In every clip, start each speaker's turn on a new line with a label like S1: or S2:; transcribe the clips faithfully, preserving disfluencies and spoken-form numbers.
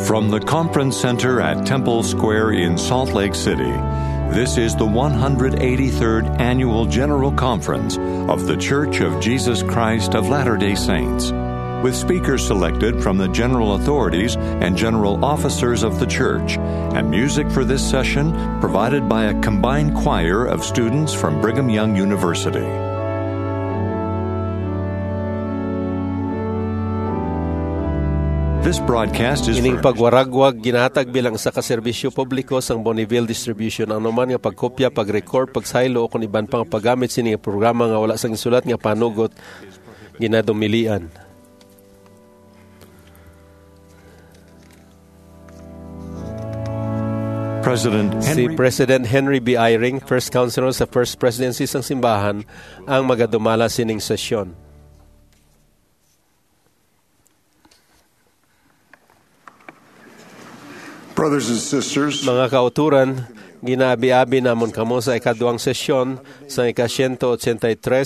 S1: From the Conference Center at Temple Square in Salt Lake City, this is the one hundred eighty-third Annual General Conference of The Church of Jesus Christ of Latter-day Saints, with speakers selected from the general authorities and general officers of the church, and music for this session provided by a combined choir of students from Brigham Young University. This broadcast is
S2: Ining pagwaragwag ginahatag bilang sa kaserbisyo publiko sang Bonneville Distribution. Ang naman nga pagkopya, pag-record, pagsaylo o kung iban pang paggamit sini nga programa nga wala sang isulat nga panugot ginadumilian.
S1: President
S2: Si
S1: Henry
S2: President Henry B. Eyring, First Counselor sa First Presidency sang simbahan, ang magadumala sining sesyon.
S3: Brothers and sisters,
S2: Mga kauturan, ginaabi-abi namon kamo sa ikaduang sesyon sa ika-one eighty-three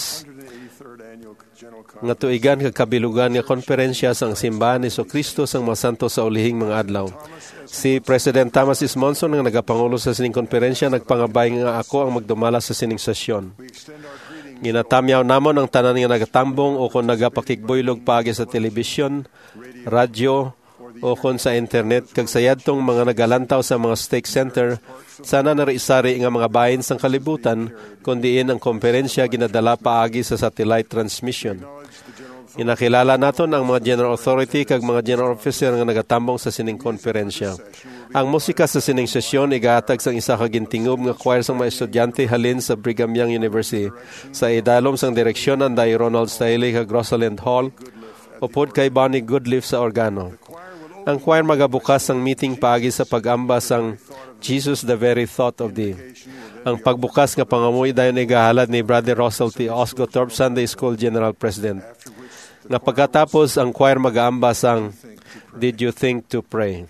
S2: nga tuigan kag kabilugan nga konferensya sang simbahan ni Jesucristo sang mga santo sa ulihing mga adlaw. Si President Thomas S. Monson nga nagapangulo sa sining konferensya nagpangabay nga ako ang magdumala sa sining sesyon. Ginatamyaw namon ang tanan nga nagatambong o kung nagapakigbuylog paagi sa telebisyon, radyo, o kon sa internet, kag sayadtong mga nagalantaw sa mga stake center, sana naraisari nga mga bahin sang kalibutan, kundiin ang konferensya ginadala paagi sa satellite transmission. Inakilala naton ang mga general authority kag mga general officer nga nagatambong sa sining konferensya. Ang musika sa sining sesyon igahatag sang isa ka gintingob nga choir sang mga estudyante halin sa Brigham Young University sa idalom sang direksyon ang Day Ronald Staley kag Rosalind Hall, upod kay Bonnie Goodleaf sa organo. Ang choir magabukas ang meeting paagi sa pag-amba sang Jesus the Very Thought of Thee. Ang pagbukas nga pangamuy dayon igahalad ni Brother Russell T. Osgothorpe, Sunday School General President. Nga pagkatapos ang choir mag-aamba sang Did You Think to Pray?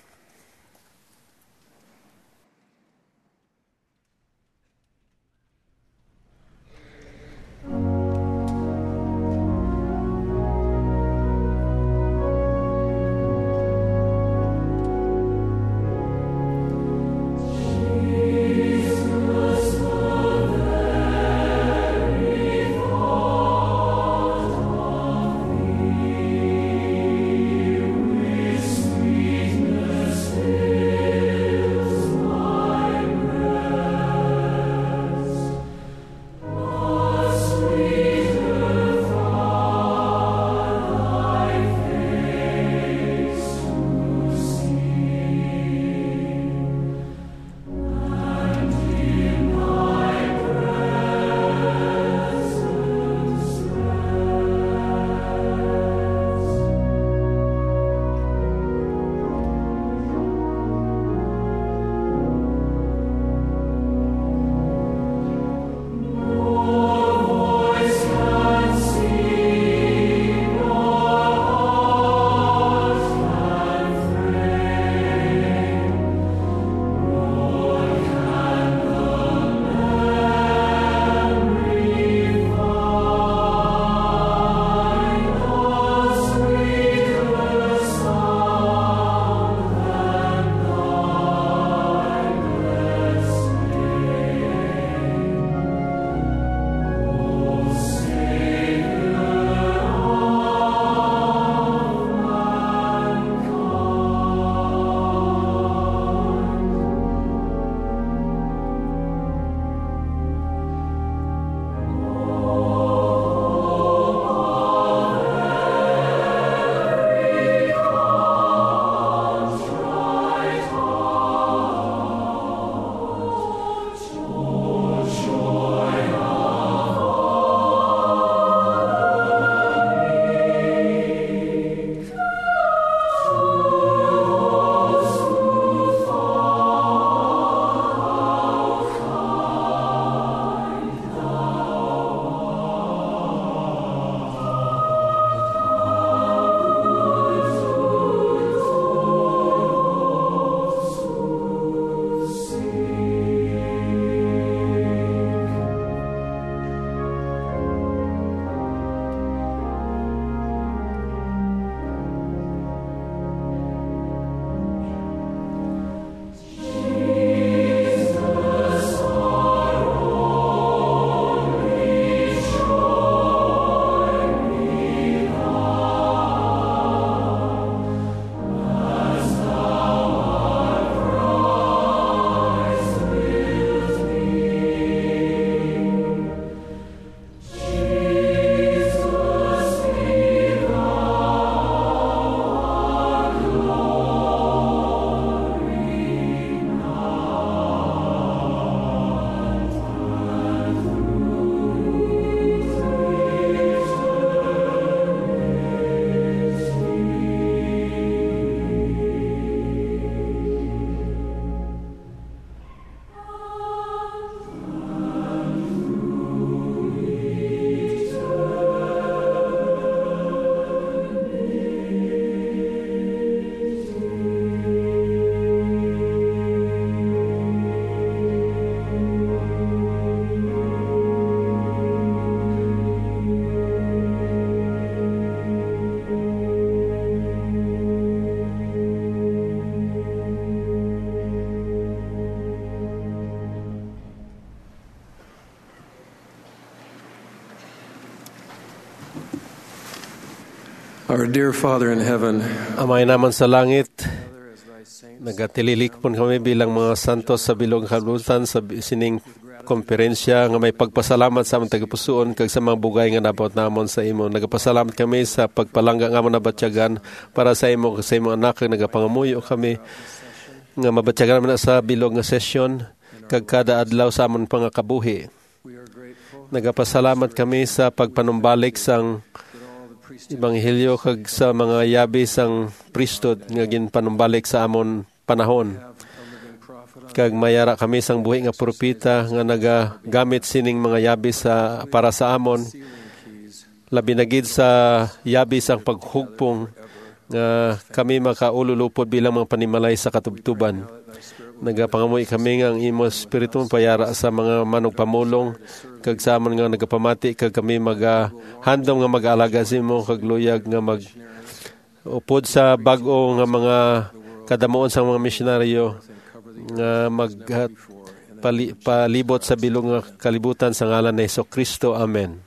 S4: Our dear Father in heaven,
S2: Amay naman sa langit, nagatililik po kami bilang mga santos sa bilog kalutan sa sining konferensya nga may pagpasalamat sa among tagapusoon kag sa mga bugay nga nabot namon sa imo. Nagapasalamat kami sa pagpalangga nga among nabatyagan para sa imo sa imong anak kag nagapangamuyo kami nga mabatyagan naman sa bilog nga sesyon kag kada adlaw sa amon pangakabuhi. Nagapasalamat kami sa pagpanumbalik sang Ebanghelyo kag sa mga yabi sang pristod nga ginpanumbalik sa amon panahon. Kag mayara kami sang buhi nga propeta nga nagagamit sining mga yabi sa para sa amon. Labi na gid sa yabi sang paghugpong nga kami makaululupod bilang mga panimalay sa katubtuban. Nagapangamoy kami nga ang imo espiritu payara sa mga manong pamulong kag sa amon nga nagapamati kag kami magahandom nga mag-alaga sa imo kag luyag nga mag upod sa bag-o nga mga kadamuon sa mga misyonaryo nga mag pali, palibot sa bilog nga kalibutan sa ngalan ni Jesucristo. Amen.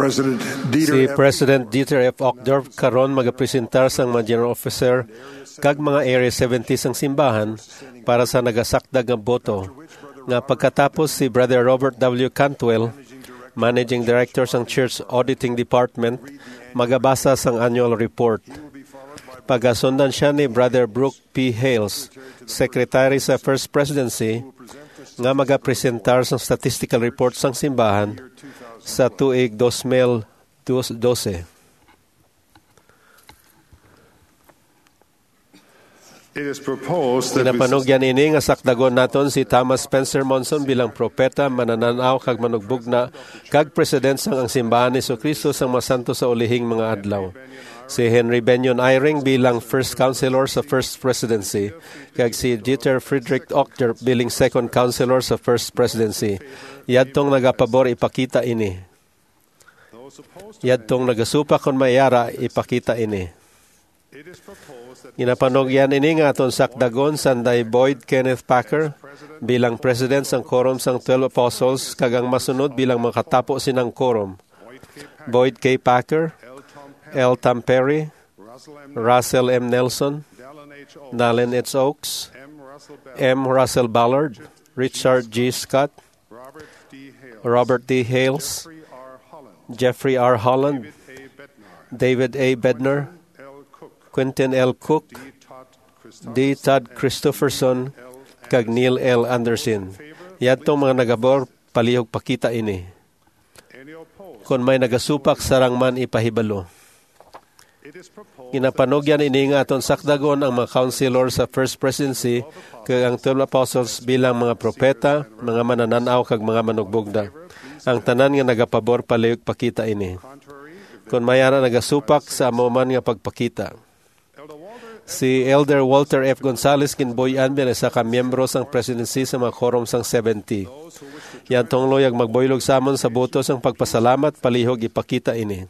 S3: President
S2: Si
S3: Dieter F.
S2: President Dieter F. Uchtdorf karon magapresentar sang mga general officer kag mga Area seventy sang simbahan para sa nagasakdag nga boto. Nga pagkatapos si Brother Robert W. Cantwell, Managing Director sang Church Auditing Department, magabasa sang annual report. Pagasundan siya ni Brother Brooke P. Hales, Secretary sa First Presidency, nga magapresentar sang statistical report sang simbahan sa tuig two mil twelve.
S3: It is proposed that we
S2: Ginapanugyan ini nga sakdagon naton si Thomas Spencer Monson bilang propeta, manananaw kag manugbugna kag president sang ang simbahan ni Jesucristo sang masanto sa ulihing mga adlaw. Si Henry Benyon Eyring bilang First Counselor sa First Presidency, kag si Dieter Friedrich Uchtdorf bilang Second Counselor sa First Presidency. Yadtong nagapabor ipakita ini. Yadtong nagasupa kon mayara ipakita ini. Ginapanugyan ini nga aton sakdagon sanday Boyd Kenneth Packer bilang President sang Quorum sang twelve Apostles kag ang masunod bilang makatapo sinang Quorum. Boyd K. Packer, L. Tamperi, Russell M. Nelson, Dallin H. Oaks, M. Russell Ballard, Richard G. Scott, Robert D. Hales, Jeffrey R. Holland, David A. Bednar, Quentin L. Cook, D. Todd Christopherson, kag Neil L. Anderson. Yadtong mga nagabor palihog pakita ini. Kung may nagasupak sarang man ipahibalo. Ginapanugyan ini nga aton sakdagon ang mga counselor sa First Presidency kag ang twelve Apostles bilang mga propeta, mga manananaw kag mga manugbugna. Ang tanan nga nagapabor palihog pakita ini. Kung mayara nagasupak sa amoman nga pagpakita. Si Elder Walter F. Gonzalez kinboyan bilang isa ka miyembro sang presidency sa mga quorum sang seventy. Yan tong loyag magboylog samon sa boto sang pagpasalamat palihog ipakita ini.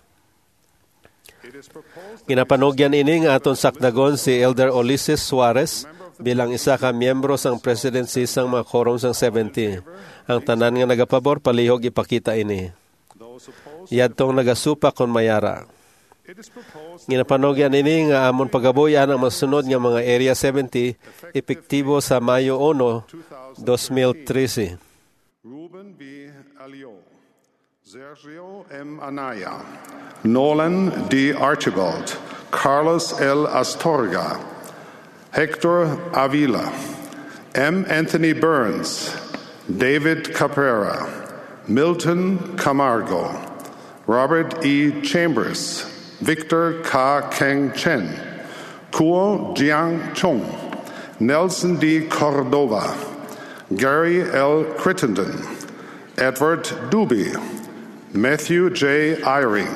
S2: Ginapanugyan ini nga aton sakdagon si Elder Ulysses Suarez bilang isa ka miyembro sang presidency sang mga quorum sang seventy. Ang tanan nga nagapabor palihog ipakita ini. Yadtong nagasupa kon mayara. Ginapanugyan ini nga amon pagaboyan ang masunod nga mga Area seventy epektibo sa Mayo one, two mil thirteen.
S3: Ruben B. Alio, Sergio M. Anaya, Nolan D. Archibald, Carlos L. Astorga, Hector Avila, M. Anthony Burns, David Caprera, Milton Camargo, Robert E. Chambers, Victor K. Keng Chen, Kuo Jiang Chung, Nelson D. Cordova, Gary L. Crittenden, Edward Duby, Matthew J. Eyring,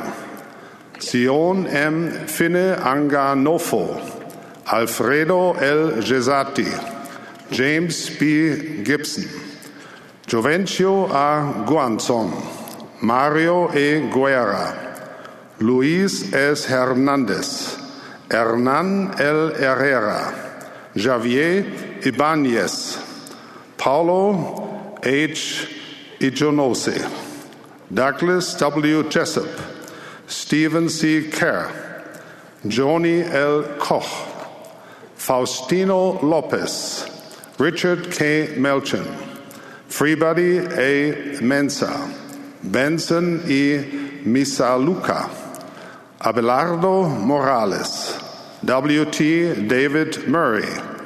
S3: Sion M. Finne Anganofo, Alfredo L. Gesati, James B. Gibson, Jovencio A. Guanzon, Mario E. Guerra, Luis S. Hernandez, Hernan L. Herrera, Javier Ibanez, Paulo H. Ijonose, Douglas W. Jessup, Stephen C. Kerr, Joni L. Koch, Faustino Lopez, Richard K. Melchin, Freebody A. Mensa, Benson E. Misaluka, Abelardo Morales, W T David Murray,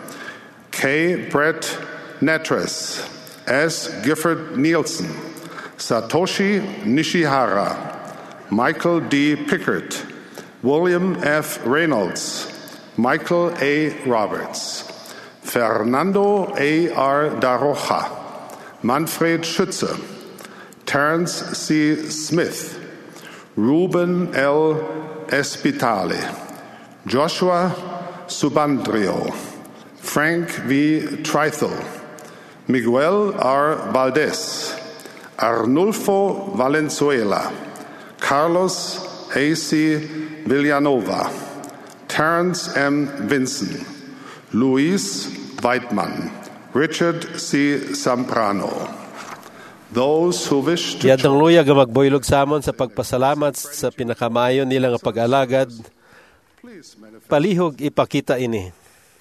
S3: K. Brett Netres, S. Gifford Nielsen, Satoshi Nishihara, Michael D. Pickert, William F. Reynolds, Michael A. Roberts, Fernando A. R. Daroja, Manfred Schütze, Terence C. Smith, Ruben L. Espitale, Joshua Subandrio, Frank V. Trithel, Miguel R. Valdez, Arnulfo Valenzuela, Carlos A C. Villanova, Terence M. Vinson, Luis Weidmann, Richard C. Zambrano. Those who wish to
S2: Yadang luyag nga magboylog sa amon sa pagpasalamat sa pinakamayon nila nga pag-alagad,
S3: please manifest.
S2: palihog ipakita ini.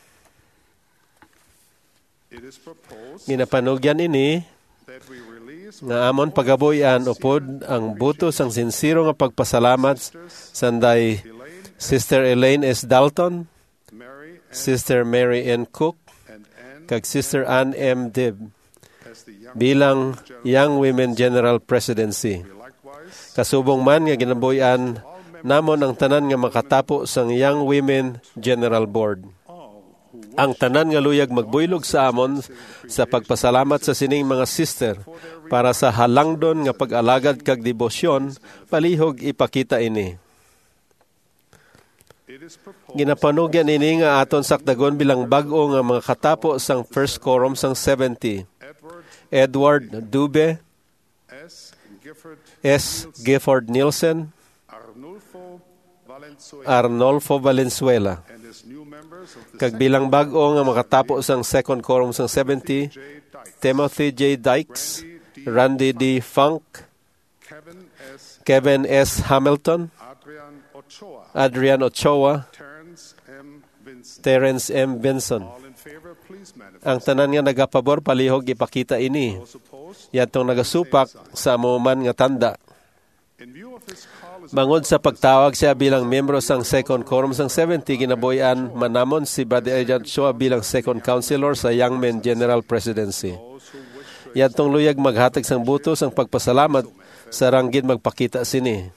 S3: It is proposed
S2: Ginapanugyan ini
S3: that we release
S2: nga amon pagaboyan upod ang buto sang sinsiro nga pagpasalamat sanday Sister Elaine S. Dalton,
S3: Mary
S2: Sister Mary N. Cook,
S3: and Anne
S2: kag Sister Ann M. Dib
S3: as the young
S2: bilang Young Women General Presidency.
S3: likewise
S2: Kasubong man nga ginaboyan namon ang tanan nga makatapo sang Young Women General Board. Ang tanan nga luyag magbuylog sa amon sa pagpasalamat sa sining mga sister para sa halangdon nga pag-alagad kag debosyon, palihog ipakita ini.
S3: it is proposed
S2: Ginapanugyan ini nga aton sakdagon bilang bag-o nga mga katapo sang First Quorum sang seventy.
S3: Edward
S2: Edward Dube,
S3: S. Gifford
S2: S. Gifford Nielsen,
S3: Arnulfo Valenzuela
S2: Arnolfo Valenzuela.
S3: and his new members of the
S2: Kag bilang bag-o nga makatapo sang Second Quorum sang seventy,
S3: J. Dyke,
S2: Timothy J. Dykes, Randy D. Funk,
S3: Kevin S.
S2: Kevin S. Hamilton,
S3: Adrian Ochoa,
S2: Adrian Ochoa,
S3: Terrence M. Vincent.
S2: Terence M. Benson.
S3: All in favor, please manifest.
S2: Ang tanan nga nagapabor palihog ipakita ini.
S3: Those opposed,
S2: Yatong nagasupak sa amuman nga tanda.
S3: in view of his call as
S2: Bangod sa pagtawag siya bilang miyembro sang Second Quorum sang seventy, ginaboyan manamon si Brother Adrian Ochoa bilang Second Counselor sa Young Men General Presidency.
S3: those who wish to
S2: Yatong luyag maghatag sang buto sang pagpasalamat sa ranggid magpakita sini.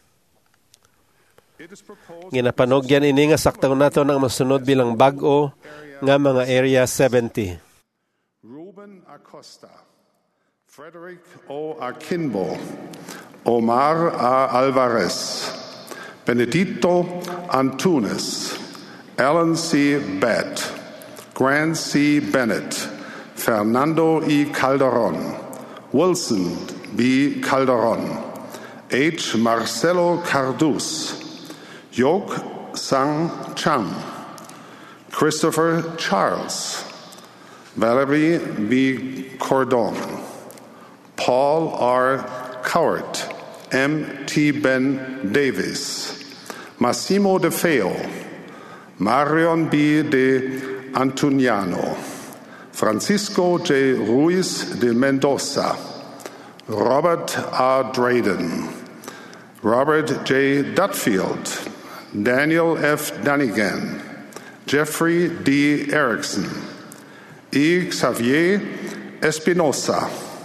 S3: it is proposed
S2: Ginapanugyan ini nga saktaon nato ng masunod bilang bag-o nga mga Area seventy.
S3: Ruben Acosta, Frederick O. Aquimbo, Omar A. Alvarez, Benedito Antunes, Alan C. Batt, Grant C. Bennett, Fernando E. Calderon, Wilson B. Calderon, H. Marcelo Cardus, Yok Sang Cham, Christopher Charles, Valerie B. Cordon, Paul R. Cowart, M. T. Ben Davis, Massimo De Feo, Marion B. De Antuniano, Francisco J. Ruiz de Mendoza, Robert R. Drayden, Robert J. Dutfield, Daniel F. Dunnigan, Jeffrey D. Erickson, E. Xavier Espinosa,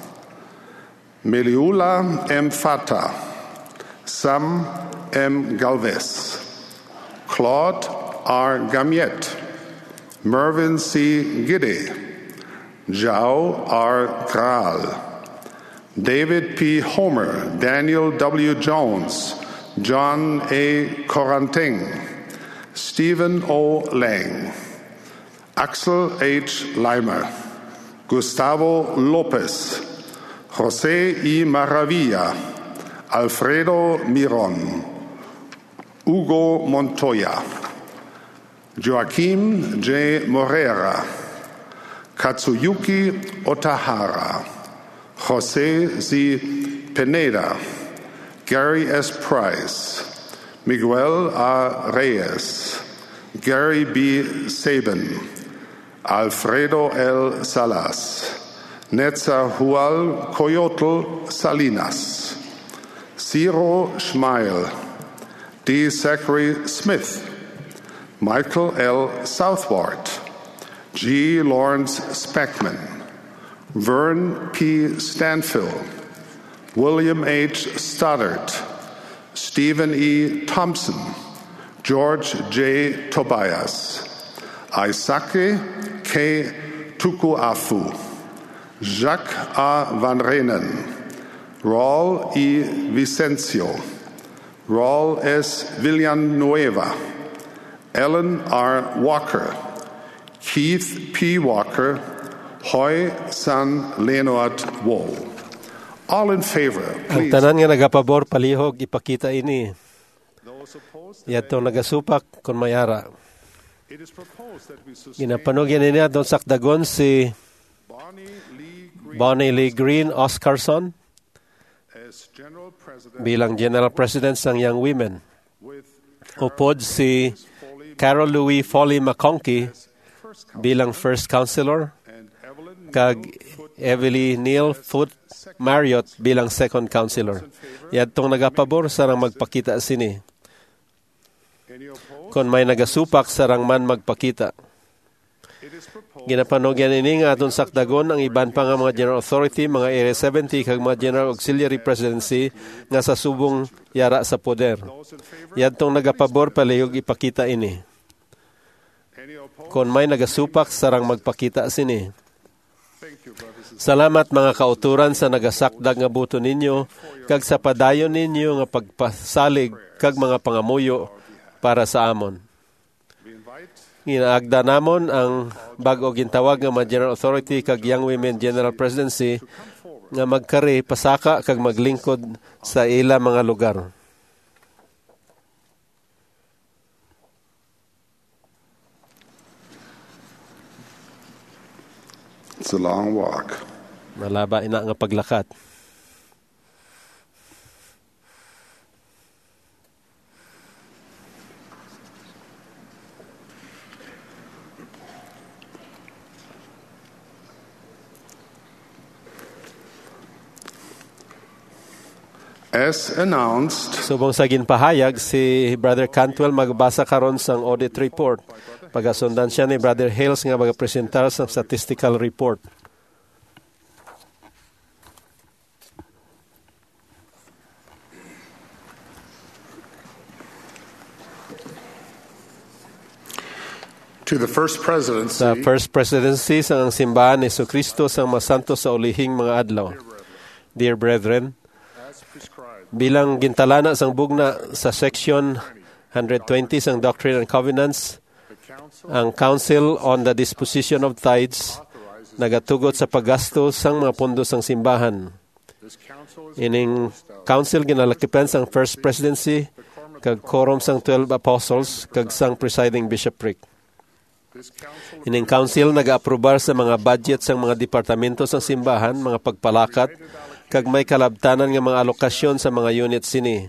S3: Meliula M. Fata, Sam M. Galvez, Claude R. Gamiet, Mervyn C. Gide, Zhao R. Graal, David P. Homer, Daniel W. Jones, John A. Coranting, Stephen O. Lang, Axel H. Leimer, Gustavo Lopez, José I. Maravilla, Alfredo Miron, Hugo Montoya, Joaquim J. Morera, Katsuyuki Otahara, José Z. Pineda, Gary S. Price, Miguel A. Reyes, Gary B. Sabin, Alfredo L. Salas, Netzahual Coyotl Salinas, Ciro Schmeil, D. Zachary Smith, Michael L. Southward, G. Lawrence Speckman, Vern P. Stanfill, William H. Stoddard, Stephen E. Thompson, George J. Tobias, Isake K. Tukuafu, Jacques A. Van Renen, Raul E. Vicencio, Raul S. Villanueva, Ellen R. Walker, Keith P. Walker, Hoy San Leonard Wall. All in favor,
S2: Ang
S3: please.
S2: tanan nga nagapabor palihog ipakita ini.
S3: Those opposed,
S2: Yato nagasupak kon mayara.
S3: it is proposed that we sustain
S2: Ginapanugyan ini atong sakdagon si
S3: Bonnie Lee Green
S2: Bonnie Lee Green Oscarson
S3: as General President
S2: bilang General President ng Young Women.
S3: with
S2: Upod si Carol Louis Foley McConkey bilang First Counselor
S3: and Evelyn
S2: kag Evelyn Neal Foot Marriott bilang Second Counselor. Yadtong nagapabor sarang magpakita sini.
S3: Any opposed?
S2: Kung may nagasupak sarang man magpakita.
S3: It is proposed
S2: Ginapanogyan ini nga atong sakdagon ang iban pa nga mga General Authority, mga Area seventy kag mga General Auxiliary Presidency nga sa subong yara sa poder.
S3: those in favor.
S2: Yadtong nagapabor palihog ipakita ini.
S3: Any opposed?
S2: Kung may nagasupak sarang magpakita sini.
S3: Thank you, brothers and
S2: Salamat mga kauturan sa nagasakdag nga buto ninyo kag sa padayon ninyo nga pagpasalig kag mga pangamuyo para sa amon.
S3: we invite
S2: Ginaagda namon ang bag-o gintawag nga mga General Authority kag Young Women General Presidency nga magkari pasaka kag maglingkod sa ila mga lugar.
S3: It's a long walk.
S2: Malaba ina nga paglakat.
S3: As announced,
S2: Subong sa ginpahayag, si Brother Cantwell magbasa karon sang audit report. Pagasundan siya ni Brother Hales nga magapresentar sa statistical report.
S3: to the First Presidency,
S2: Sa First Presidency sa ang simbahan ni Jesucristo sang masanto sa ulihing mga adlaw. Dear brethren,
S3: as prescribed,
S2: bilang gintalana sang bugna sa section one twenty sang Doctrine and Covenants,
S3: the Council
S2: ang Council on the Disposition of Tithes
S3: authorizes
S2: nagatugot sa paggasto sang mga pondo sang simbahan.
S3: this Council is
S2: Ining council ginalakipan sang First Presidency kag quorum sang twelve apostles kag sang presiding bishopric.
S3: this Council
S2: Ining council nag-aprobar sa mga budget sang mga departamento sang simbahan, mga pagpalakat, kag may kalabtanan nga mga alokasyon sa mga unit sini.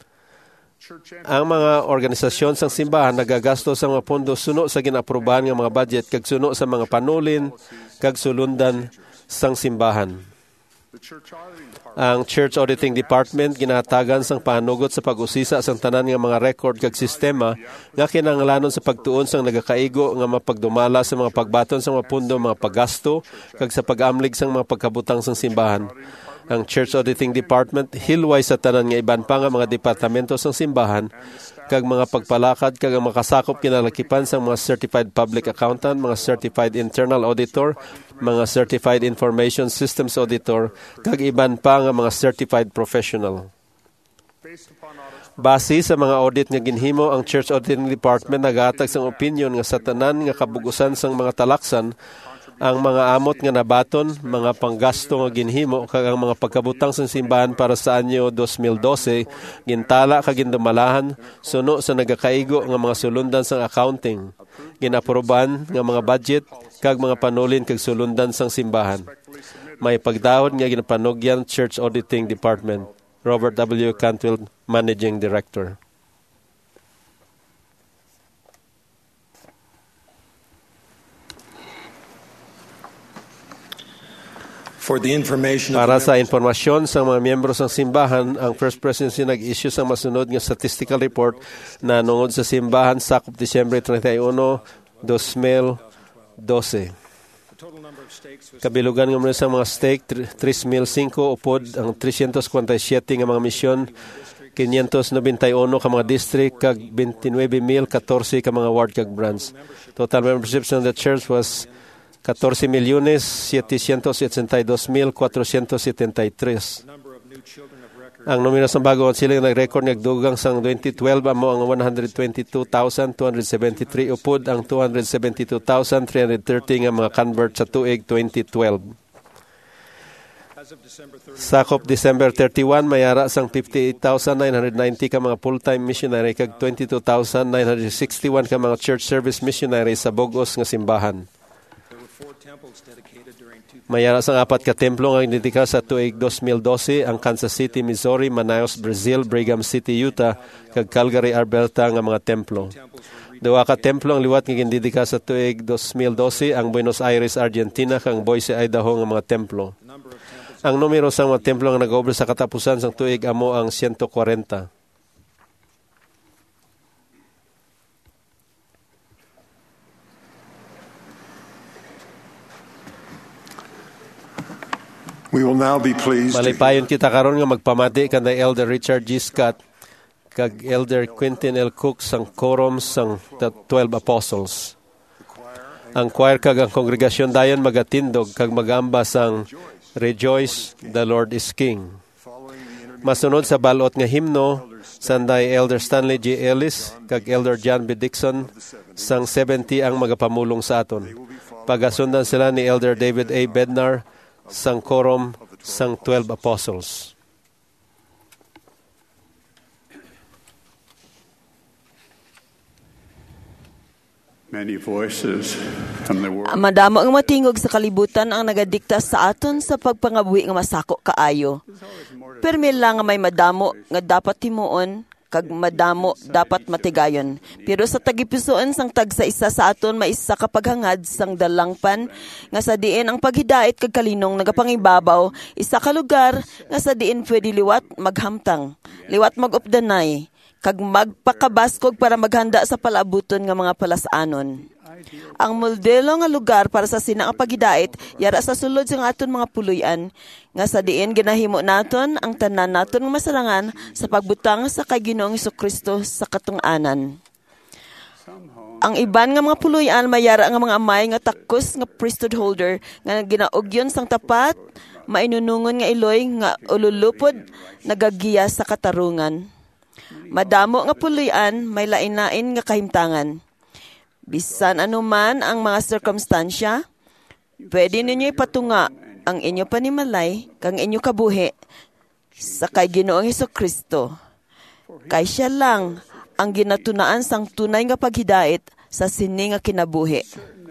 S3: church and
S2: Ang mga organisasyon sang simbahan nagagasto sa mga pondo suno sa ginaprobahan nga mga budget kag suno sa mga panulin kag sulundan sang simbahan.
S3: the Church Auditing Department
S2: Ang Church Auditing Department ginahatagan sang panugot sa pag-usisa sang tanan nga mga record kag sistema nga kinahanglanon sa pagtuon sang nagakaigo nga mapagdumala sa mga pagbaton sa mga pundo, mga paggasto kag sa pag-amlig sang mga pagkabutang sang simbahan. Ang Church Auditing Department hilway sa tanan nga iban pa nga mga departamento sang simbahan kag mga pagpalakad kag ang makasakop kinalakipan sang mga certified public accountant, mga certified internal auditor, mga certified information systems auditor kag iban pa nga mga certified professional.
S3: based upon audits
S2: Base sa mga audit nga ginhimo, ang Church Auditing Department nagahatag sang opinion nga sa tanan nga kabugusan sang mga talaksan, ang mga amot nga nabaton, mga panggasto nga ginhimo kag ang mga pagkabutang sang simbahan para sa anyo twenty twelve gintala kag gindumalahan suno sa nagakaigo nga mga sulundan sang accounting, ginaproban nga mga budget kag mga panulin kag sulundan sang simbahan. May pagdawat nga ginapanugyan Church Auditing Department. Robert W. Cantwell, Managing Director.
S4: For the information of
S2: Para
S4: the
S2: sa informasyon sa mga miyembro ng simbahan, ang First Presidency nag-issue sa masunod nga statistical report na nungod sa simbahan sakop Disyembre thirty-one, twenty twelve.
S4: total number of stakes was
S2: Kabilugan nga muna sa mga stake, three thousand five upod ang three hundred fifty-seven nga mga misyon, five hundred ninety-one ka mga district, kag twenty-nine thousand fourteen ka mga ward kag branch. Total membership ng the church was fourteen milyones setecientos ochenta y dos mil cuatrocientos setenta y tres.
S4: number of new children of record
S2: Ang numero sa bago sila nag-record nagdugang sang twenty twelve amo ang one hundred twenty-two thousand two hundred seventy-three upod ang two hundred seventy-two thousand three hundred thirty nga mga convert sa tuig twenty twelve.
S4: as of December thirtieth.
S2: Sakop December thirty-one mayara sang fifty-eight thousand nine hundred ninety ka mga full-time missionary kag twenty-two thousand nine hundred sixty-one ka mga church service missionary sa bugos nga simbahan.
S4: There were four
S2: Mayara sang apat ka templo nga nidika sa tuig twenty twelve ang Kansas City, Missouri, Manaus, Brazil, Brigham City, Utah, kag Calgary, Alberta nga mga templo. Duwa ka templo ang liwat nga gindidika sa tuig twenty twelve ang Buenos Aires, Argentina, kag Boise, Idaho nga mga templo. Ang numero sa mga templo nga nag-obre sa katapusan sang tuig amo ang one hundred forty.
S3: We will now be pleased to
S2: Malipayon kita karon nga magpamati kanday Elder Richard G. Scott kag Elder Quentin L. Cook sang quorum sang twelve apostles. Ang choir kag ang kongregasyon dayon magatindog kag magamba sang Rejoice, the Lord is King. Masunod sa balot nga himno sanday Elder Stanley G. Ellis kag Elder John B. Dixon sang seventy ang magapamulong sa aton. Pagasundan sila ni Elder David A. Bednar sang quorum sang twelve apostles.
S3: many voices from the world.
S5: Madamo ang matingog sa kalibutan ang nagadikta sa aton sa pagpangabuhi nga masako kaayo. Permi lang nga may madamo nga dapat timuon kag madamo dapat matigayon. Pero sa tagipusoon sang tag sa isa sa aton maisa ka paghangad sang dalangpan nga sa diin ang paghidait kag kalinong nagapangibabaw, isa ka lugar nga sa diin pwede liwat maghamtang, liwat magupdanay, kag magpakabaskog para maghanda sa palabuton nga mga palasanon. Ang modelo nga lugar para sa sina nga paghidait yara sa sulod sa aton mga puloy-an nga sa diin ginahimo naton ang tanan naton nga masalangan sa pagbutang sa kay Ginoong Jesucristo sa katung-anan. Ang iban nga mga puloy-an mayara nga mga amay nga takos nga priesthood holder nga ginaugyon sang tapat, mainunungon nga iloy nga ululupod nagagiya sa katarungan. Madamo nga puloy-an may lain-lain nga kahimtangan. Bisan anuman ang mga sirkumstansya, pwede ninyo ipatunga ang inyo panimalay kang inyo kabuhi sa kay Ginoong Jesucristo. Kay siya lang ang ginatunaan sang tunay nga paghidait sa sini nga kinabuhi.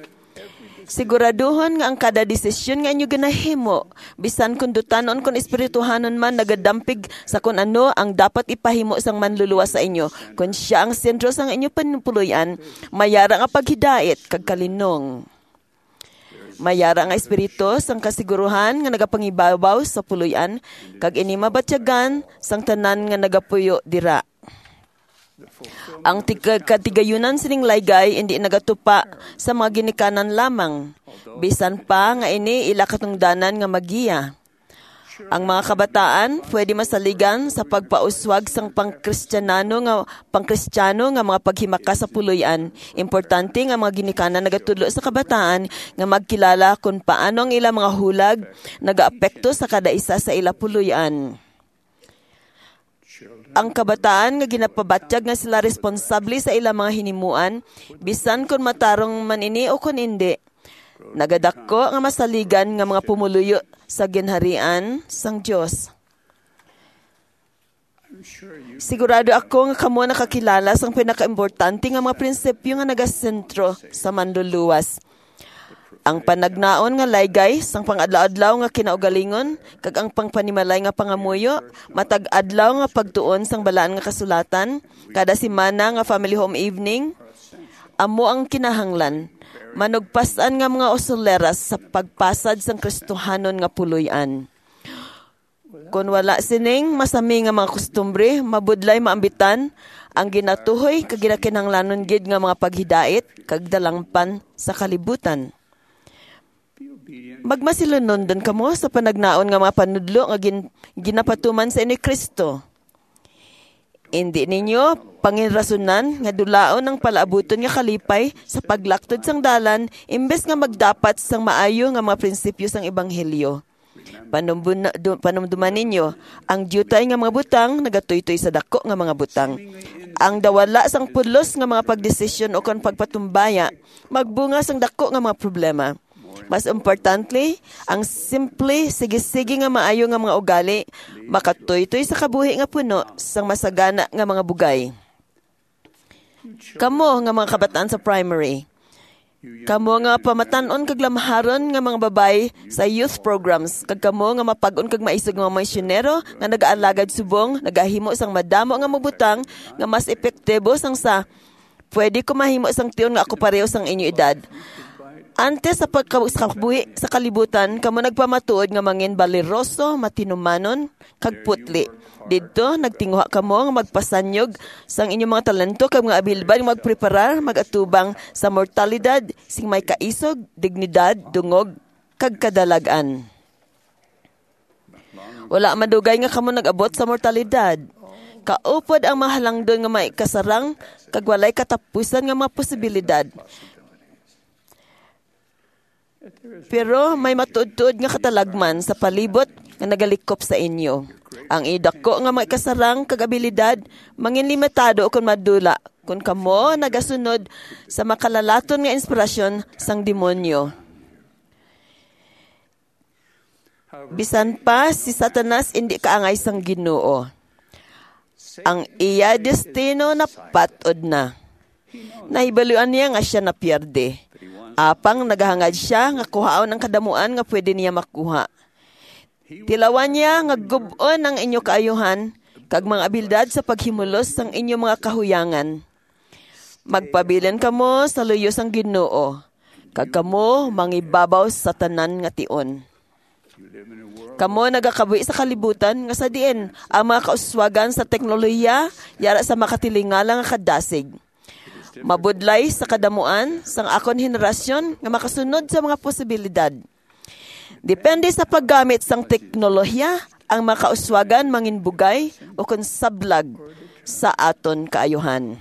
S5: Siguraduhon nga ang kada desisyon nga inyo ginahimo, bisan kung dutanon kung espirituhanon man nagadampig sa kung ano ang dapat ipahimo sang manluluwa sa inyo. Kung siya ang sentro sang inyo panupuluyan, mayara nga paghidait kag kalinong. Mayara nga espiritu sang kasiguruhan nga nagapangibabaw sa puluyan, kag ini mabatyagan sang tanan nga nagapuyo dira. Ang katigayunan sining laygay hindi nagatupa sa mga ginikanan lamang. Bisan pa nga ini ila katungdanan nga magiya. Ang mga kabataan pwede masaligan sa pagpauswag sang pangkristyanano nga pangkristyano nga mga paghimaka sa puloy-an. Importante nga mga ginikanan nagatudlo sa kabataan nga magkilala kung paano ang ila mga hulag nagaapekto sa kada isa sa ila puloy-an. Ang kabataan nga ginapabatyag nga sila responsable sa ilang mga hinimuan, bisan kung matarong man ini o kung hindi. Nagadako nga masaligan nga mga pumuluyo sa ginharian sang Dios. Sigurado ako nga kamo nakakilala sang pinakaimportante nga mga prinsipyo nga nagasentro sa manluluwas. Ang panagnaon nga laygay sang pangadlaw-adlaw nga kinaugalingon kag ang pangpanimalay nga pangamuyo matag adlaw nga pagtuon sang balaan nga kasulatan kada semana nga family home evening amo ang kinahanglan manugpasan nga mga usuleras sa pagpasad sang Kristohanon nga puloy-an. Kung wala sining masami nga mga kustumbre mabudlay maambitan ang ginatuhoy kag ginakinahanglanon gid nga mga paghidait kag dalangpan sa kalibutan. Magmasilunon don kamo sa panagnaon nga mga panudlo nga gin, ginapatuman sa inyo Kristo. Hindi ninyo panginrasunan nga dulaon ang palaabuton nga kalipay sa paglaktod sang dalan imbes nga magdapat sang maayo nga mga prinsipyo sang ebanghelyo. Panumduman ninyo ang diyutay nga mga butang nagatuytoy sa dako nga mga butang. Ang dawala sang pulos nga mga pagdesisyon o kon pagpatumbaya magbunga sang dako nga mga problema. Mas importantly, ang simple, sige-sige nga maayo nga mga ugali, makatoy-toy sa kabuhi nga puno, sang masagana nga mga bugay. Kamo nga mga kabataan sa primary, Kamo nga pamatanon kag lamharon nga mga babay sa youth programs, kag kamo nga mapag-on kag maisog nga misyonero nga nagaalagad subong, nagahimo sang madamo nga mabutang nga mas epektibo sang sa pwede ko mahimo sang tiyon nga ako pareho sang inyo edad. Antes sa pagkabuhi sa kalibutan, kamo nagpamatuod nga mangin baliroso, matinumanon, kag putli. Dito, nagtinguha kamo nga magpasanyog sang inyong mga talento kag mga abilban magpreparar, magatubang sa mortalidad, sing may kaisog, dignidad, dungog, kag kadalagan. Wala madugay nga kamo nag-abot sa mortalidad. Kaupod ang mahalangdon nga may kasarang, kag walay katapusan nga mga posibilidad. Pero may matuod-tuod nga katalagman sa palibot nga nagalikop sa inyo. Ang idako nga may kasarang kag-abilidad, mangin limitado kung madula, kung kamo nagasunod sa makalalaton nga inspirasyon sang demonyo. Bisan pa si Satanas hindi kaangay sang Ginoo. Ang iya destino na patod na. Nahibaluan niya nga siya na pierde. Apang naghangad siya nga kuhaon ang kadamuan nga pwede niya makuha. Tilawan niya nga gubon ang inyo kaayuhan kag mga abilidad sa paghimulos sang inyo mga kahuyangan. Magpabilin kamo sa luyos ang Ginoo kag kamo mangibabaw sa tanan nga tion. Kamo nagakabuhi sa kalibutan nga sa diin ang mga kauswagan sa teknolohiya yara sa makatilingala nga kadasig. Mabudlay sa kadamuan sang akon henerasyon nga makasunod sa mga posibilidad. Depende sa paggamit sang teknolohiya, ang makauswagan manginbugay o konsablag sa aton kaayuhan.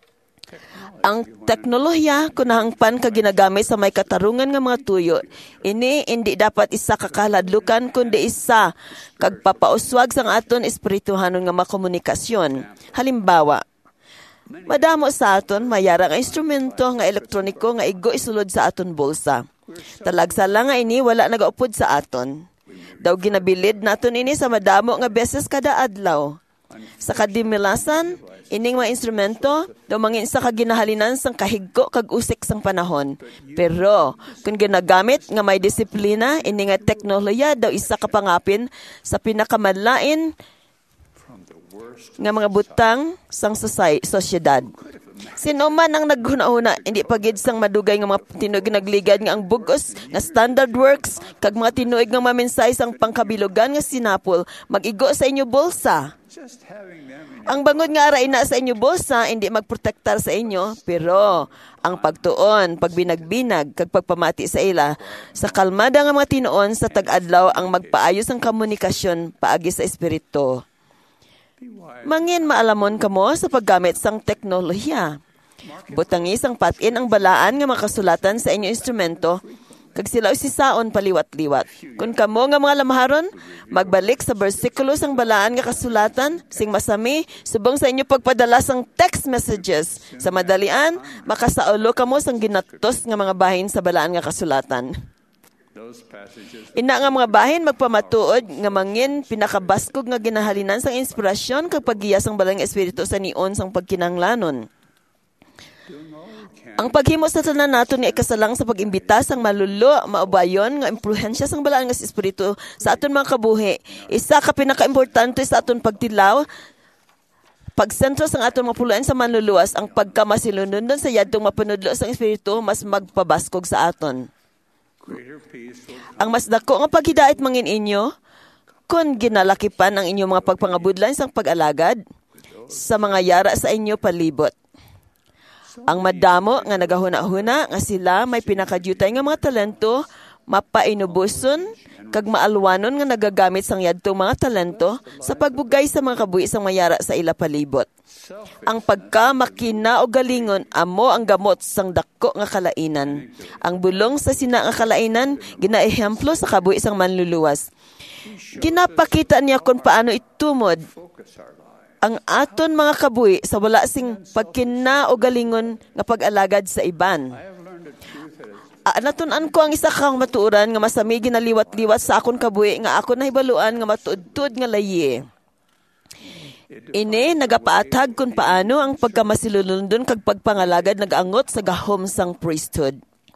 S5: Ang teknolohiya kunahangpan ka ginagamit sa may katarungan nga mga tuyo, ini hindi dapat isa kakaladlukan kundi isa kag papauswag sang aton espirituhanon nga makomunikasyon. Halimbawa, madamo sa aton mayara nga instrumento nga elektroniko nga igo isulod sa aton bulsa. Talagsa lang nga ini wala nagaupod sa aton. Daw ginabilid naton ini sa madamo nga beses kada adlaw. Sa kadimilasan, ining mga instrumento daw mangin sa kaginahalinan sang kahigko kag usik sang panahon. Pero kung ginagamit nga may disiplina, ini nga teknolohiya daw isa ka pangapin sa pinakamadlain nga mga butang sang sosyedad. Sino man ang naghuna-huna, hindi pagid sang madugay nga mga tinuig nagligad nga ang bugos nga standard works kag mga tinuig nga maminsay sang pangkabilugan nga sinapol mag-igo sa inyo bulsa. Ang bangod nga ara ina sa inyo bulsa hindi magprotektar sa inyo, pero ang pagtuon, pagbinag-binag kag pagpamati sa ila sa kalmada nga mga tinuon sa tag-adlaw ang magpaayos ang komunikasyon paagi sa espiritu. Mangin maalamon kamo sa paggamit sang teknolohiya. Butangi sang patin ang balaan nga makasulatan sa inyong instrumento, kag sila usisaon paliwat-liwat. Kung kamo nga mga lamaharon, magbalik sa bersikulo sang balaan nga kasulatan, sing masami, subong sa inyo pagpadala sang text messages. Sa madalian, makasaulo kamo sang ginatos nga mga bahin sa balaan nga kasulatan. Ina nga mga bahin magpamatuod nga mangin pinakabaskog nga ginahalinan sang inspirasyon kag paggiya sang balang espiritu sa nion sang pagkinanglanon. Ang paghimo sa tanan naton nga ikasalang sa pag-imbita sang malulo, maubayon nga impluhensya sang balaan nga espiritu sa aton mga kabuhi. Isa ka pinakaimportante sa aton pagtilaw, pagsentro sang aton mga puluan sa manluluwas, ang pagkamasilunon sa yadtong mapanudlo sang espiritu mas magpabaskog sa aton. Ang mas dako nga paghidait mangin inyo, kung ginalakipan ang inyong mga pagpangabudlan sang pag-alagad sa mga yara sa inyo palibot. Ang madamo nga nagahuna-huna nga sila may pinakadyutay nga mga talento, mapainubuson, kag maalwanon nga nagagamit sang yadtong mga talento sa pagbugay sa mga kabuhi sang mayara sa ila palibot. Ang pagkamakina o galingon amo ang gamot sang dako nga kalainan. Ang bulong sa sina nga kalainan ginaehemplo sa kabuhi sang manluluwas. Ginapakita niya kung paano itumod ang aton mga kabuhi sa wala sing pagkina o galingon nga pag-alagad sa iban. Uh, natunan ko ang isa kang matuuran nga masami ginaliwat-liwat sa akon kabuhi nga ako nahibaluan nga matuod-tuod nga layi. Ini nagapaatag kung paano ang pagkamasilulundon kag pagpangalagad nag-angot sa gahom sang priesthood.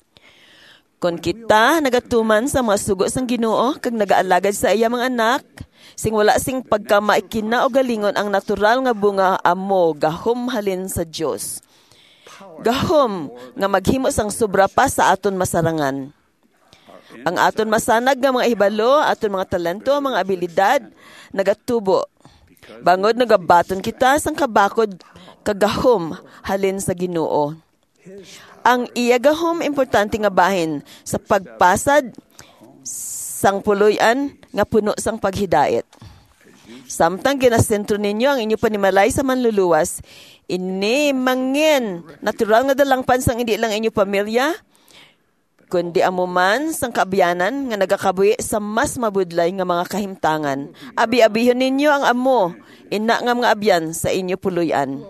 S5: Kung kita nagatuman sa mga sugo sang Ginoo kag nagaalagad sa iya mga anak, sing wala sing pagkamaikina o galingon ang natural nga bunga amo gahom halin sa Dios. Gahom nga maghimo sang sobra pa sa aton masarangan. Ang aton masanag nga mga hibalo, aton mga talento, mga abilidad nagatubo. Bangod nagabaton kita sang kabakod kagahom halin sa Ginoo. Ang iya gahom importante nga bahin sa pagpasad sang puloy-an nga puno sang paghidait. Samtang ginasentro ninyo ang inyo panimalay sa manluluwas, ini mangin natural nga dalangpan sang hindi lang inyo pamilya, kundi amuman sang kaabyanan nga nagakabuhi sa mas mabudlay nga mga kahimtangan. Abi-abihon ninyo ang amo, ina nga mga abyan sa inyo puloy-an.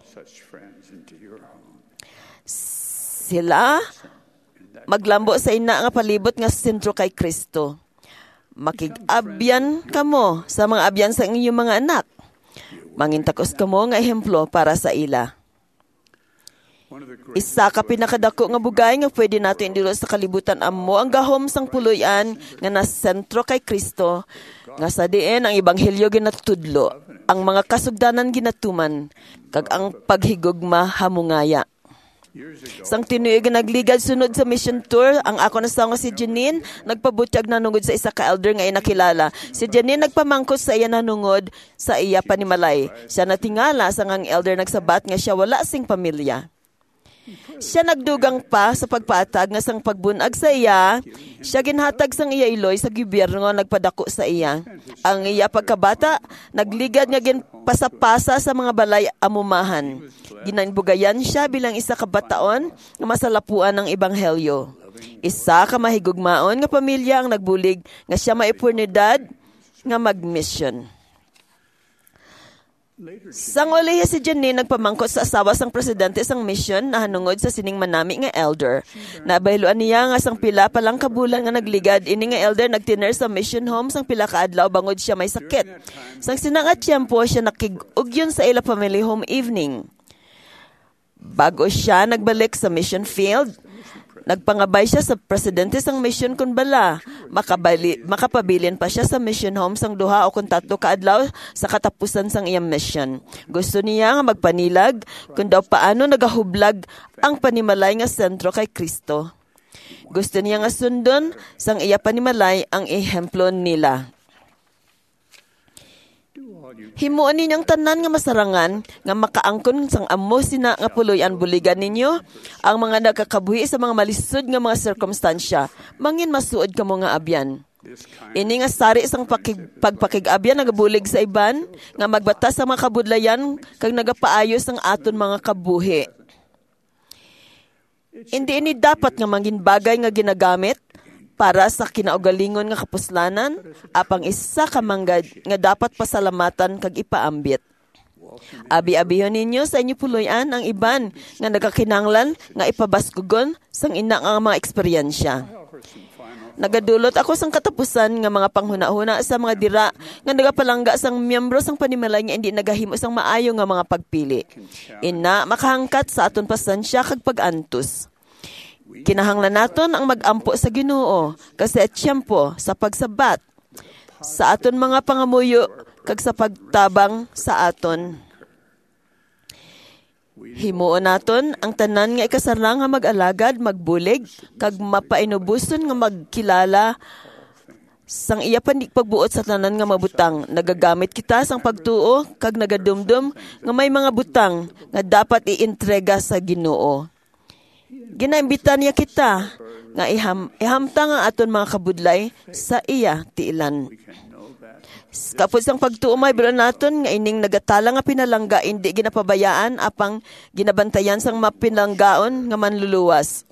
S5: Sila maglambo sa ina nga palibot nga sentro kay Kristo. Makig-abyan kamo sa mga abyan sa inyong mga anak. Mangintakos kamo nga ehemplo para sa ila. Isa ka pinakadako nga bugay nga pwede nato indilo sa kalibutan amo ang gahom sang puloy-an nga nasentro kay Kristo, nga sa diin ang ebanghelyo ginatudlo, ang mga kasugdanan ginatuman, kag ang paghigugma hamungaya. Sang tinuig nagligad sunod sa mission tour, ang ako na nga si Janine, nagpabutyag nanungod sa isa ka elder nga inakilala. Si Janine nagpamangkot sa iya nanungod sa iya panimalay. Siya natingala sang ang elder nagsabat nga siya wala sing pamilya. Siya nagdugang pa sa pagpatag nga sang pagbunag sa iya, siya ginhatag sang iya iloy sa gobyerno nga nagpadako sa iya. Ang iya pagkabata, nagligad nga ginpasapasa sa mga balay amumahan. Ginanbugayan siya bilang isa ka bataon nga masalapuan ng ebanghelyo. Isa ka mahigugmaon nga pamilya ang nagbulig nga siya maipurnidad nga mag-mission. Sang ulihi si Janine nagpamangkot sa asawa sang presidente sang mission na hanungod sa sining manami nga elder. Nabahiluan niya nga sang pila pa lang kabulan nga nagligad, ini nga elder nagtiner sa mission home sang pila ka adlaw bangod siya may sakit. Sang sinangat tiyempo siya nakig-ugyon sa ila family home evening. Bago siya nagbalik sa mission field, nagpangabay siya sa presidente sang mission kun bala. Makabali, makapabilin pa siya sa mission home sang duha o kun tatlo ka adlaw sa katapusan sang iyang mission. Gusto niya nga magpanilag kung daw paano nagahublag ang panimalay nga sentro kay Kristo. Gusto niya nga sundon sang iya panimalay ang ehemplo nila. Himuon ninyong tanan nga masarangan nga makaangkon sang amo sina nga puloy-an buligan ninyo ang mga nagkakabuhi sa mga malisod nga mga sirkumstansya. Mangin masuod kamo nga abyan. Ini nga sari sang pakig, pagpakig-abyan nagabulig sa iban nga magbatas sa mga kabudlayan kag nagapaayos ang aton mga kabuhi. Hindi ini dapat nga mangin bagay nga ginagamit para sa kinaugalingon nga kapuslanan, apang isa ka manggad nga dapat pasalamatan kag ipaambit. Abi-abihon ninyo sa inyo puloy-an ang iban nga nagakinanglan nga ipabaskugon sang ina nga mga eksperyensya. Nagadulot ako sang katapusan nga mga panghuna-huna sa mga dira nga nagapalangga sang miyembro sang panimalay nga hindi nagahimo sang maayo nga mga pagpili. Ina makahangkat sa aton pasensya kag pag-antos. Kinahanglan naton ang mag-ampo sa Ginoo kasi at tiyempo sa pagsabat sa aton mga pangamuyo kag sa pagtabang sa aton. Himuon naton ang tanan nga ikasarang nga mag-alagad, magbulig kag mapainubuson nga magkilala sang iya panik pagbuot sa tanan nga mabutang. Nagagamit kita sang pagtuo kag nagadumdum nga may mga butang nga dapat iintrega sa Ginoo. Ginaimbitan niya kita nga iham, ihamtang ang aton mga kabudlay sa iya tiilan. Kapod sang pagtuo may bilo naton nga ining nagatala nga pinalangga hindi ginapabayaan apang ginabantayan sang mapinalanggaon nga manluluwas.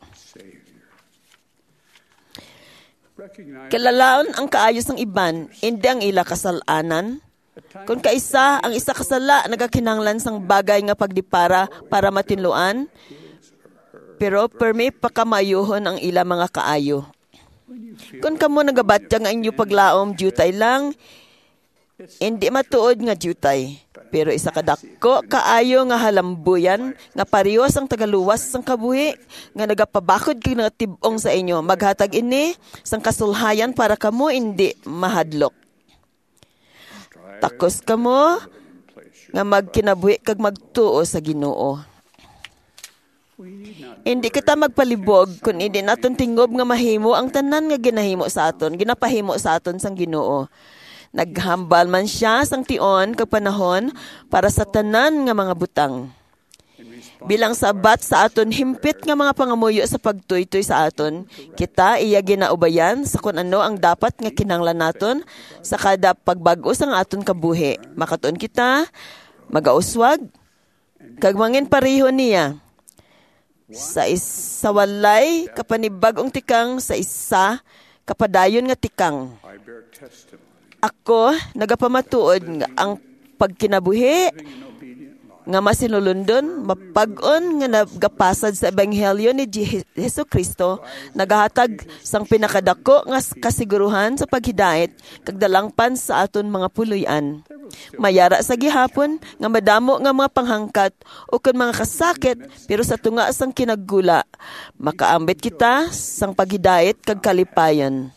S5: Kalalaon ang kaayos ng iban, hindi ang ila kasalanan. Kung kaisa ang isa kasala nagakinanglan sang bagay nga pagdipara para matinluan, pero permi pakamayuhon ang ila mga kaayo. Kung kamo nagabatya nga inyo paglaom, jutay lang, Hindi matuod nga jutay, pero isa kadako kaayo nga halambuyan nga parehas ang tagaluwas sang kabuhi nga nagapabakod kay nga tibong sa inyo. Maghatag ini sang kasulhayan para kamo hindi mahadlok. Takos kamo nga magkinabuhi kag magtuo sa Ginoo. Hindi kita magpalibog kung hindi naton tingob nga mahimo ang tanan nga ginahimo sa aton, ginapahimo sa aton sang Ginoo. Naghambal man siya sang tion kag panahon para sa tanan nga mga butang. Bilang sabat sa aton himpit nga mga pangamuyo sa pagtuytoy sa aton, kita iya ginaubayan sa kung ano ang dapat nga kinahanglan naton sa kada pagbag-o sang aton kabuhi. Makatuon kita magauswag kag mangin pareho niya. Sa isa walay kapanibag-ong tikang sa isa kapadayon nga tikang. Ako nagapamatuod nga ang pagkinabuhi nga masinulundon, mapag-on nga nagapasad sa Ebanghelyo ni Hesus Kristo, nagahatag sang pinakadako nga kasiguruhan sa paghidait kag dalangpan sa aton mga puluyan. Mayara sa gihapon nga madamo nga mga panghangkat o kun mga kasakit pero sa tunga sang kinaggula, makaambit kita sang paghidait kag kalipayon.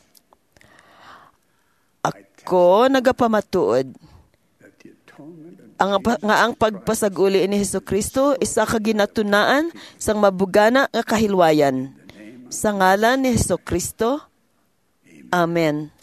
S5: Ako nagapamatuod ang nga ang pagpasaguli ni Hesus Kristo isa ka ginatunaan sang mabugana nga kahilwayan. Sa ngalan ni Hesus Kristo. Amen.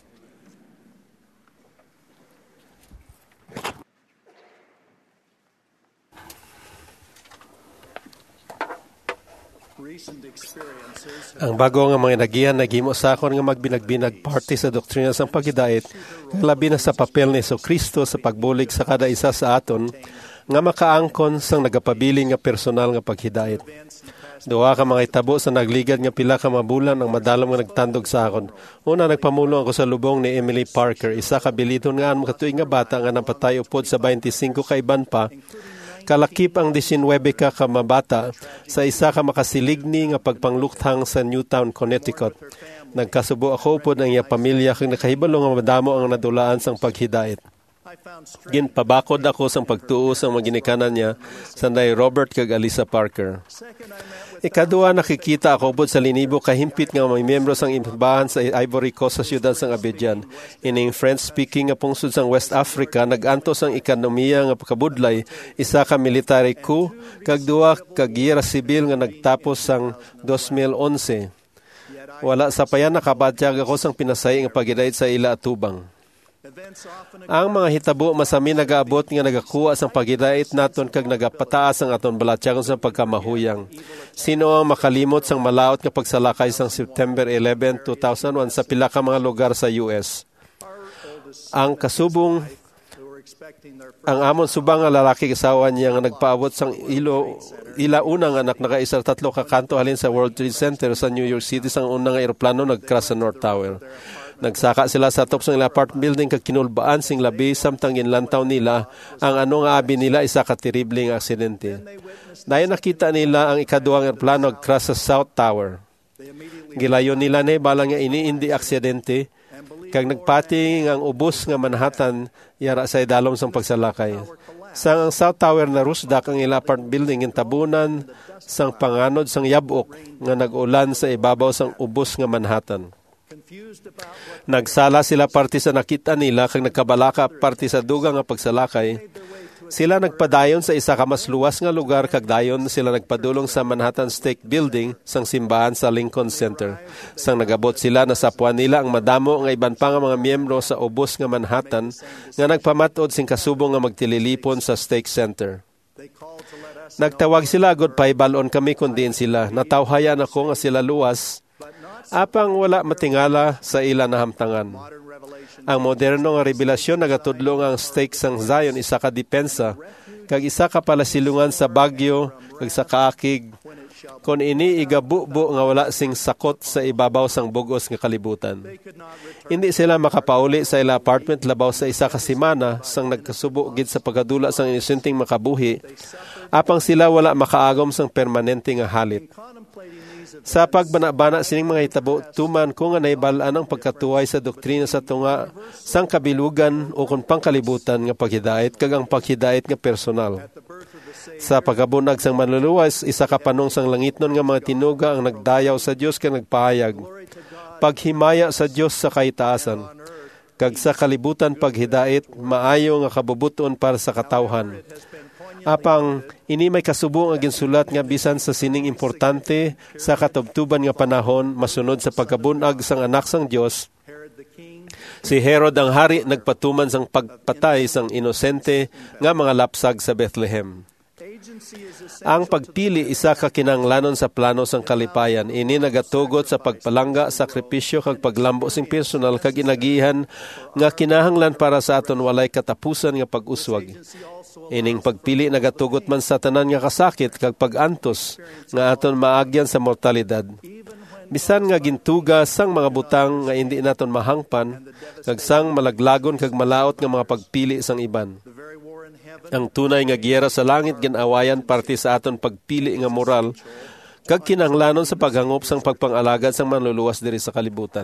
S2: Ang bago nga mga nagihan naghimo sa akon nga magbinag-binag party sa doktrina sang paghidait, labi na sa papel ni Hesus Kristo sa pagbulig sa kada isa sa aton nga makaangkon sang nagapabiling nga personal nga paghidait. Duha ka mga itabo sa nagligad nga pila ka mabulan ang madalam nga nagtandog sa akon. Una, nagpamulong ako sa lubong ni Emily Parker, isa ka biliton nga ang makatuig nga bata nga napatay upod sa twenty-five ka iban pa. Kalakip ang nineteen ka ka mabata sa isa ka makasiligni nga pagpangluktang sa Newtown, Connecticut. Nagkasubo ako upod ang iya pamilya kag nakahibalo nga madamo ang nadulaan sang paghidait. Ginpabakod ako sang pagtuo sang maginikanan niya sanday Robert kag Alisa Parker. Ikaduha, nakikita ako upod sa linibo kahimpit nga mga miyembro sang imbahan sa Ivory Coast sa siyudad sang Abidjan. Ining French-speaking nga pungsod sang West Africa, nag-antos ang ekonomiya nga pakabudlay, isa ka military coup, kag duha ka giyera sibil nga nagtapos sang twenty eleven. Wala sa payan nakabatyag ako sang pinasay nga paghidait sa ila atubang. Ang mga hitabo masami nagaabot nga nagakuha sang paghidait naton kag nagapataas ang aton balatyagon sa pagkamahuyang. Sino ang makalimot sang malaot nga pagsalakay sang September eleventh, two thousand one sa pila ka mga lugar sa U S? Ang kasubong ang amon subang nga lalaki kasawa niya nga nagpaabot sang ilo ila unang anak nakaisa tatlo ka kanto halin sa World Trade Center sa New York City sang unang eroplano nagcrash sa North Tower. Nagsaka sila sa top sang apartment building kag kinulbaan sing labi samtang ginlantaw nila ang ano nga abi nila isa ka terribleng aksidente. Dayon nakita nila ang ikaduhang eroplano nagcrash sa South Tower. Gilayon nila ni balang nga ini hindi aksidente kag nagpati ang ubos nga Manhattan yara sa idalom sang pagsalakay. Sang ang South Tower na rusdak ang ila apartment building in tabunan sang panganod sang yabok nga nag-ulan sa ibabaw sang ubos nga Manhattan. Nagsala sila parte sa nakita nila kag nagkabalaka parte sa dugang nga pagsalakay. Sila nagpadayon sa isa ka mas luwas nga lugar kag dayon sila nagpadulong sa Manhattan State Building sang simbahan sa Lincoln Center. Sang nagabot sila nasapuan nila ang madamo nga iban pa nga mga miyembro sa ubos nga Manhattan nga nagpamatod sing kasubong nga magtililipon sa State Center. Nagtawag sila agud pahibalon kami kun diin sila. Natawhayan ako nga sila luwas apang wala matingala sa ila nahamtangan. Ang moderno nga revelasyon nagatudlo nga ang stake sang Zion isa ka depensa kag isa ka palasilungan sa bagyo kag sa kaakig kon ini igabubo nga wala sing sakot sa ibabaw sang bugos nga kalibutan. Hindi sila makapauli sa ila apartment labaw sa isa ka semana sang nagkasubo gid sa pagkadula sang inusenting makabuhi apang sila wala makaagom sang permanente nga halit. Sa pagbanabana sining mga hitabo, tuman kung nga naibalaan ang pagkatuway sa doktrina sa tunga, sang kabilugan o kung pangkalibutan nga paghidait, kag ang paghidait nga personal. Sa pagabunag sang manluluwas, isa ka panong sang langitnon nga mga tinuga ang nagdayaw sa Dios kag nagpahayag. Paghimaya sa Dios sa kaitaasan, kag sa kalibutan paghidait, maayo nga kabubuton para sa katawhan. Apang ini may kasubong ang ginsulat nga bisan sa sining importante sa katubtuban nga panahon masunod sa pagkabunag sang anak sang Dios. Si Herod ang hari nagpatuman sang pagpatay sang inosente nga mga lapsag sa Bethlehem. Ang pagpili isa ka kinahanglanon sa plano sang kalipayan. Ini nagatugot sa pagpalangga, sakripisyo kag paglambo sing personal kag inagihan nga kinahanglan para sa aton walay katapusan nga pag-uswag. Ining pagpili nagatugot man sa tanan nga kasakit kag pag-antos nga aton maagyan sa mortalidad. Bisan nga gintuga sang mga butang nga hindi naton mahangpan kag sang malaglagon kag malaot nga mga pagpili sang iban. Ang tunay nga giyera sa langit ginawayan parte sa aton pagpili nga moral kag kinahanglanon sa paghangop sang pagpangalagad sang manluluwas diri sa kalibutan.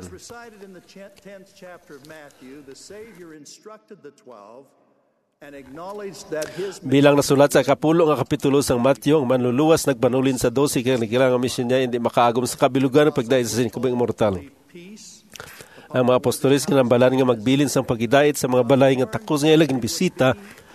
S2: Bilang nasulat sa kapulo nga kapitulo sang Mateo, ang manluluwas nagpanulin sa dose kaya nagilang ang misyon niya hindi makaagom sa kabilugan ng pagdait sa sinikubing mortal. Ang mga apostolis kinambalan nga magbilin sang pagidait sa mga balay nga takos nga ilaging bisita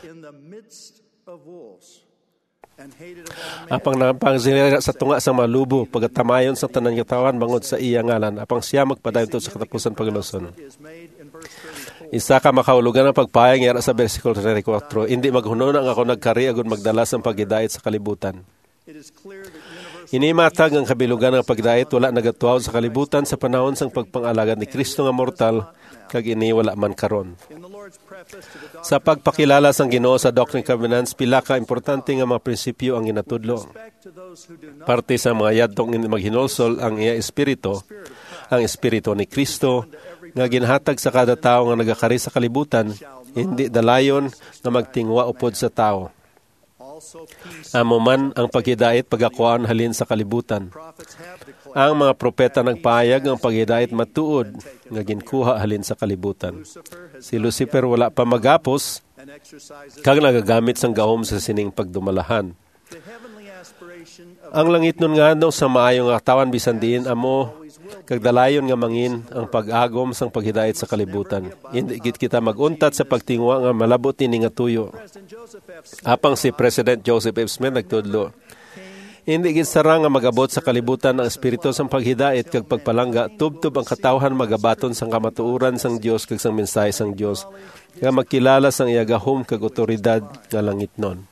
S2: apang nampang sinira sa tunga sa malubo pagtamayon sa tanan katawan bangod sa iya ngalan apang siya magpadayon sa katapusan pagluson. Isa ka makaulugan ng pagpayang yara sa versikulo thirty-four. Hindi maghunon ang ako nagkari agad magdalas ng pagidait sa kalibutan. Inimatag ang kabilugan ng pagdait wala nagatuaw sa kalibutan sa panahon sang pagpangalagad ni Kristo nga mortal kag ini wala man karon. Sa pagpakilala sang Ginoo sa Doctrine and Covenants, pila ka importante nga mga prinsipyo ang ginatudlo. Parte sa mga yadtong maghinulsol ang iya espiritu, ang espiritu ni Kristo nga ginhatag sa kada tawo nga nagakari sa kalibutan, hindi dalayon nga magtingwa upod sa tawo. Amo man ang paghidait pagakuan halin sa kalibutan. Ang mga propeta nagpahayag ang paghidait matuod nga ginkuha halin sa kalibutan. Si Lucifer wala pa magapos kag nagagamit sang gahom sa sining pagdumalahan. Ang langit nun nga no sa maayong atawan bisan diin amo kag dalayon nga mangin ang pag-agom sang paghidait sa kalibutan. Hindi gid kita maguntat sa pagtingwa nga malabot ini nga tuyo. Apang si President Joseph F. Smith nagtudlo, hindi gid sarang nga magabot sa kalibutan ang espiritu sang paghidait kag pagpalangga tubtob ang katawhan magabaton sang kamatuoran sang Dios kag sang mensahe sang Dios nga magkilala sang iya gahom kag otoridad nga langitnon.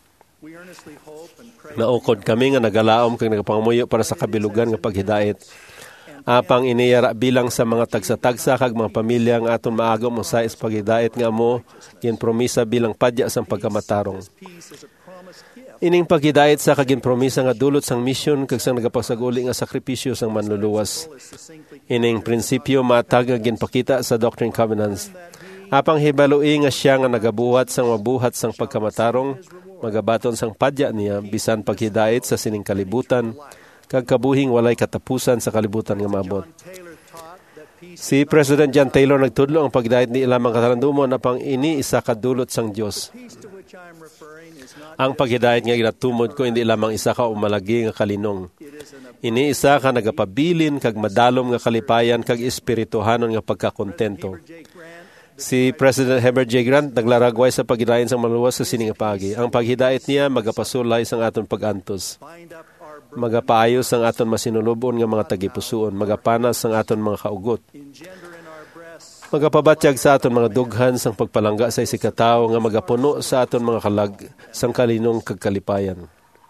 S2: Naukod kami nga nagalaom kag nagapangamuyo para sa kabilugan nga paghidait. Apang iniyara bilang sa mga tagsa-tagsa kag mga pamilya nga aton maagom ang sais paghidait nga mo ginpromisa bilang padya sang pagkamatarong. Ining paghidait sa kaginpromisa nga dulot sang misyon kag sang nagapasaguli nga sakripisyo sang manluluwas. Ining prinsipyo matag nga ginpakita sa Doctrine and Covenants. Apang hibaloi nga siya nga nagabuhat sang mabuhat sang pagkamatarong, magabaton sang padya niya bisan paghidait sa sining kalibutan kag kabuhing walay katapusan sa kalibutan nga maabot. Si President John Taylor nagtudlo ang pagdait ni ilamang katalandumon na pang ini isa kadulot sang Dios. Ang paghidait nga ginatumod ko hindi lamang isa ka umalagi nga kalinong. Ini isa ka nagapabilin kag madalom nga kalipayan kag espirituhanon nga pagkakontento. Si President Herbert J. Grant naglaragway sa paghidayon sang maluwas sa sining pagi. Ang paghidait niya magapasulay sang aton pagantos. Magapaayos ang aton masinulubon nga mga tagipusoon, magapanas ang aton mga kaugot. Magapabatyag sa aton mga dughan sang pagpalangga sa isikataw nga magapuno sa aton mga kalag sang kalinong kagkalipayan.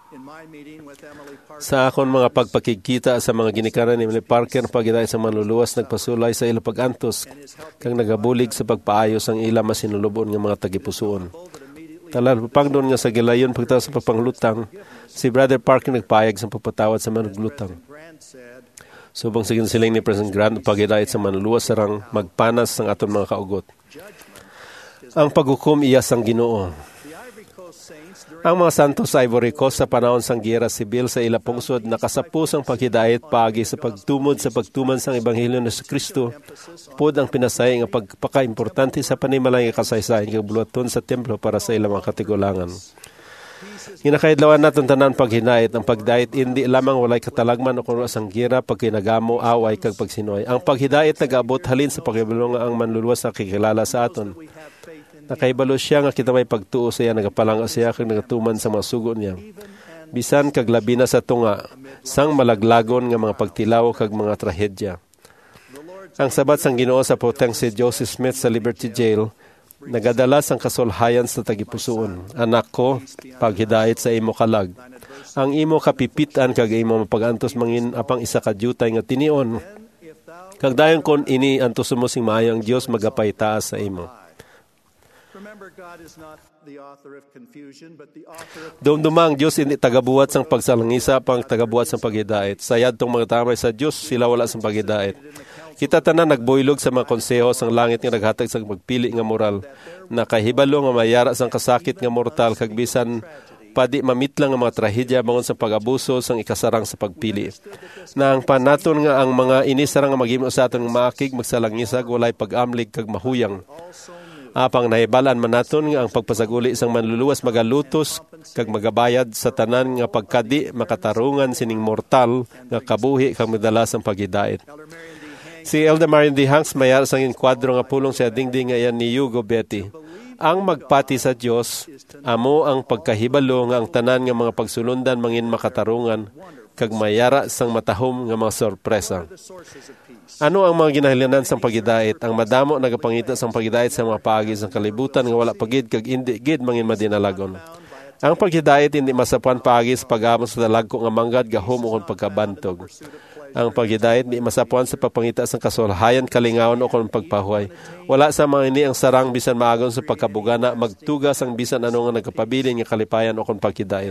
S2: Sa akon mga pagpakikita sa mga ginikanan ni Emily Parker paghidayon sa manluluwas nagpasulay sa ila pagantos kang nagabulig sa pagpaayos ang ila masinulubon nga mga tagipusoon. Talal papangdon nga sa gilayon pagtaw sa papanglutang, si Brother Parker nagpayag sa pagpatawad sa manuglutang. Subong sa ginsiling ni President Grant paghidait sa manluluwas sarang magpanas sang aton mga kaugot. Ang paghukom iya sang Ginoo. Ang mga santo sa Ivory Coast sa panahon sang giyera sibil sa ila pungsod nakasapos ang paghidayat paagi sa pagtumod sa pagtuman sang Ebanghelyo ni Kristo pod ang pinasay nga pagpakaimportante sa panimalay nga kasaysayan nga buluhaton sa templo para sa ilang mga katigulangan. Ginakaidlawan naton tanan paghinait ang pagdait hindi lamang walay katalagman o kuno sang gira pagkinagamo away kag pagsinoy. Ang paghidait nagaabot halin sa pagibalo nga ang manluluwas na kikilala sa aton. Nakaibalo siya nga kita may pagtuo sa iya nagapalanga siya kag nagatuman sa mga sugo niya. Bisan kag labi na sa tunga sang malaglagon nga mga pagtilaw kag mga trahedya. Ang sabat sang Ginoo sa poteng si Joseph Smith sa Liberty Jail nagadala sang kasulhayan sa tagipusoon. Anak ko, paghidait sa imo kalag. Ang imo kapipitan kag imo mapagantos mangin apang isa ka jutay nga tinion. Kag dayon kon ini antos mo sing maayong Dios magapay taas sa imo. Dumduma ang Diyos hindi tagabuhat sang pagsalangisa pang tagabuhat sang paghidait. Sayad tong mga tamay sa Diyos, sila wala sang paghidait. Kita tanan nagboylog sa mga konseho sang langit nga naghatag sang magpili nga moral. Nakahibalo nga mayara sang kasakit nga mortal kag bisan padi mamitlang nga mga trahedya bangon sa pag-abuso sang ikasarang sa pagpili. Na ang panaton nga ang mga inisarang nga maghimo sa aton nga maakig magsalangisag walay pag-amlig kag mahuyang. Apang nahibalaan man naton nga ang pagpasaguli sang manluluwas magalutos kag magabayad sa tanan nga pagkadi makatarungan sining mortal nga kabuhi kag madala sang paghidait. Si Elder Marion D. Hanks mayar sang inkwadro nga pulong sa dingding nga yan ni Hugo Betty. Ang magpati sa Dios amo ang pagkahibalo nga ang tanan nga mga pagsulundan mangin makatarungan kag mayara sang matahom nga mga sorpresa. Ano ang mga ginahilinan sang paghidait? Ang madamo nagapangita sang paghidait sa mga paagi sang kalibutan nga wala pagid kag indi gid mangin madinalagon. Ang paghidait hindi masapuan paagi sa pag-amos sa dalagko nga manggad gahom o kon pagkabantog. Ang paghidait hindi masapuan sa pagpangita sang kasulhayan kalingawon o kon pagpahuay. Wala sa mga ini ang sarang bisan maagon sa pagkabugana magtugas ang bisan ano nga nagkapabilin nga kalipayan o kon paghidait.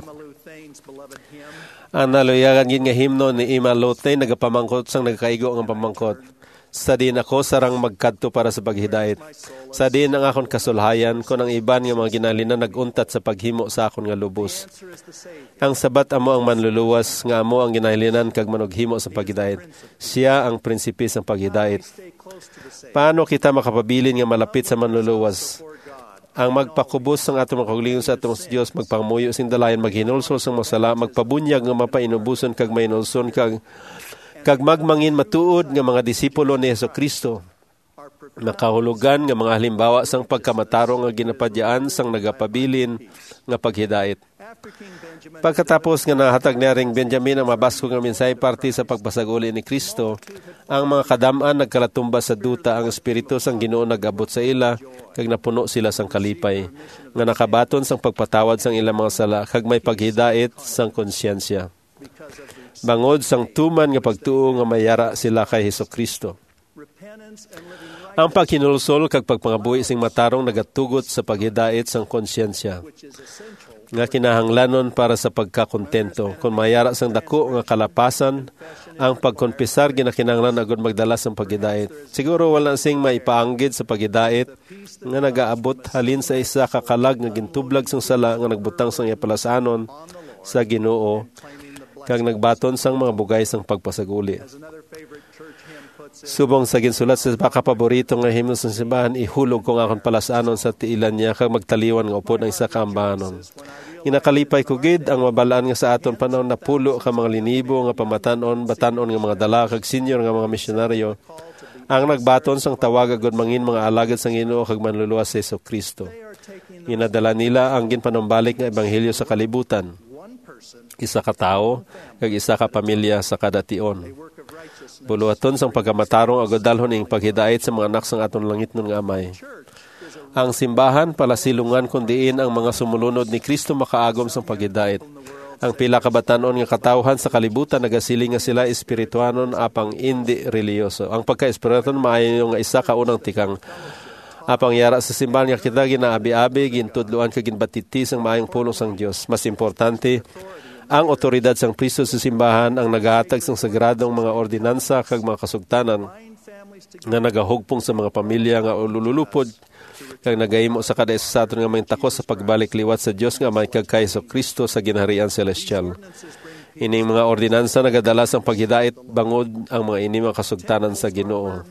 S2: Ang naluyagan gin nga himno ni Ima Lotay nagapamangkot sang nagkaigo nga pamangkot. Sa din ako sarang magkadto para sa paghidait. Sa din ang akon kasulhayan kon ang iban nga mga ginalinan naguntat sa paghimo sa akon nga lubos. Ang sabat amo ang manluluwas nga amo ang ginahilinan kag manughimo sa paghidait. Siya ang prinsipe sang paghidait. Paano kita makapabilin nga malapit sa manluluwas? Ang magpakubos sang atong kaugalingon sa atong Dios magpamuyo sing dalayan maghinulsol sang masala magpabunyag nga mapainubuson kag mainulson kag kag magmangin matuod nga mga disipulo ni Jesucristo. Nakahulugan nga mga halimbawa sang pagkamatarong nga ginapadyaan sang nagapabilin nga paghidait. Pagkatapos nga nahatag niya ring Benjamin ang mabasko nga mensahe parte sa pagpasaguli ni Kristo, ang mga kadam-an nagkalatumba sa duta ang espiritu sang Ginoo nagabot sa ila kag napuno sila sang kalipay nga nakabaton sang pagpatawad sang ilang mga sala kag may paghidait sang konsyensya. Bangod sang tuman nga pagtuo nga mayara sila kay Jesucristo. Ang paghinulsol kag pagpangabuhi sing matarong nagatugot sa paghidait sang konsyensya nga kinahanglanon para sa pagkakontento. Kung mayara sang dako nga kalapasan, ang pagkonpisar ginakinahanglan agud magdala sang paghidait. Siguro wala sing maipaanggid sa paghidait nga nagaabot halin sa isa ka kalag nga gintublag sang sala nga nagbutang sang ipalasanon sa Ginoo kag nagbaton sang mga bugay sang pagpasaguli. Subong sa ginsulat sa pakapaborito nga himno sa simbahan, ihulog ko nga akong palasanon sa tiilan niya kag magtaliwan nga upod ng isa ka ambanon. Inakalipay ko gid ang mabalaan nga sa aton panahon na pulo ka mga linibo nga pamatanon, batanon nga mga dala kag senior nga mga misyonaryo ang nagbaton sang tawag agud mangin mga alagad sang Ginoo kag manluluwas sa Jesucristo. Inadala nila ang ginpanumbalik nga ebanghelyo sa kalibutan. Isa ka tao kag isa ka pamilya sa kada tion. Buluhaton sang pagkamatarong agud dalhon ing paghidait sa mga anak sang aton langit nun nga amay. Ang simbahan palasilungan kundiin ang mga sumulunod ni Kristo makaagom sang paghidait. Ang pila ka batan-on nga katawhan sa kalibutan nagasiling nga sila espirituanon apang indi reliyoso. Ang pagka-espirituan maayo nga isa ka unang tikang apang yara sa simbahan nga kita ginaabi-abi gintudloan kag ginbatiti sang maayong pulong sang Dios. Mas importante ang otoridad sang priesthood sa simbahan ang nagahatag sang sagradong mga ordinansa kag mga kasugtanan nga nagahugpong sa mga pamilya nga ululupod kag nagahimo sa kada isa sa aton nga may takos sa pagbalik liwat sa Dios nga may kag kay Hesus Kristo sa ginharian celestial. Ining mga ordinansa nagadala sang paghidait bangod ang mga ini mga kasugtanan sa Ginoo.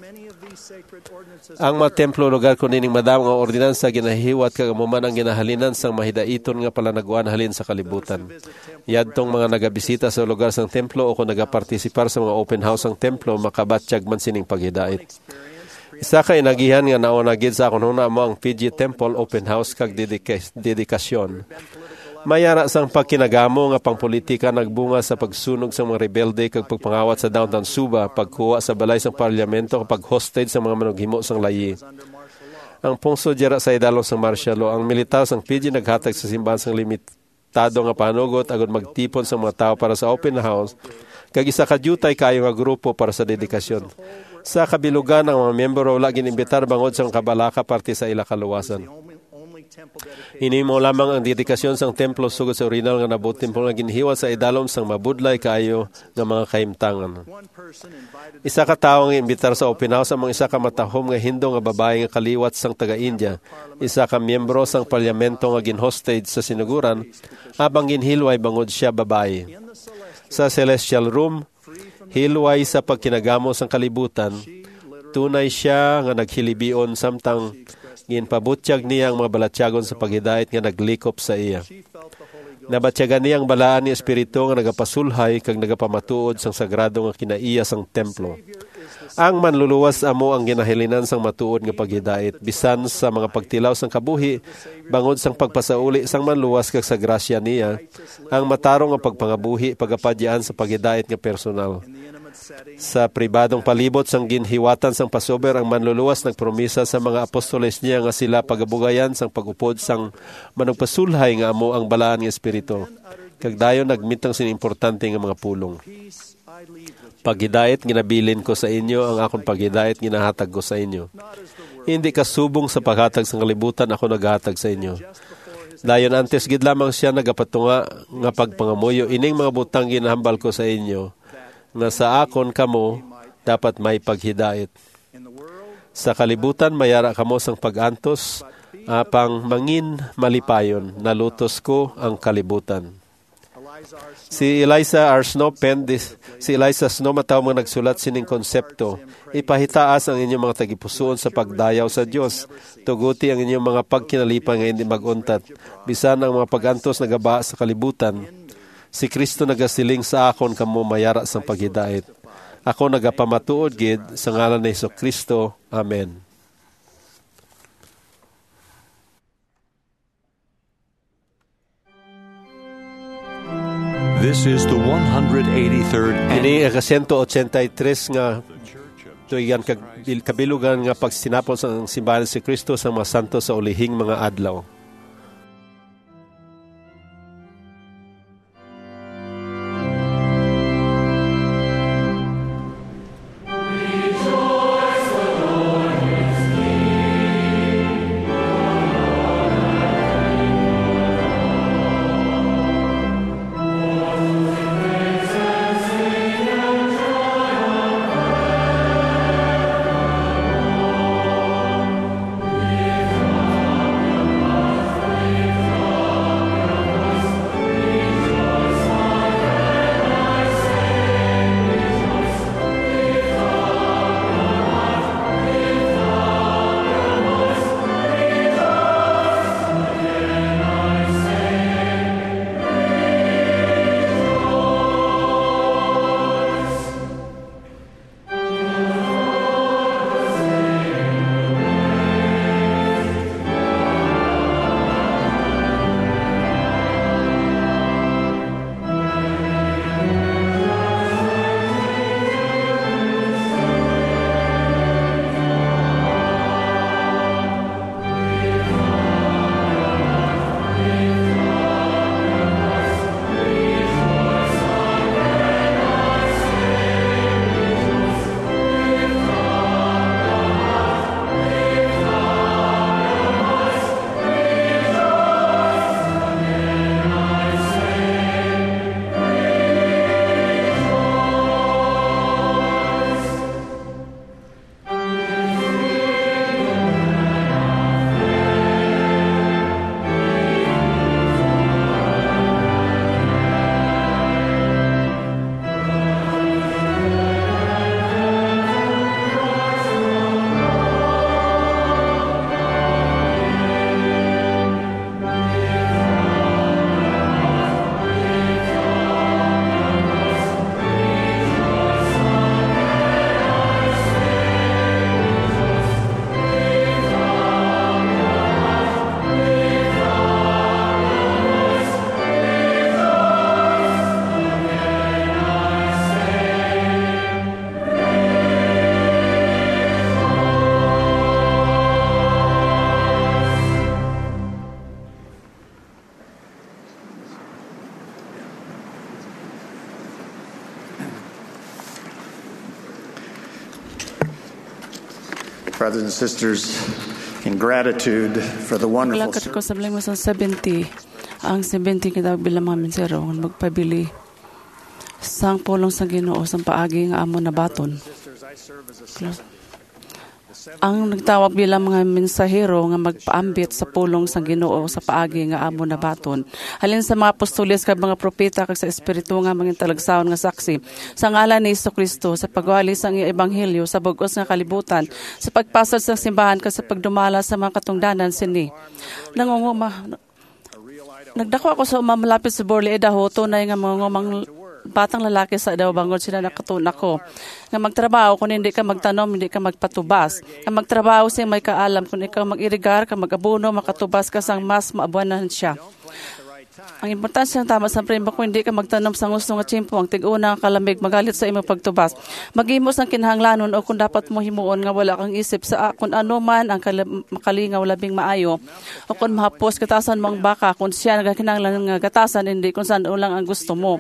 S2: Ang mga templo lugar kun ining madam nga ordinansa ginahiwat kag amuman ang ginahalinan sang mahidaiton nga palanaguan halin sa kalibutan. Yadtong mga nagabisita sa lugar sang templo o kung nagapartisipar sa mga open house sang templo makabatsyag man sining paghidait. Isa ka inagihan nga naunagid sa akon huna mo ang P G Temple open house kag dedika- dedikasyon. Mayara sang pagkinagamo nga pangpolitika nagbunga sa pagsunog sa mga rebelde kag pagpangawat sa downtown Suba, pagkuha sa balay sang parlamento kag pag-hostage sa mga manughimo sang layi. Ang pungso dira sa idalong sang martial law, ang militar sang P G naghatag sa simbahan sang limitado nga panugot agud magtipon sa mga tao para sa open house kag isa ka jutay kayo nga grupo para sa dedikasyon. Sa kabilugan ang mga miyembro wala ginimbitar bangod sa kabalaka parte sa ila kaluwasan. Hinimo lamang ang dedikasyon sang templo sugod sa original nga nabuot templo nga ginhiwa sa idalom sang mabudlay kaayo nga mga kahimtangan. Isa ka tawo nga imbitar sa open house ang mga isa ka matahom nga Hindu nga babae nga kaliwat sang taga-India, isa ka miyembro sang parlamento nga ginhostage sa sinuguran, abang ginhilway bangod siya babae. Sa celestial room, hilway sa pagkinagamo sang kalibutan, tunay siya nga naghilibion samtang ginpabutyag niya ang mga balatyagon sa paghidait nga naglikop sa iya. Nabatyagan niya ang balaan ni Espiritu nga nagapasulhay kag nagapamatuod sang sagrado nga kinaiya sang templo. Ang manluluwas amo ang ginahilinan sang matuod nga paghidait bisan sa mga pagtilaw sang kabuhi bangod sang pagpasauli sang manluwas kag sa grasya niya ang matarong nga pagpangabuhi pagapadyaan sa paghidait nga personal. Sa pribadong palibot sang ginhiwatan sang pasober ang manluluwas nagpromisa sa mga apostoles niya nga sila pagabugayan sang pagupod sang managpasulhay nga amo ang balaan nga espiritu. Kag dayon nagmitang sin importante nga mga pulong. Paghidait ginabilin ko sa inyo ang akong paghidait ginahatag ko sa inyo. Hindi kasubong sa paghatag sang kalibutan ako naghatag sa inyo. Dayon antes gid lamang siya nagapatunga nga pagpangamuyo ining mga butang ginahambal ko sa inyo nga sa akon kamo dapat may paghidait. Sa kalibutan mayara kamo sang pag-antos apang mangin malipayon nalutos ko ang kalibutan. Si Eliza R. Snow pen this, si Eliza Snow mataw mga nagsulat sining konsepto. Ipahitaas ang inyong mga tagipusoon sa pagdayaw sa Dios. Tuguti ang inyong mga pagkinalipan nga hindi maguntat. Bisan ang mga pag-antos nagaba sa kalibutan. Si Kristo nagasiling sa akon kamo mayara sang paghidait. Ako nagapamatuod gid sa ngalan ni Hesus Kristo. Amen.
S1: This is the one hundred eighty-third
S2: Ini ang one eighty-three nga tuigan kabilugan nga pagsinapon sa simbahan si Kristo sa mga santo sa ulihing mga adlaw.
S3: brothers and sisters, in gratitude for the wonderful
S6: Lakat ko sa bilang masang seventy. Ang seventy kita bilang mga minsero magpabili sang pulong sa Ginoo sang paagi nga amo na baton. Ang nagtawag bilang mga mensahero nga magpaambit sa pulong sa Ginoo sa paagi nga amo na baton. Halin sa mga apostoles kag mga propeta kag sa espiritu nga mga talagsaon nga saksi sa ngalan ni Jesucristo sa pagwali sang ebanghelyo sa bug-os nga kalibutan sa pagpasad sa simbahan kag sa pagdumala sa mga katungdanan sini. Nangunguma Nagdako ako sa mamalapit sa Borle Idaho tunay nga mga ngumang batang lalaki sa daw bangod sila nakatuna ko nga magtrabaho kung hindi ka magtanom hindi ka magpatubas nga magtrabaho siya may kaalam kung ikaw mag-irigar ka mag-abuno makatubas ka sang mas maabuanan siya. Ang importansya ng tama sa prima kung hindi ka magtanom sa gusto nga tiyempo ang tig-una ang kalamig magalit sa imong pagtubas magimos ang kinahanglanon o kung dapat mo himuon nga wala kang isip sa kung ano man ang makalingaw labing maayo o kung mahapos gatasan mo ang baka kung siya nagakinahanglan nga gatasan hindi kung saan ulang ang gusto mo.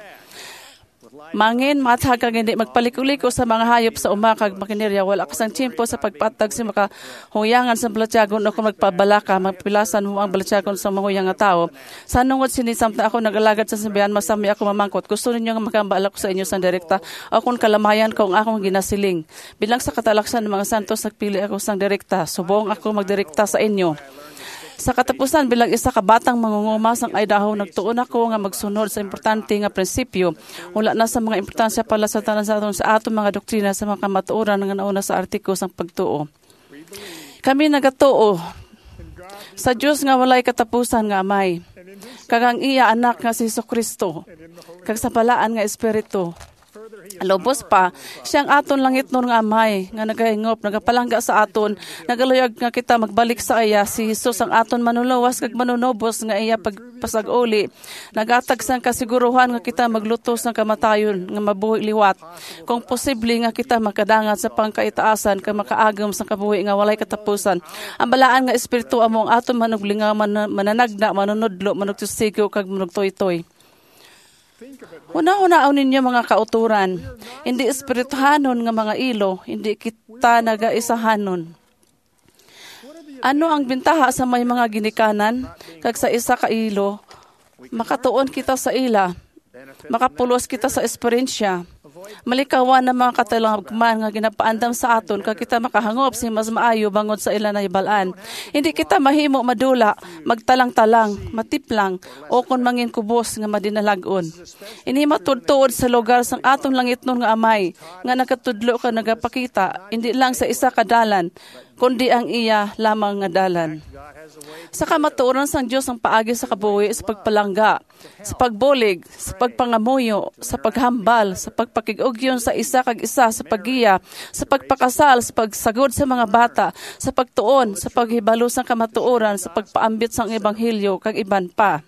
S6: Mangin, matag kang hindi magpaliko-liko sa mga hayop sa umakag makinirya. Wala kasang tiyempo sa pagpatag si makahuyangan sa balatyagon o kung magpabala ka, magpilasan mo ang balatyagon sa mahuyang nga tao. Sa nungod sinisamta ako nag-alagad sa simbahan, masami ako mamangkot. Gusto ninyo nga makambala ko sa inyo sa direkta o kung kalamayan ko ang akong ginasiling. Bilang sa katalaksan ng mga santos, nagpili ako sa direkta. Subong ako magdirekta sa inyo. Sa katapusan, bilang isa ka batang mangunguma sang Idaho, nagtuon ako nga magsunod sa importante nga prinsipyo. Wala na sa mga importansya pala sa tanan sa aton sa aton mga doktrina sa mga kamatuoran nga nauna sa artiko sang pagtuo. Kami nagatuo sa Dios nga walay katapusan nga amay. Kagang iya anak nga si Jesucristo. Kag sa balaan nga espiritu. Lobos pa, siyang aton langit nun nga amay, nga nagahingop, nagapalangga sa aton, nagaluyag nga kita magbalik sa iya, si Jesus ang aton manulawas, kag manunobos nga iya pagpasag-uli, nagatag sang kasiguruhan nga kita maglutos ng kamatayon, nga mabuhi liwat, kung posible nga kita makadangat sa pangkaitaasan, kag makaagam sa kabuhi nga walay katapusan. Ang balaan nga espiritu among aton manuglinga, man, mananagna, manunudlo, manugtusigo, kag manugtoy-toy. Una-unaaw ninyo mga kauturan, hindi espirituhanon nga mga ilo, hindi kita nagaisahanon. Ano ang bintaha sa may mga ginikanan, kag sa isa ka ilo, makatuon kita sa ila, makapulos kita sa esperensya, malikawan na mga katalagman nga ginapaandam sa aton kag kita makahangop si mas maayo bangod sa ila na ibalaan. Hindi kita mahimo madula, magtalang-talang, matiplang o kon mangin kubos nga madinalagon. Ini matudtuod sa lugar sang atong langit nun nga amay nga nakatudlo ka nagapakita hindi lang sa isa ka dalan kundi ang iya lamang nga dalan. Sa kamatuoran sang Dios ang paagi sa kabuhi sa pagpalangga, sa pagbulig, sa pagpangamuyo, sa paghambal, sa pagpakig-ugyon sa isa kag isa, sa pagiya, sa pagpakasal, sa pagsagod sa mga bata, sa pagtuon, sa paghibalo sang kamatuoran, sa pagpaambit sang ebanghelyo kag iban pa.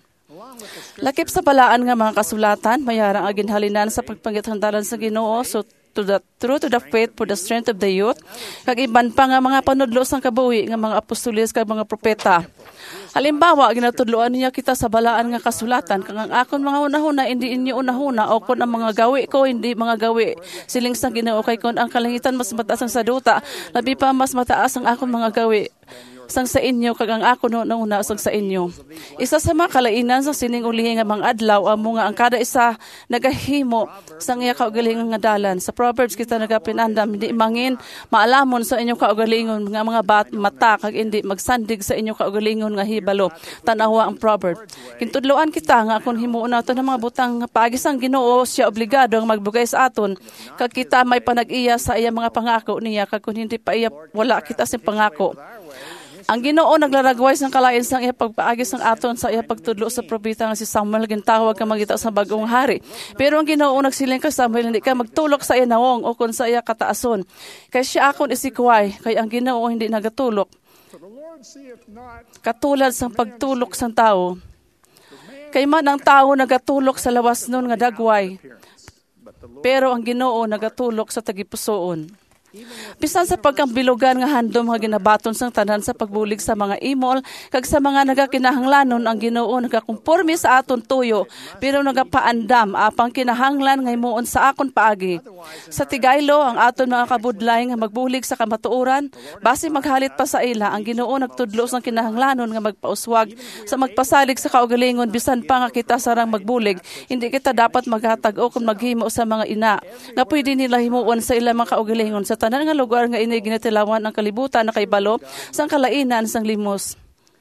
S6: Lakip sa balaan nga mga kasulatan, mayarang aginhalinan sa pagpangithandalan sa Ginoo so to the true to the faith for the strength of the youth kag iban pa nga mga panudlo sang kabuhi nga mga apostoles kag mga propeta. Halimbawa, ginatudloan niya kita sa balaan nga kasulatan kang ang akon mga unahuna hindi inyo unahuna o kun ang mga gawi ko hindi mga gawi siling sang Ginoo kay kun ang kalangitan mas mataas ang sa duta labi pa mas mataas ang akon mga gawi sang sa inyo kag ang ako no una sang sa inyo. Isa sa mga kalainan sa sining ulihi nga mga adlaw amo nga ang kada isa nagahimo sang iya kaugalingon nga dalan. Sa Proverbs kita nagapinandam hindi mangin maalamon sa inyo kaugalingon nga mga bat mata kag hindi magsandig sa inyo kaugalingon nga hibalo. Tan-awa ang proverb. Kintudloan kita nga kung himuon nato ng mga butang paagi sang Ginoo siya obligado ang magbugay sa aton kag kita may panag-iya sa iya mga pangako niya kag kun hindi pa iya wala kita sa pangako. Ang Ginoo naglaragway sang kalain sang iya pagpaagi sang aton sa iya pagtudlo sa propeta nga si Samuel gintawag ka magita sa bagong hari. Pero ang Ginoo nagsiling ka Samuel hindi ka magtulok sa iya nawong o kun sa iya kataason. Kay siya akon isikway kay ang Ginoo hindi nagatulok. Katulad sang pagtulok sang tao. Kay man ang tao nagatulok sa lawas nun nga dagway. Pero ang Ginoo nagatulok sa tagipusoon. Bisan sa pagkambilugan nga handom nga ginabaton sang tanan sa pagbulig sa mga imol, kag sa mga nagakinahanglanon ang Ginoo nagakumporme sa aton tuyo, pero nagapaandam apang kinahanglan nga himuon sa akon paagi. Sa tigaylo ang aton mga kabudlay nga magbulig sa kamatuoran, base maghalit pa sa ila ang Ginoo nagtudlo sang kinahanglanon nga magpauswag sa magpasalig sa kaugalingon bisan pa nga kita sarang magbulig, hindi kita dapat maghatag o kung maghimo sa mga ina nga pwede nila himuon sa ilang mga kaugalingon sa tanan nga lugar nga ini ginatilawan ang kalibutan na kaibalo sang kalainan sang limos.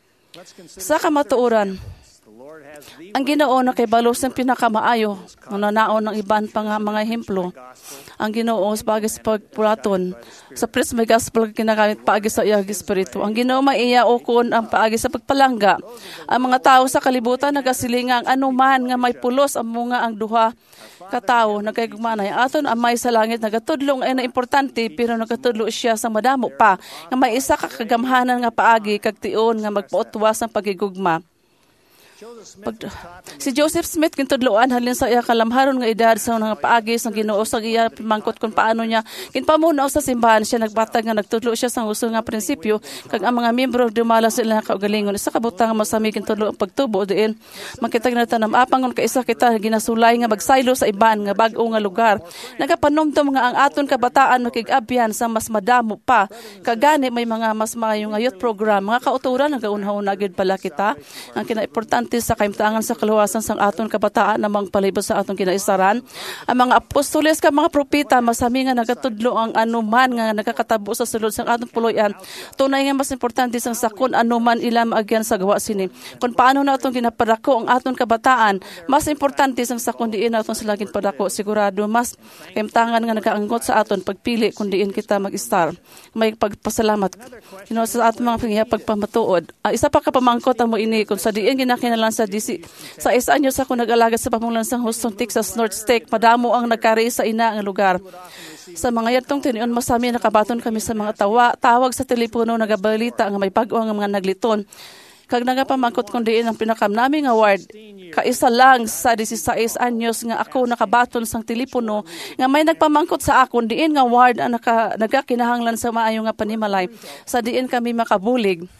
S6: Sa kamatuoran, ang Ginoo na kaibalo sang pinakamaayo, nananaon ng iban pa nga mga ehemplo. Ang Ginoo bagay sa pagpulaton, sa pres may gospel kinagamit paagi sa iyang espiritu. Ang Ginoo maiya ukon ang paagi sa pagpalangga. Ang mga tao sa kalibutan nagasilinga ang anuman nga may pulos ang mga ang duha katao nagkaygugmanay. Aton amay sa langit nagatudlong ay na importante pero nagatudlo siya sa madamo pa nga may isa ka kagamhanan nga paagi kag tion nga magpautwas ang pagigugma. Pag, si Joseph Smith kintudloan halin sa iya kalamharon nga edad sa mga paagi sa Ginoo sa iya pimangkot kung paano niya kinpamunaw sa simbahan siya nagbatag nga nagtudlo siya sa uso nga prinsipyo kag ang mga miyembro dumala sa ilang kaugalingon sa kabutang masami kintudlo ang pagtubo diin makita nga tanam apang kun kaisa kita ginasulay nga magsaylo sa iban nga bag-o nga lugar nagapanumdum nga ang aton kabataan makig-abyan sa mas madamo pa kagani may mga mas maayo nga youth program mga kauturan nagaunhaw na gid pala kita ang kinaimportante sa kaimtangan sa kaluwasan sang aton kabataan namang palibot sa aton kinaisaran. Ang mga apostoles ka mga propeta masami nga nagatudlo ang anuman nga nakakatabo sa sulod sang aton puloy-an. Tunay nga mas importante sang sakon anuman ila maagyan sa gawa sini. Kung paano naton ginapadako ang aton kabataan, mas importante sang sakon diin naton sila ginpadako. Sigurado mas kaimtangan nga nagaanggot sa aton pagpili kung diin kita mag-star. May pagpasalamat. You know, sa aton mga pangya pagpamatuod. Uh, isa pa ka pamangkot ang mo ini kung sa diin ginakina lang sa D C. Sa isa anyos ako nag-alaga sa pamulan sa Houston, Texas, North Stake. Madamo ang nagkari sa ina ang lugar. Sa mga yatong tinion, masami nakabaton kami sa mga tawa, tawag sa telepono, nagabalita ang may pag-o ang mga nagliton. Kag nagapamangkot kung diin ang pinakam naming award, kaisa lang sa disisays anyos nga ako nakabaton sang telepono, nga may nagpamangkot sa akon, diin nga award ang naka, nagakinahanglan sa maayo nga panimalay. Sa diin kami makabulig.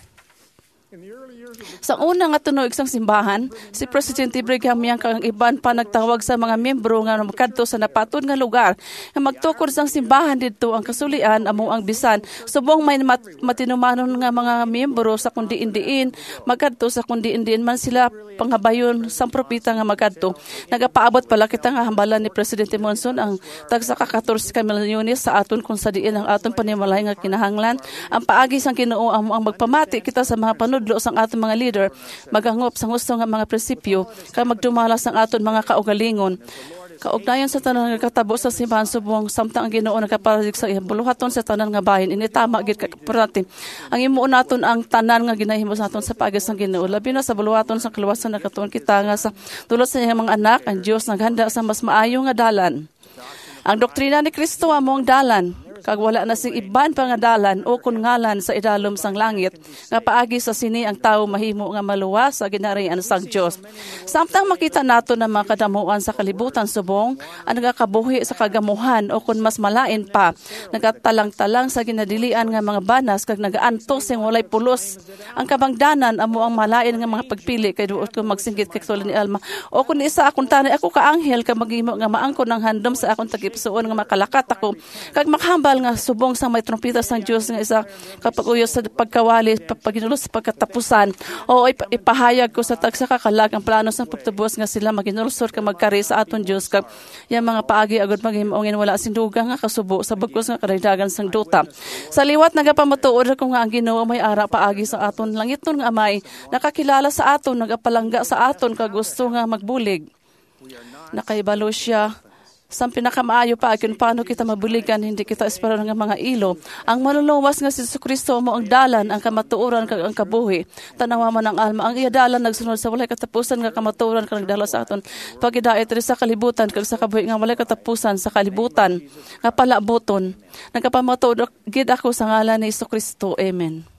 S6: Sa una nga tunog sang simbahan, si Presidente Brigham Young kang iban pa nagtawag sa mga miyembro nga makadto sa napaton nga lugar nga magtukod sang simbahan didto ang kasulian amo ang bisan subong may mat, matinumanon nga mga miyembro sa kundiin-diin magkadto sa kundiin-diin man sila panghabayon sang propeta nga magkadto. Nagapaabot pala kita nga hambalan ni Presidente Monson ang tagsa ka fourteen ka milyones sa aton kung sa diin ang aton panimalay nga kinahanglan. Ang paagi sang Ginoo amo ang magpamati kita sa mga panudlo sang aton mga leader magangop sa gusto nga mga prinsipyo kay magdumala sang aton mga kaugalingon. Kaugnayan sa tanan nga katabo sa simbahan subong samtang ang Ginoo nagapalig sa buluhaton sa tanan nga bahin ini tama gid ka perante. Ang imo naton ang tanan nga ginahimo sa aton sa paagi sang Ginoo labi na sa buluhaton sa kaluwasan nagatuon kita nga sa dulot sa iyang mga anak ang Dios naghanda sa mas maayo nga dalan. Ang doktrina ni Kristo amo ang dalan. Kag wala na sing iban pa nga dalan o kun ngalan sa idalom sang langit nga paagi sa sini ang tao mahimo nga maluwas sa ginharian sang Dios. Samtang makita nato na mga kadamuan sa kalibutan subong ang nagakabuhi sa kagamuhan o kun mas malain pa nagatalang-talang sa ginadilian nga mga banas kag nagaantos sing walay pulos ang kabangdanan amo ang malain nga mga pagpili kay duot ko magsinggit kay tulad ni Alma o kun isa akong tanay ako ka anghel ka maghimo nga maangkon ng handom sa akong tagipsuon nga makalakat ako kag makhambal nga subong sa may trompeta sang Dios nga isa kapag-uyos sa pagkawali pagpaginulos sa pagkatapusan o ipahayag ko sa tagsa kakalag ang plano sa pagtubos nga sila maginulusor ka magkari sa aton Dios kag yang mga paagi agud maghimongin wala sinduga nga kasubo sa bagkos nga kadagdagan sang duta. Sa liwat nagapamatuod ko nga ang Ginoo may ara paagi sa aton langiton nga amay nakakilala sa aton nagapalangga sa aton kag gusto nga magbulig. Nakaibalo siya sa pinakamaayo pa kung paano kita mabuligan, hindi kita espero ng mga ilo. Ang maluluwas nga si Kristo mo ang dalan, ang kamatuoran kag ang kabuhi. Tanawa man ang alma, ang iya dalan nagsunod sa walay katapusan nga kamatuoran kag nagdala sa aton. Pagidait ri sa kalibutan kag sa kabuhi nga walay katapusan sa kalibutan nga palaboton. Nagapamatuod gid ako sa ngalan ni Kristo. Amen.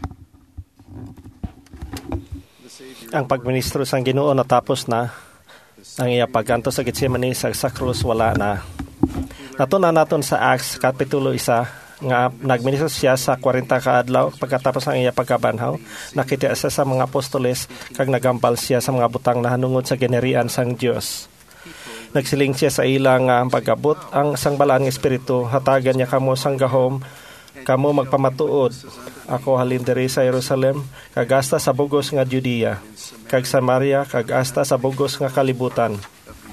S7: Ang pagministro sang Ginoo natapos na. ang iya pagkanto sa Getsemani sa, sa krus wala na. Natuna naton sa Acts kapitulo one nga nagministro siya sa forty ka adlaw pagkatapos ang iya pagkabanhaw. Nakita siya sa mga apostoles kag nagambal siya sa mga butang na hanungod sa ginerian sang Dios. Nagsiling siya sa ila nga ang pagabot ang sang balaan nga espiritu hatagan niya kamo sang gahom kamo magpamatuod. Ako halin diri sa Jerusalem kag asta sa bugos nga Judea kag Samaria kag asta sa bugos nga kalibutan.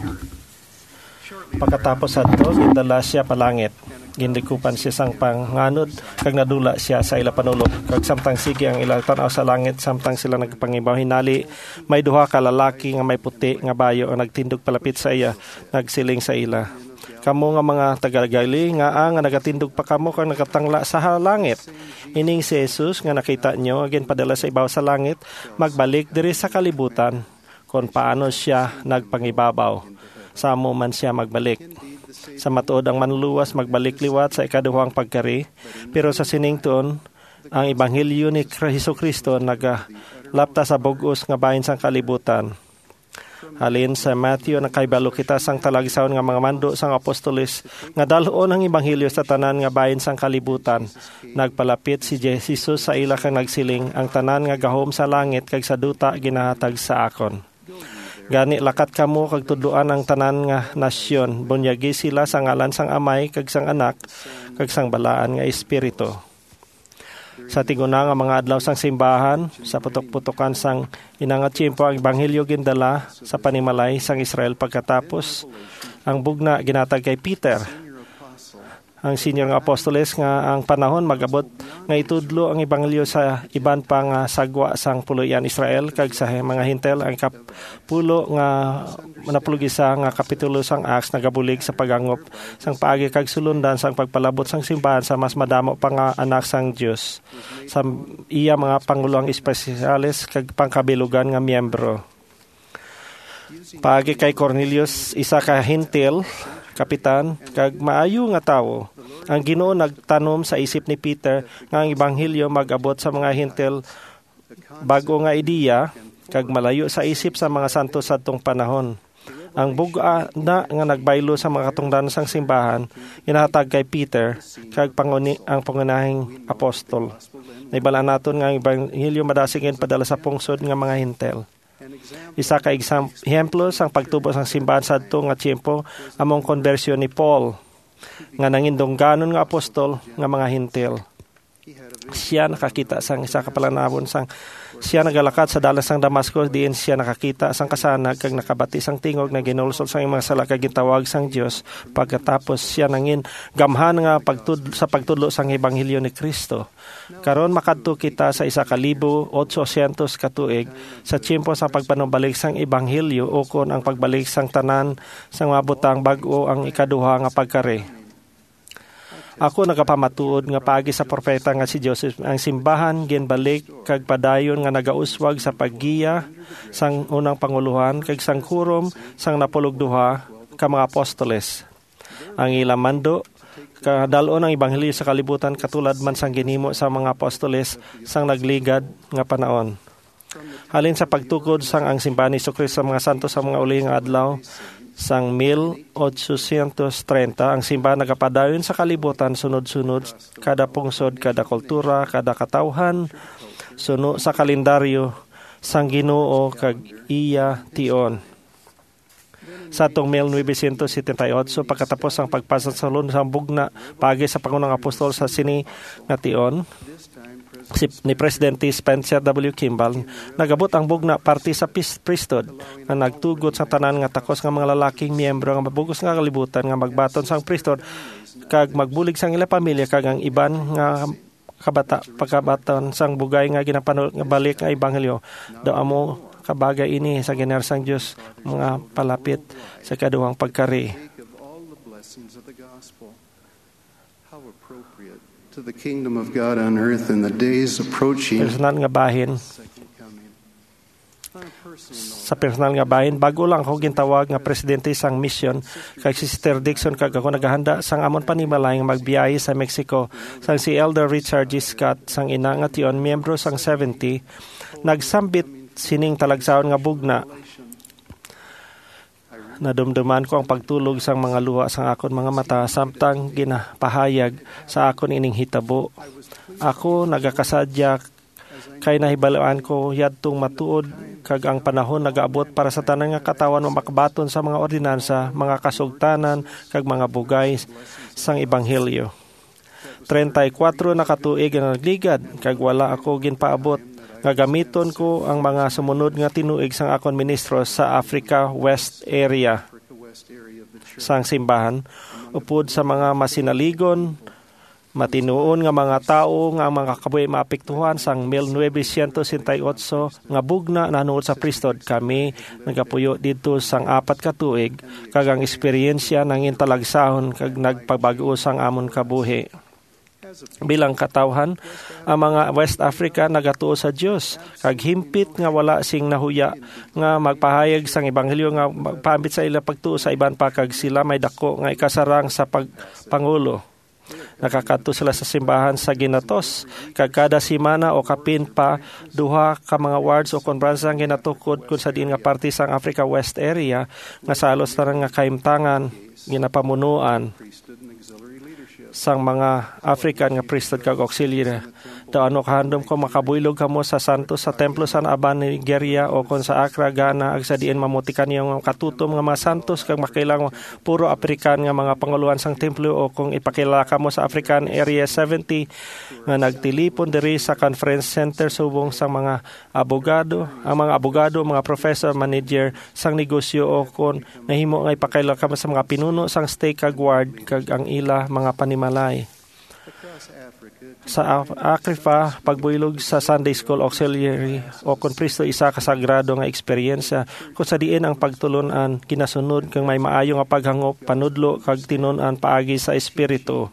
S7: Pagkatapos adto gidala siya palangit. Gindikupan siya sang panganod kag nadula siya sa ila panulok kag samtang sige ang ila tan-aw sa langit samtang sila nagpangibaw hinali may duha ka lalaki nga may puti nga bayo ang nagtindog palapit sa iya nagsiling sa ila, kamo nga mga taga-Galili nga ang nagatindog pa kamo kag nagatangla sa langit. Ining si Jesus nga nakita nyo again padala sa ibaw sa langit magbalik diri sa kalibutan kung paano siya nagpangibabaw sa amo man siya magbalik. Sa matuod ang manluwas magbalik liwat sa ikaduhang pagkari, pero sa sinington ang ebanghelyo ni Jesucristo nagalapta sa bugos nga bahin sang kalibutan. Halin sa Matthew nakaibalo kita sang talagsaon nga mga mando sang apostoles nga dalhon ang ebanghelyo sa tanan nga bahin sang kalibutan. Nagpalapit si Jesus sa ila kang nagsiling, ang tanan nga gahom sa langit kag sa duta ginahatag sa akon. Gani lakat kamo kag tudloan ang tanan nga nasyon, bunyagi sila sa ngalan sang Amay kag sang Anak kag sang balaan nga Espiritu. Sa tiguna nga mga adlaw sang simbahan, sa putok-putokan sang inangat tiyempo ang ebanghelyo gindala sa panimalay sang Israel pagkatapos ang bugna ginatag kay Peter. Ang senior nga apostoles nga ang panahon magabot nga itudlo ang ebanghelyo sa iban pa nga sagwa sang puloyan Israel kag sa mga hintel. Ang kapulo nga napulugisa nga kapitulo sang Acts nagabulig sa pagangop sang paagi kag sulundan sang pagpalabot sang simbahan sa mas madamo pa nga anak sang Dios sa iya mga pangulong espesyales kag pangkabilugan nga miyembro. Paagi kay Cornelius isa ka hintel kapitan kag maayo nga tawo. Ang Ginoo nagtanom sa isip ni Peter nga ang ebanghelyo mag-abot sa mga hintel bago nga ideya kag malayo sa isip sa mga santo sadtong panahon. Ang buga na nga nagbaylo sa mga katungdanan sang simbahan inahatag kay Peter kag panguni ang pangunahing apostol. Naibala naton nga ang ebanghelyo madasigin padala sa pungsod nga mga hintel. Isa ka ehemplo sang pagtubo sang simbahan sadto nga tiyempo among konbersyon ni Paul nga nangindongganon nga apostol nga mga hintil. Siya nakakita sang isa ka palanabon sang siya nagalakad sa dalan sang Damascus diin siya nakakita sang kasanag kag nakabati sang tingog na ginulsol sang mga sala kag gitawag sang Dios. Pagkatapos siya nangin gamhan nga pagtud sa pagtudlo sang ebanghelyo ni Kristo. Karon makadto kita sa isa ka libo otsosyentos ka tuig sa tiyempo sa pagpanumbalik sang ebanghelyo ukon ang pagbalik sang tanan sang mga butang bag-o ang ikaduha nga pagkari. Ako nagapamatuod nga paagi sa propeta nga si Joseph ang simbahan ginbalik kag padayon nga nagauswag sa paggiya sang unang panguluhan kag sang kurom sang napulog duha ka mga apostoles. Ang ilang mando kadalon ang ebanghelyo sa kalibutan katulad man sang ginhimo sa mga apostoles sang nagligad nga panahon. Halin sa pagtukod sang ang simbahan ni Jesucristo sa mga santo sa mga uli nga adlaw sang eighteen thirty ang simbahan nagapadayon sa kalibutan sunod-sunod kada pungsod, kada kultura, kada katawhan suno sa kalendaryo sang Ginoo kag iya tion. Sa atong nineteen seventy-eight pagkatapos ang pagpasa sa lun sa bugna paagi sa pangunang apostol sa sini nga tion si ni Presidente Spencer W. Kimball nagabot ang bugna parte sa priesthood na nagtugot sa tanan nga takos nga mga lalaking miyembro nga mabugos nga kalibutan nga magbaton sang priesthood kag magbulig sang ila pamilya kag ang iban nga kabata pagkabaton sang bugay nga ginapano nga balik nga ebanghelyo do amo kabagay ini sa generasang Dios mga palapit sa kaduhang pagkari.
S8: To the kingdom of God on earth in the days approaching.
S7: Personal nga bahin. Sa personal nga bahin, bago lang ako gintawag nga presidente sang mission kag si Sister Dixon kag ako naghahanda sang amon panimalay nga magbiyahe sa Mexico sang si Elder Richard G. Scott sang ina nga tion miyembro sang seventy nagsambit sining talagsaon nga bugna. Nadumduman ko ang pagtulog sang mga luha sang akon mga mata samtang ginapahayag sa akon ining hitabo. Ako nagakasadya kay nahibalaan ko yadtong matuod kag ang panahon nagaabot para sa tanan nga katawan makabaton sa mga ordinansa, mga kasugtanan kag mga bugay sang ebanghelyo. thirty-four na katuig nga nagligad kag wala ako ginpaabot nga gamiton ko ang mga sumunod nga tinuig sang akon ministro sa Africa West area sang simbahan upod sa mga masinaligon, matinuon nga mga tao nga mga kabuhi maapektuhan sang nineteen sixty-eight nga bugna nanuod sa pristod. Kami nagapuyo dito sang apat ka tuig kag ang eksperyensya nangin talagsahon kag nagpabag-o sang amon kabuhi. Bilang katawhan, ang mga West Africa nagatuo sa Dios kag himpit nga wala sing nahuya nga magpahayag sang ebanghelyo nga magpaambit sa ila pagtuo sa iban pa kag sila may dako nga ikasarang sa pagpangulo. Nakakadto sila sa simbahan sa ginatos kag kada semana o kapin pa duha ka mga wards o konbransa ang ginatukod kun sa diin nga parte sang Africa West area nga salos tarang nga kaimtangan ginapamunuan sang mga African nga priesthood kag auxiliary. Daw ano kahandom ko makabuylog kamo sa santos sa templo sa Aban, Nigeria o kon sa Accra, Ghana ag sa diin mamutikan yung katutom nga mga santos kag makailang puro African nga mga panguluan sang templo o kung ipakilala kamo sa African Area seventy nga nagtilipon diri sa conference center subong sang mga abogado, ang mga abogado, mga professor, manager sang negosyo o kon nahimo nga ipakilala kamo sa mga pinuno sang stake kag ward kag ang ila mga panimalay. Sa Africa, pagbuylog sa Sunday School Auxiliary o kon pristo isa ka sagrado nga eksperyensya kung sa diin ang pagtulunan kinasunod kang may maayo nga paghangop panudlo kag tinun-an paagi sa espiritu.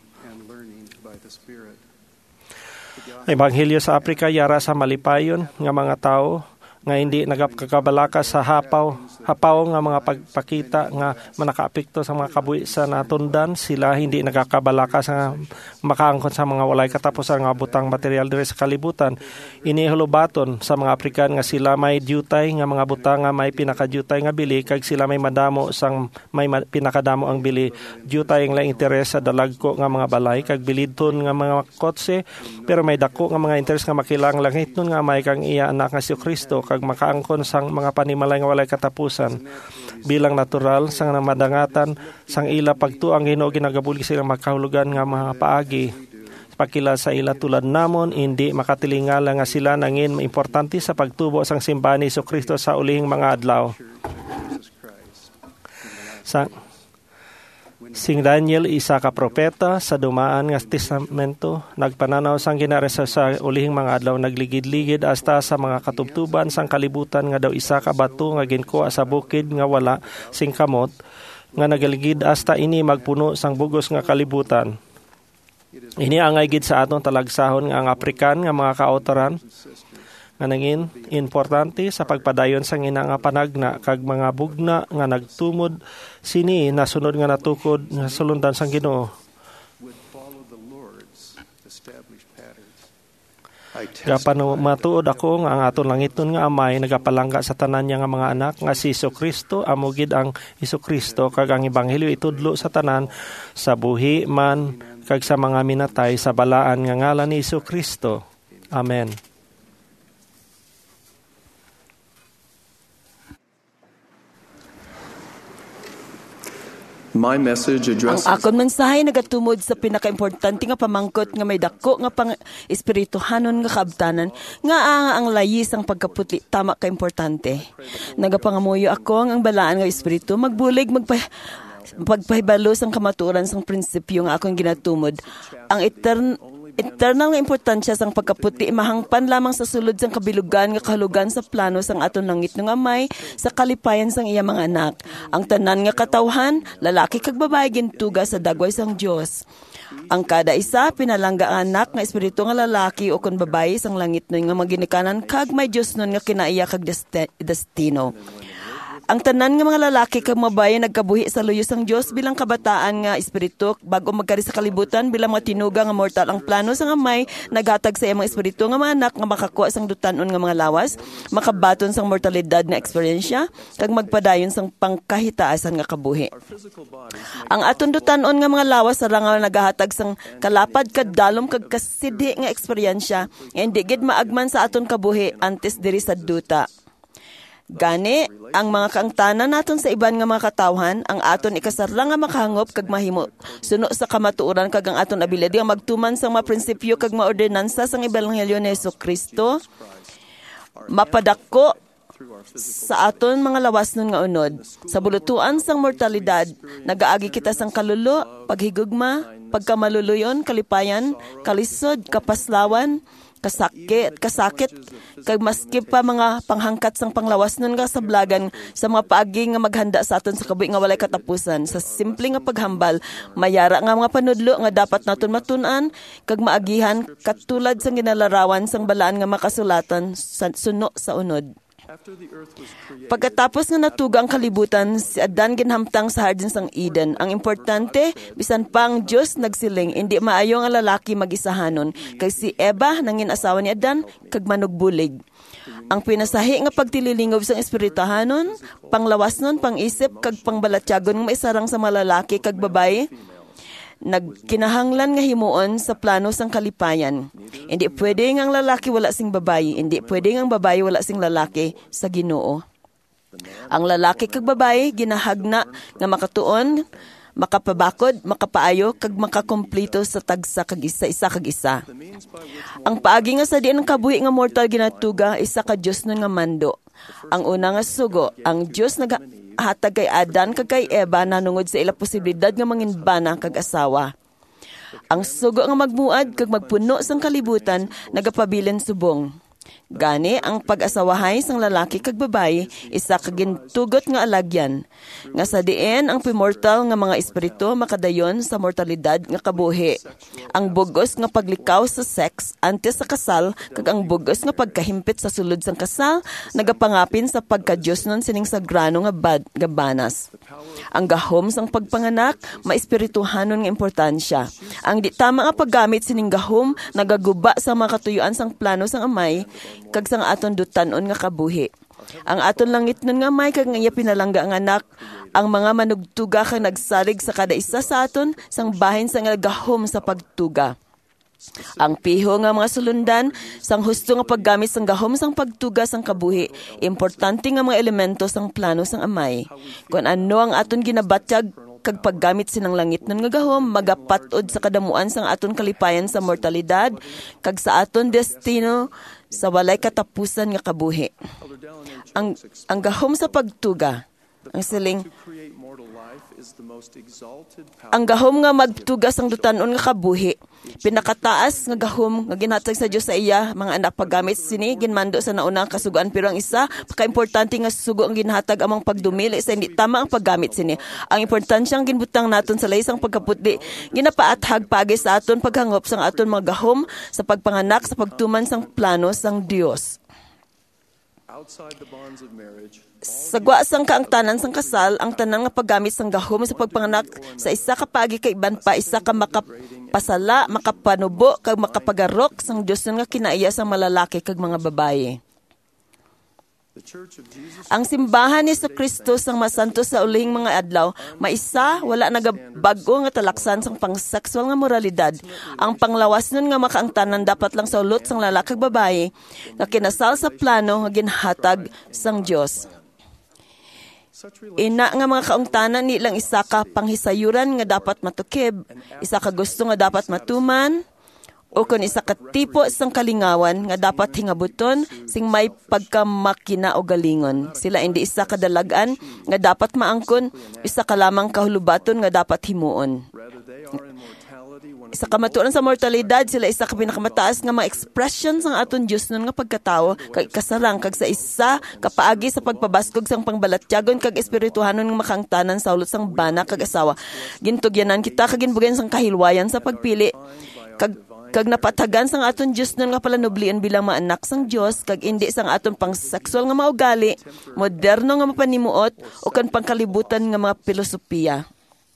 S7: Ebanghelyo sa Africa yara sa malipayon nga mga tao nga hindi nagakakabalaka sa hapaw hapaw nga mga pagpakita nga manakaapekto sa mga kabuhi sa natundan. Sila hindi nagakabalaka sa makaangkon sa mga walay katapusan nga butang material diri sa kalibutan. Inihulubaton sa mga African nga sila may dutay nga mga butang nga may pinakadutay nga bili kag sila may madamo sang may pinakadamo ang bili. Dutay ang lang interes sa dalagko nga mga balay kag bilidton nga mga kotse pero may dako nga mga interes nga makilang langit nun nga may kang iya anak nga si Kristo kag makaangkon sang mga panimalay nga walay katapusan. Bilang natural sang namadangatan sang ila pagtuang Ginoo ginagabuli sila makahulugan nga mga paagi pakila sa ila tulad namon hindi makatilingala nga sila nangin importante sa pagtubo sang simbahan ni Jesucristo sa ulihing mga adlaw. Sang Sing Daniel isa ka propeta sa dumaan nga testamento nagpananaw sang ginaresa sa ulihing mga adlaw nagligid-ligid hasta sa mga katubtuban sang kalibutan nga daw isa ka bato nga ginkuha sa bukid nga wala sing kamot nga nagaligid hasta ini magpuno sang bugos nga kalibutan. Ini angay gid sa aton talagsahon nga ang African nga mga kaotoran nga nangin importante sa pagpadayon sang ina nga panagna kag mga bugna nga nagtumod sini nasunod nga natukod nga sulundan sang Ginoo. Gapan matuod ako nga ang aton langiton nga amay nagapalangga sa tanan niya nga mga anak nga si Jesucristo amo gid ang Jesucristo kag ang ebanghelyo itudlo sa tanan sa buhi man kag sa mga minatay sa balaan nga ngalan ni Jesucristo. Amen.
S8: My message addresses...
S5: Ang akon mensahe nagatumod sa pinakaimportante nga pamangkot nga may dako nga pang espirituhanon nga kaabtanan nga ang, ang layis ang pagkaputi tama ka importante. Nagapangamuyo ako ang balaan nga espiritu magbulig magpa pagpahibalos ang kamatuoran sang prinsipyo nga akong ginatumod. Ang etern Eternal nga importansya sang pagkaputi mahangpan lamang sa sulod sang kabilugan nga kahalugan sa plano sang aton langit nga amay sa kalipayan sang iya mga anak. Ang tanan nga katawhan, lalaki kag babae gintuga sa dagway sang Dios. Ang kada isa pinalangga anak nga espiritu nga lalaki o kon babae sang langit nun nga maginikanan kag may Dios nun nga kinaiya kag destino. Ang tanan nga mga lalaki kag mabaye nagkabuhi sa luyos sang Dios bilang kabataan nga espiritu bago magkari sa kalibutan bilang mga tinuga nga mortal. Ang plano sang Amay naghatag sa iyang mga espiritu nga mga anak nga makakuha sang dutanon nga mga lawas, makabaton sang mortalidad nga eksperyensya kag magpadayon sang pangkahitaasan nga kabuhi. Ang aton dutanon nga mga lawas sa nga nagahatag sang kalapad kadalom kag kasidi nga eksperyensya hindi gid maagman sa aton kabuhi antes diri sa duta. Gani, ang mga kaangtanan naton sa iban nga mga katawhan, ang aton ikasarla nga makahangop kag mahimo suno sa kamatuoran kag ang aton abilidad nga magtuman sa mga prinsipyo kag mga ordinansa sang ebanghelyo ni Jesucristo, mapadako sa aton mga lawas nun nga unod. Sa bulutuan sang mortalidad, nagaagi kita sang kalulo, paghigugma, pagkamaluluyon, kalipayan, kalisod, kapaslawan, kasakit, kasakit, kag maski pa mga panghangkat sang panglawas nun nga sablagan sa mga paagi nga maghanda sa aton sa kabuhi nga walay katapusan. Sa simple nga paghambal, mayara nga mga panudlo nga dapat naton matun-an kag maagihan katulad sang ginalarawan sang balaan nga makasulatan sa suno sa unod. Pagkatapos nga natuga ang kalibutan, si Adan ginhamtang sa hardin sang Eden. Ang importante, bisan pa ang Diyos nagsiling, hindi maayo nga lalaki mag-isahanon. Kay si Eva, nangin asawa ni Adan, kag manugbulig. Ang pinasahi nga pagtililingob sang espiritahanon, panglawas nun, pang-isip, kag pangbalatyagon nga maisarang sa malalaki kag babae, nagkinahanglan nga himuon sa plano sang kalipayan. Hindi pwede nga ang lalaki wala sing babayi, hindi pwede nga ang babayi wala sing lalaki sa Ginoo. Ang lalaki kag babayi ginahagna nga makatuon, makapabakod, makapaayo kag makakompleto sa tagsa kag isa isa kag isa. Ang paagi nga sa diin ng kabuhi nga mortal ginatuga isa ka Dios nun nga mando. Ang una nga sugo, ang Dios nag hatag kay Adan kag kay Eva nanungod sa ila posibilidad nga manginbana kag asawa. Ang sugo nga magmuad kag magpuno sang kalibutan nagapabilin subong. Gani ang pag-asawahay sang lalaki kag babayi isa ka gintugot nga alagyan. Nga sa diin ang primortal nga mga espiritu makadayon sa mortalidad nga kabuhi. Ang bugos nga paglikaw sa sex antes sa kasal kag ang bugos nga pagkahimpit sa sulod sang kasal nagapangapin sa pagka-Dios nun sining sagrano nga bad gabanas. Ang gahom sang pagpanganak maespirituhanon nga importansya. Ang di tama nga paggamit sining gahom nagaguba sa mga katuyuan sang plano sang Amay kag sang aton dutanon nga kabuhi. Ang aton langit nun nga may kag nga iya pinalangga ang anak, ang mga manugtuga kag nagsalig sa kada isa sa aton sang bahin sang gahom sa pagtuga. Ang piho nga mga sulundan sang husto nga paggamit sang gahom sang pagtuga sang kabuhi, importante nga mga elemento sang plano sang Amay. Kung ano ang aton ginabatyag kag paggamit sinang langit nun nga gahom magapatod sa kadamuan sang aton kalipayan sa mortalidad kag sa aton destino sa walay katapusan nga kabuhi. Ang ang gahom sa pagtuga, ang siling ang gahom nga magtuga sang dutanon nga kabuhi, pinakataas nga gahom nga ginhatag sa Dios sa iya mga anak paggamit sini ginmando sa naunang kasugoan pero ang isa paka-importante nga sugo ang ginhatag among pagdumili sa hindi tama ang paggamit sini. Ang importansyang ginbutang naton sa laysang pagkaputli ginapaathag pagi sa aton paghangop sang aton mga gahom sa pagpanganak sa pagtuman sang plano sang Dios. Sagwa sang kaangtanan sang kasal, ang tanan nga paggamit sang gahom sa pagpanganak sa isa ka paagi kay iban pa isa ka makapasala, makapanubo kag makapagarok sang Dios nga kinaiya sa malalaki kag mga babaye. Ang simbahan ni Jesucristo sang masanto sa ulihing mga adlaw, maisa wala nagabago nga talaksan sang pangsexual nga moralidad. Ang panglawas nun nga makaangtanan dapat lang sa ulot sang lalaki kag babaye nga kinasal sa plano nga ginhatag sang Dios. Ina nga mga kaungtanan ni lang isa ka panghisayuran nga dapat matukib, isa ka gusto nga dapat matuman, o kung isa ka tipo sang kalingawan nga dapat hingabuton sing may pagkamakina o galingon. Sila hindi isa ka dalagan nga dapat maangkon, isa ka lamang kahulubaton nga dapat himuon. Isa ka matuon sa mortalidad, sila isa ka pinakamataas nga mga expressions ng aton Diyos nun nga pagkatao, kag kasarang, kag sa isa, kapaagi sa pagpabaskog sang pangbalatyagon, kag espirituhanon nga makangtanan sa ulot sang bana, kag asawa. Gintugyanan kita, kag ginbugan sang kahilwayan sa pagpili, kag kag napatagan sang aton Dios nun nga palanublian bilang mga anak sang Dios kag indi sang aton pang sexual nga maugali, moderno nga mapanimuot o kan pangkalibutan nga mga filosofiya.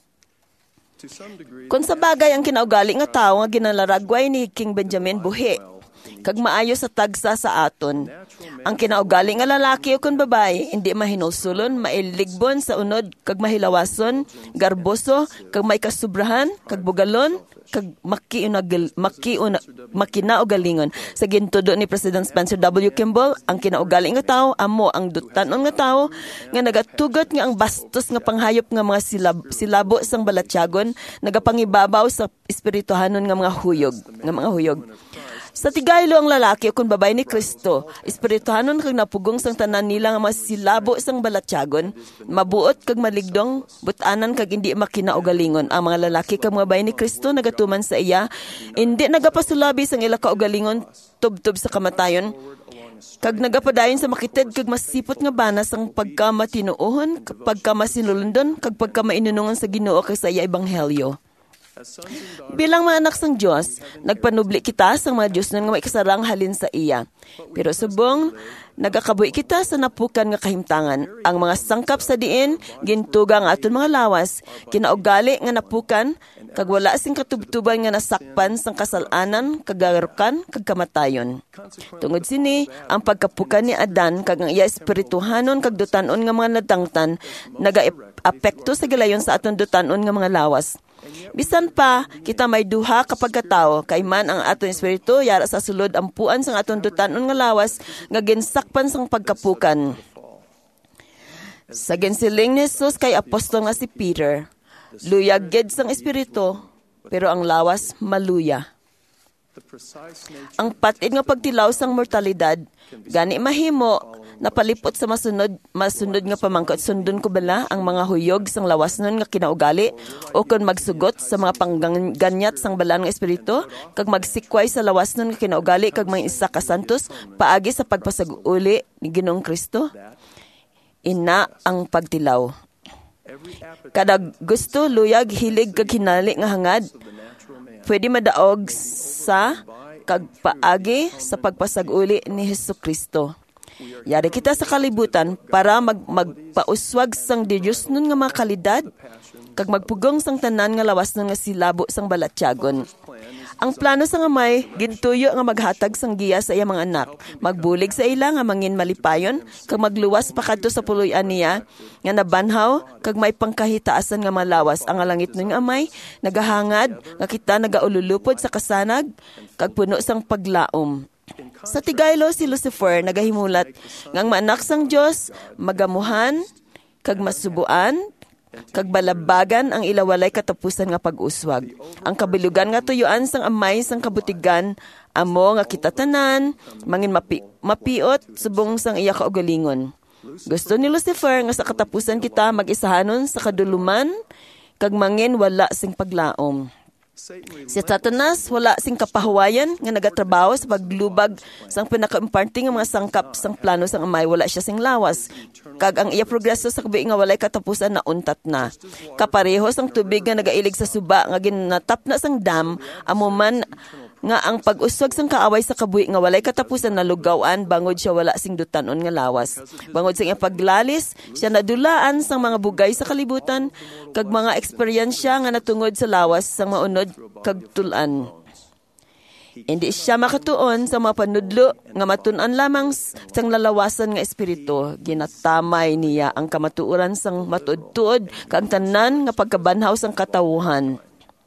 S5: Kung sa bagay ang kinaugali nga tao nga ginalaragway ni King Benjamin buhi, kag maayo sa tagsa sa aton. Ang kinaugali nga lalaki o kun babae, hindi mahinulsulon, mailigbon sa unod, kag mahilawason, garboso, kag may kasubrahan, kag bugalon, kag makiunag makiuna makinaugalingon. Sa gintudo ni President Spencer W. Kimball, ang kinaugali nga tao amo ang dutanon nga tao nga nagatugot nga ang bastos nga panghayop nga mga silab, silabo sang balatyagon, nagapangibabaw sa espirituhanon nga mga huyog, nga mga huyog. Sa tigaylo ang lalaki o kung babae ni Kristo, espirituhanon kag napugong sang tanan nila nga masilabo sang balatyagon, mabuot kag maligdong, butanan kag hindi makinaugalingon. Ang mga lalaki kag mga babae ni Kristo nagatuman sa iya, hindi nagapasulabi sang ila kaugalingon tubtob sa kamatayon, kag nagapadayon sa makitid kag masipot nga banas ang pagkamatinuohon, pagkamasinulundon, kag pagkamaininungan sa Ginoo kag sa iya ebanghelyo. Bilang mga anak sang Diyos, nagpanubli kita sa mga Diyos nun nga may kasarang halin sa iya. Pero subong, nagakabuhi kita sa napukan nga kahimtangan. Ang mga sangkap sa diin, gintuga nga aton mga lawas, kinaugali nga napukan, kag wala sing katubtuban nga nasakpan sang kasalanan, kagarukan, kag kamatayon. Tungod sini, ang pagkapukan ni Adan, kag ang iya espirituhanon, kag dutanon nga mga nadangtan, naga-apekto sa gilayon sa aton dutanon nga mga lawas. Bisan pa, kita may duha kapag katao, kay man ang aton espiritu, yara sa sulod ampuan sang aton dutanon nga lawas, nga ginsakpan sang pagkapukan. Sa ginsiling ni Jesus kay apostol nga si Peter, luyag gid sang espiritu, pero ang lawas maluya. Ang patid nga pagtilaw sang mortalidad, gani mahimo, napalipot sa masunod, masunod nga pamangkot. Sundon ko bala ang mga huyog sang lawas nun nga kinaugali, o kung magsugot sa mga pangganyat sang balaan nga espiritu, kag magsikway sa lawas nun nga kinaugali, kag mga isa ka santos, paagi sa pagpasag-uli ni Ginoong Kristo. Ina ang pagtilaw. Kada gusto, luyag, hilig, kag hinali nga hangad, pwede madaog sa kagpaagi sa pagpasag-uli ni Jesucristo. Yari kita sa kalibutan para mag magpauswag sang Diyos nun nga mga kalidad, kag magpugong sang tanan nga lawas nun nga silabo sang balatyagon. Ang plano sa Amay, gintuyo nga maghatag sang giya sa iya mga anak, magbulig sa ila nga mangin malipayon, kag magluwas pa kadto sa puloy-an niya, nga nabanhaw, kag may pangkahitaasan nga malawas. Ang langit nun nga Amay, nagahangad, nga kita nagaululupod sa kasanag, kag puno sang paglaom. Sa tigaylo si Lucifer nagahimulat ngang maanak sang Dios, magamuhan, kag masubuan, kag balabagan ang ilawalay katapusan nga pag-uswag. Ang kabilugan nga tuyuan sang Amay sang kabutigan, amo nga kita tanan, mangin mapi, mapiot subong sang iya kaugalingon. Gusto ni Lucifer nga sa katapusan kita mag-isahanon sa kaduluman, kag mangin wala sing paglaom. Si Satanas wala sing kapahuwayan nga nagatrabaho sa paglubag sang pinaka-importante nga mga sangkap sang plano sang Amay, wala siya sing lawas. Kag ang iya progreso sa kabuhi nga walay katapusan na untat na. Kapareho sang tubig nga nagailig sa suba nga ginatap na sang dam, amo man nga ang pag-uswag sang kaaway sa kabuhi nga walay katapusan na lugawan bangod siya wala sing dutanon nga lawas. Bangod sa iyang paglalis, siya nadulaan sang mga bugay sa kalibutan kag mga eksperyensya nga natungod sa lawas sang maunod kag tulan. Hindi siya makatuon sa mga panudlo nga matun-an lamang sang lalawasan nga espiritu. Ginatamay niya ang kamatuoran sang matuod-tuod kag tanan nga pagkabanhaw sang katawuhan.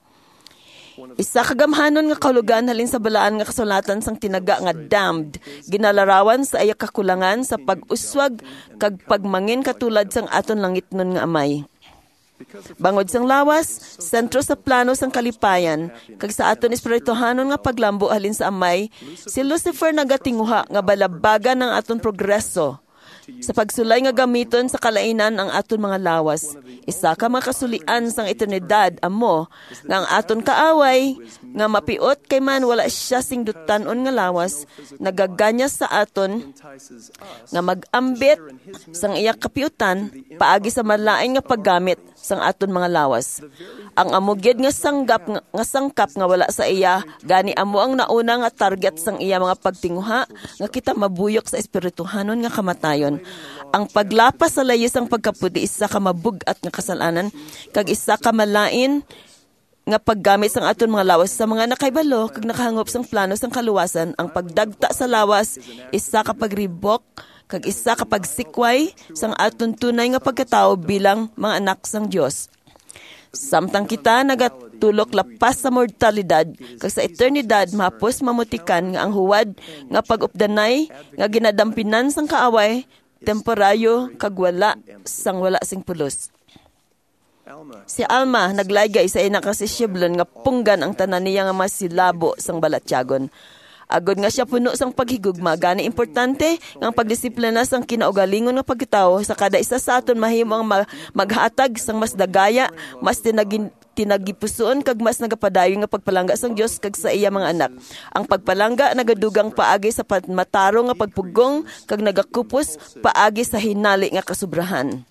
S5: Isa kagamhanon nga kahulugan halin sa balaan nga kasulatan sang tinaga nga damned, ginalarawan sa iya kakulangan sa pag-uswag kag pagmangin katulad sang aton langit nun nga Amay. Bangod sang lawas, sentro sa plano sang kalipayan, kag sa aton espirituhanon nga paglambo halin sa Amay, si Lucifer nagatinguha nga balabagan ang aton progreso sa pagsulay nga gamiton sa kalainan ang aton mga lawas. Isa ka makasulian sang eternidad amo nga ang aton kaaway nga mapiot kay man wala siya sing dutanon nga lawas, nagaganyas sa aton nga mag-ambit sang iya kapiutan paagi sa malain nga paggamit sang aton mga lawas. Ang amugid nga sanggap nga, nga sangkap nga wala sa iya, gani amo ang nauna nga target sang iya mga pagtinguha nga kita mabuyok sa espirituhanon nga kamatayon. Ang paglapas sa layis ang pagkaputi isa ka mabugat nga kasalanan, kag isa ka malain nga paggamit sang aton mga lawas sa mga nakaibalo kag nakahangop sang plano sang kaluwasan. Ang pagdagta sa lawas isa ka pagribok kag isa ka pagsikway sang aton tunay nga pagkatao bilang mga anak sang Dios. Samtang kita nagatulok lapas sa mortalidad kag sa eternidad mahapos mamutikan nga ang huwad nga pag-updanay nga ginadampinan sang kaaway temporaryo kag wala sang wala sing pulos. Si Alma naglaygay sa ina kasi Shiblon nga punggan ang tanan niya nga masilabo sang balatyagon. Agod nga siya puno sang paghigugma, gani importante nga ang pagdisiplina sang kinaugalingon nga pagkatao sa kada isa sa aton mahimo ang maghatag sang mas dagaya, mas tinagin tinagipusoon kag mas nagapadayon nga pagpalangga sang Dios kag sa iya mga anak. Ang pagpalangga nagadugang paagi sa mataro nga pagpugong kag nagakupos paagi sa hinali nga kasubrahan.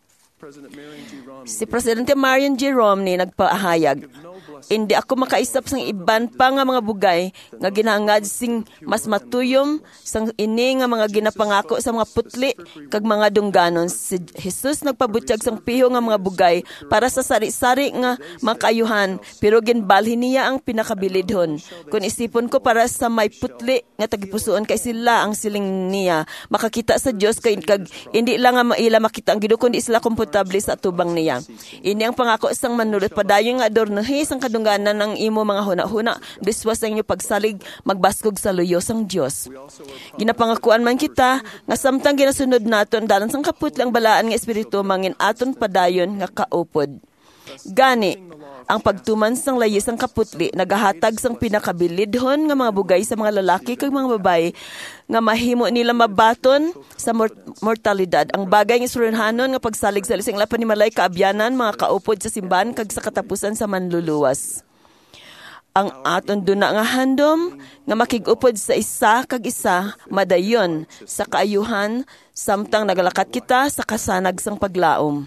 S5: Si Presidente Marion G. Romney nagpaahayag, "Hindi ako makaisap sang iban pa nga mga bugay nga ginahangad sing mas matuyom sang ini nga mga ginapangako sa mga putli kag mga dungganon." Si Jesus nagpabutyag sang piho nga mga bugay para sa sari-sari nga makayuhan, pero ginbalhin niya ang pinakabilidhon. Kung isipon ko para sa may putli nga tagipusoon kay sila ang siling niya makakita sa Dios kay kag hindi lang nga maila makita ang Ginoo kundi sila komportable sa atubang niya. Ini ang pangako sang manulot padayon nga adornohi sang kadungganan ng imo mga huna-huna diswas sa inyo pagsalig magbaskog sa luyo sang Dios. Ginapangakuan man kita nga samtang ginasunod naton dalan sang kaputlang balaan nga espiritu mangin aton padayon nga kaupod. Gani, ang pagtuman sang layis ang kaputli nagahatag sang pinakabilidhon nga mga bugay sa mga lalaki kag mga babae nga mahimo nila mabaton sa mort- mortalidad. Ang bagay nga surunhanon nga pagsalig sa lising lapan ni malay kaabyanan mga kaupod sa simbahan kag sa katapusan sa manluluwas. Ang aton duna nga handom nga makigupod sa isa kag isa madayon sa kaayuhan samtang nagalakat kita sa kasanag sang paglaom.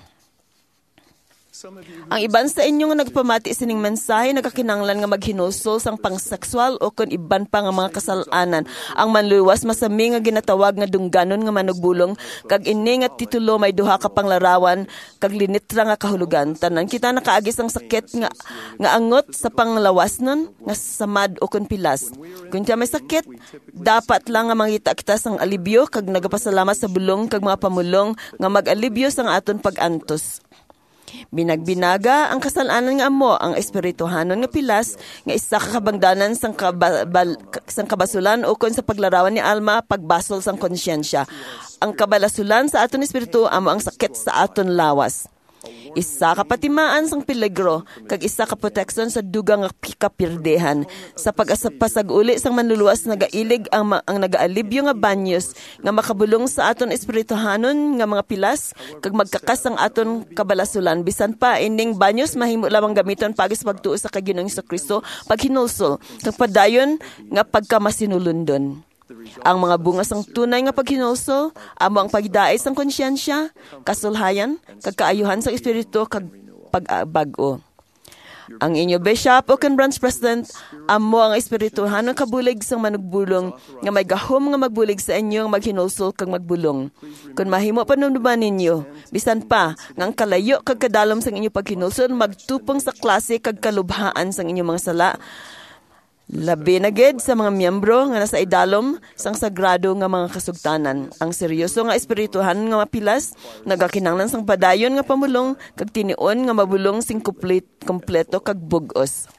S5: Ang iban sa inyo nga nagpamati sining mensahe nagakinanglan nga maghinusol sang pangsekswal o kon iban pa nga mga kasalanan. Ang manluwas masami nga ginatawag nga dungganon nga manugbulong kag ini nga titulo may duha ka panglarawan kag linitra nga kahulugan. Tanan kita nakaagis ang sakit nga nga angot sa panglawas nun nga samad o kon pilas. Kung kita may sakit, dapat lang nga mangita kita sang alibyo kag nagapasalamat sa bulong kag mga pamulong nga mag-alibyo sang aton pag-antos. Binagbinaga ang kasalanan nga amo ang espirituhanon nga pilas nga isa ka kabangdanan sang, kabal, sang kabasulan o kon sa paglarawan ni Alma pagbasol sang konsyensya. Ang kabalasulan sa aton espiritu amo ang sakit sa aton lawas. Isa ka patimaan sang peligro kag isa ka proteksyon sa dugang nga kapirdehan. Sa pag-pasag-uli sang manluluwas nagailig ang, ang nagaalibyo nga banyos nga makabulong sa aton espirituhanon nga mga pilas kag magkakas ang aton kabalasulan. Bisan pa ining banyos mahimo lamang gamiton pagis pagtuo sa kag Ginoong Jesucristo paghinulsol kag padayon nga pagkamasinulundon. Ang mga bunga sang tunay nga paghinulsol amo ang pagdaay sang konsyensya, kasulhayan, kag kaayuhan sa espiritu kag pagbag-o. Ang inyo bishop o kan branch president amo ang espirituhan ng kabulig sang manugbulong nga may gahom nga magbulig sa inyo maghinulsol kag magbulong. Kung mahimo panumduman ninyo, bisan pa nga ang kalayo kag kadalom sang inyo paghinulsol magtupong sa klase kag kalubhaan sang inyo mga sala. Labi na gid sa mga miyembro nga nasa idalom sang sagrado nga mga kasugtanan. Ang seryoso nga espirituhan nga mapilas nagakinanglan sang padayon nga pamulong kag tinion nga mabulong sing komplet, kompleto kag bug-os.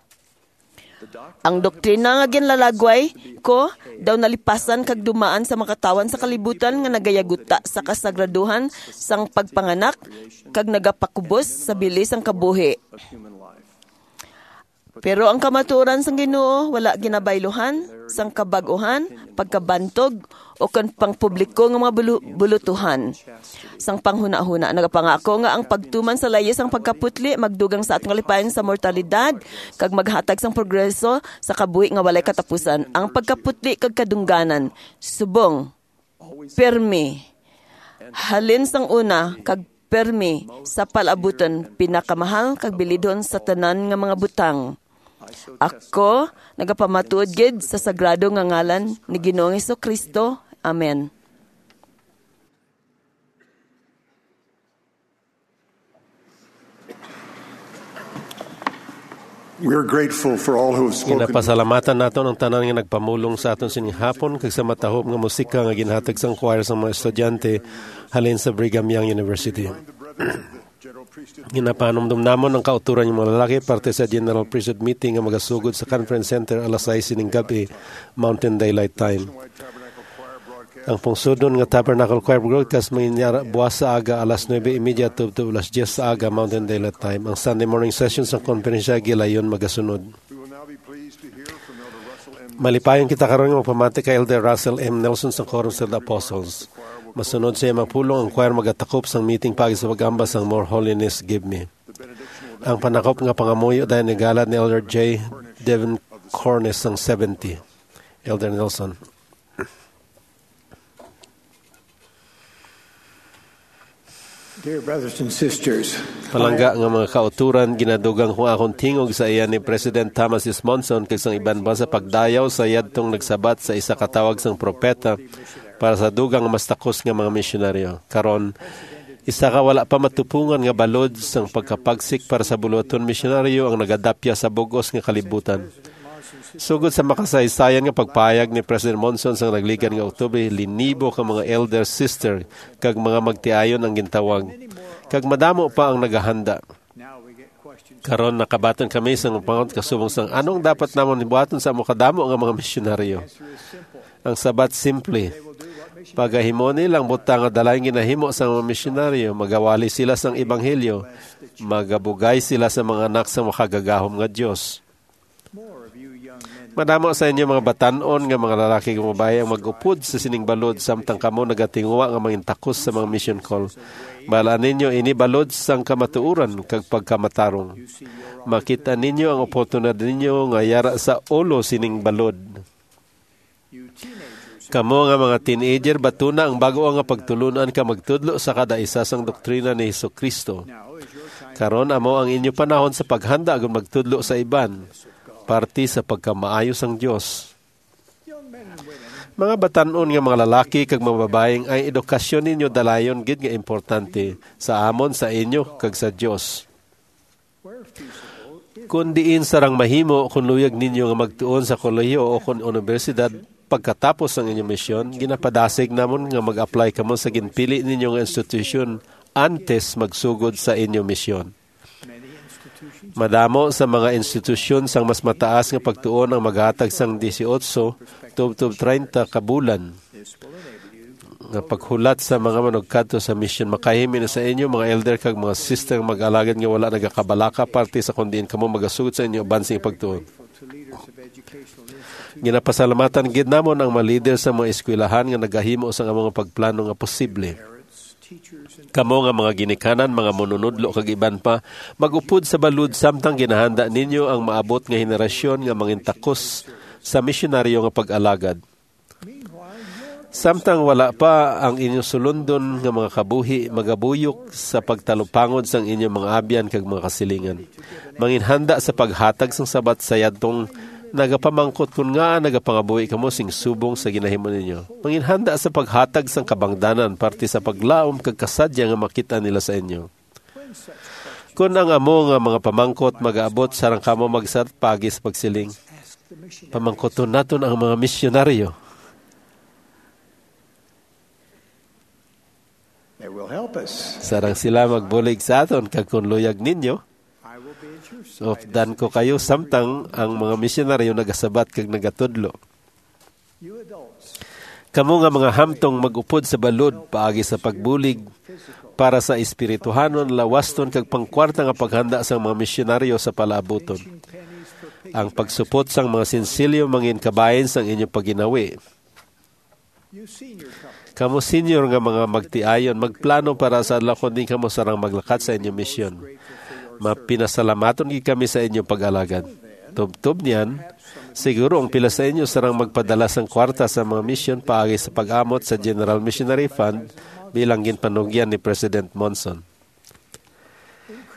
S5: Ang doktrina nga ginlalagway ko daw nalipasan kag dumaan sa makatawan sa kalibutan nga nagayaguta sa kasagraduhan sang pagpanganak kag nagapakubos sa bilis ang kabuhi. Pero ang kamaturan sang Ginoo wala ginabayluhan sang kabag-uhan, pagkabantog o kan pangpubliko nga mga bulu- bulutuhan. Sang panghuna-huna nagapangako nga ang pagtuman sa layis ang pagkaputli magdugang sa atong lipayon sa mortalidad kag maghatag sang progreso sa kabuhi nga walay katapusan. Ang pagkaputli kag kadungganan subong, pirmi, halin sang una kag permi sa palabuton pinakamahal kag bilidon sa tanan nga mga butang. Ako nagapamatuod gid sa sagrado nga ngalan ni Ginoong Jesu-Kristo. Amen.
S8: We are grateful for all who have spoken.
S2: Ginapasalamatan naton ang tanan nga nagpamulong sa aton sining hapon kag sa matahom nga musika nga ginhatag sang choir sa mga estudyante halin sa Brigham Young University. Ginapanumdum namon ang kauturan ng mga lalaki parte sa General Priesthood Meeting nga magasugod sa Conference Center alas sais sining gabi, Mountain Daylight Time. Ang pungsudon nga Tabernacle Choir broadcast mangyayara buwas sa aga alas nuebe trenta tubto alas diyes sa aga Mountain Daylight Time. Ang Sunday morning session sa konferensya gilayon magasunod. Malipayon kita karon nga magpamati kay Elder Russell M. Nelson sa Chorus of the Apostles. Masunod siya mapulong ang choir magatakop sang meeting pagi sa pag-ambas ang More Holiness Give Me. Ang panakop nga pangamuyo dahil nigalad ni Elder J. Devin Cornes sang seventy. Elder Nelson.
S4: Dear brothers and sisters,
S2: palangga nga mga kauturan, ginadugang kung akong tingog sa iya ni President Thomas S. Monson kay sang iban ba sa pagdayaw sa yadtong nagsabat sa isa katawag sang propeta para sa dugang mas takos nga mga misyonaryo. Karon, isa ka wala pa matupungan nga balod sang pagkapagsik para sa buluaton misyonaryo ang nagadapya sa bugos nga kalibutan. Sugod sa makasaysayan nga pagpayag ni President Monson sang nagligan nga Oktubre, linibo ka mga elder sister kag mga magtiayon ang gintawag. Kag madamo pa ang nagahanda. Karon nakabatan kami sa pangon kasubong sang anong dapat namon ibuhaton sa mukadamo nga mga misyonaryo. Ang sabat simple. Pagahimo nilang butang nga dalay ginahimo sa mga misyonaryo, magawali sila sang ebanghelyo, magabugay sila sa mga anak sa makagagahom nga Dios. Madamo sa inyo mga batanon nga mga lalaki nga babae ang mag-upod sa sining balod samtang kamo nagatinguwa nga mga takos sa mga mission call. Balaan ninyo ini balod sang kamatuuran kag pagkamatarong. Makita ninyo ang oportunidad ninyo nga yara sa ulo sining balod. Kamo nga mga teenager batuna ang bago nga pagtulunan ka magtudlo sa kada isa sang doktrina ni Jesu-Kristo. Karon amo ang inyo panahon sa paghanda agon magtudlo sa iban. Parte sa pagkamaayos ang Diyos. Mga batanon nga mga lalaki kag mga babaeng ay edukasyon ninyo dalayon gid nga importante sa amon sa inyo kag sa Dios. Kung diin sarang mahimo kung luyag ninyo nga magtuon sa kolehiyo o kung universidad pagkatapos ng inyong misyon, ginapadasig namon nga mag-apply kamo sa ginpili ninyo nga institusyon antes magsugod sa inyong misyon. Madamo sa mga institusyon sang mas mataas nga pagtuon ang maghatag sang eighteen tub-tub thirty kabulan. Nga paghulat sa mga manugkadto sa mission makahimi na sa inyo mga elder kag mga sister mag-alagad nga wala nagakabalaka parte sa kundiin kamo magasugod sa inyo bansing pagtuon. Ginapasalamatan gid namon ang mga leader sa mga eskwelahan nga nagahimo sa mga pagplano nga posible. Kamo nga mga ginikanan, mga manunudlo kag iban pa, magupod sa balud samtang ginahanda ninyo ang maabot nga henerasyon nga mangintakos sa misyonaryo nga pag-alagad. Samtang wala pa ang inyong sulundon nga mga kabuhi, magabuyok sa pagtalupangod sang inyong mga abyan kag mga kasilingan. Manginhanda sa paghatag sang sabat sa yadtong nagapamangkot kun nga nagapangabuhi kamo sing subong sa ginahimo ninyo. Manginhanda sa paghatag sang kabangdanan parte sa paglaom kag kasadya nga makita nila sa inyo. Kun ang amo nga mga pamangkot magaabot sarang kamo magsat pagi sa pagsiling. Pamangkoton naton ang mga misyonaryo.
S4: They will help us.
S2: Sarang sila magbulig sa aton kag kun luyag ninyo. Ofdan ko kayo samtang ang mga misyonaryo nagasabat kag nagatudlo. Kamo nga mga hamtong magupod sa balod paagi sa pagbulig para sa espirituhanon, lawaston kag pangkwarta nga paghanda sa mga misyonaryo sa palaabuton. Ang pagsupot sang mga sinsilyo mangin kabayin sang inyong paginawi. Kamo senior nga mga magtiayon, magplano para sa lakon din kamo sarang maglakat sa inyong misyon. Mapinasalamaton gi kami sa inyong pag-alagad. Tub-tub niyan, siguro ang pila sa inyo sarang magpadala sang kwarta sa mga misyon paagi sa pag-amot sa General Missionary Fund bilang ginpanugyan ni President Monson.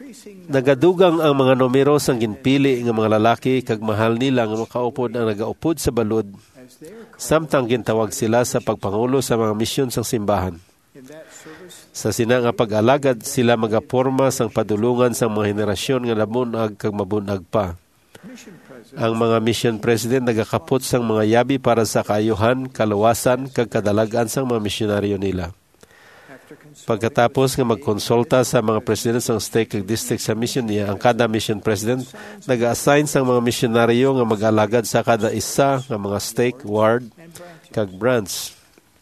S2: Nagadugang ang mga numero sang ginpili nga mga lalaki kag mahal nila nga makaupod ang nagaupod sa balod, samtang gintawag sila sa pagpangulo sa mga misyon sang simbahan. Sa sina nga pag-alagad sila magaporma sang padulungan sang mga henerasyon nga labunag kag mabunag pa. Ang mga mission president nagakapot sang mga yabi para sa kaayuhan, kaluwasan kag kadalagan sang mga misyonaryo nila. Pagkatapos nga magkonsulta sa mga president sang stake kag district sa mission niya, ang kada mission president nag-assign sang mga misyonaryo nga mag-alagad sa kada isa nga mga stake, ward kag branch.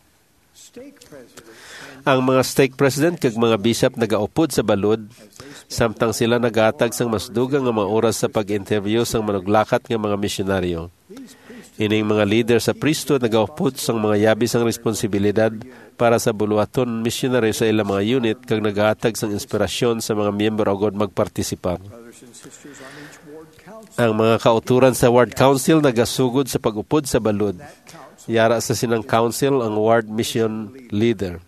S2: Ang mga stake president kag mga bishop nagaupod sa balod, samtang sila nagahatag sang mas dugang nga mga oras sa pag-interview sang manuglakat nga mga misyonaryo. Ining mga leader sa priesthood nagaupod sang mga yabi sang responsibilidad para sa buluhaton misyonaryo sa ilang mga unit kag nagahatag sang inspirasyon sa mga miyembro agod magpartisipar. Ang mga kauturan sa ward council nagasugod sa pag-upod sa balod. Yara sa sinang council ang ward mission leader.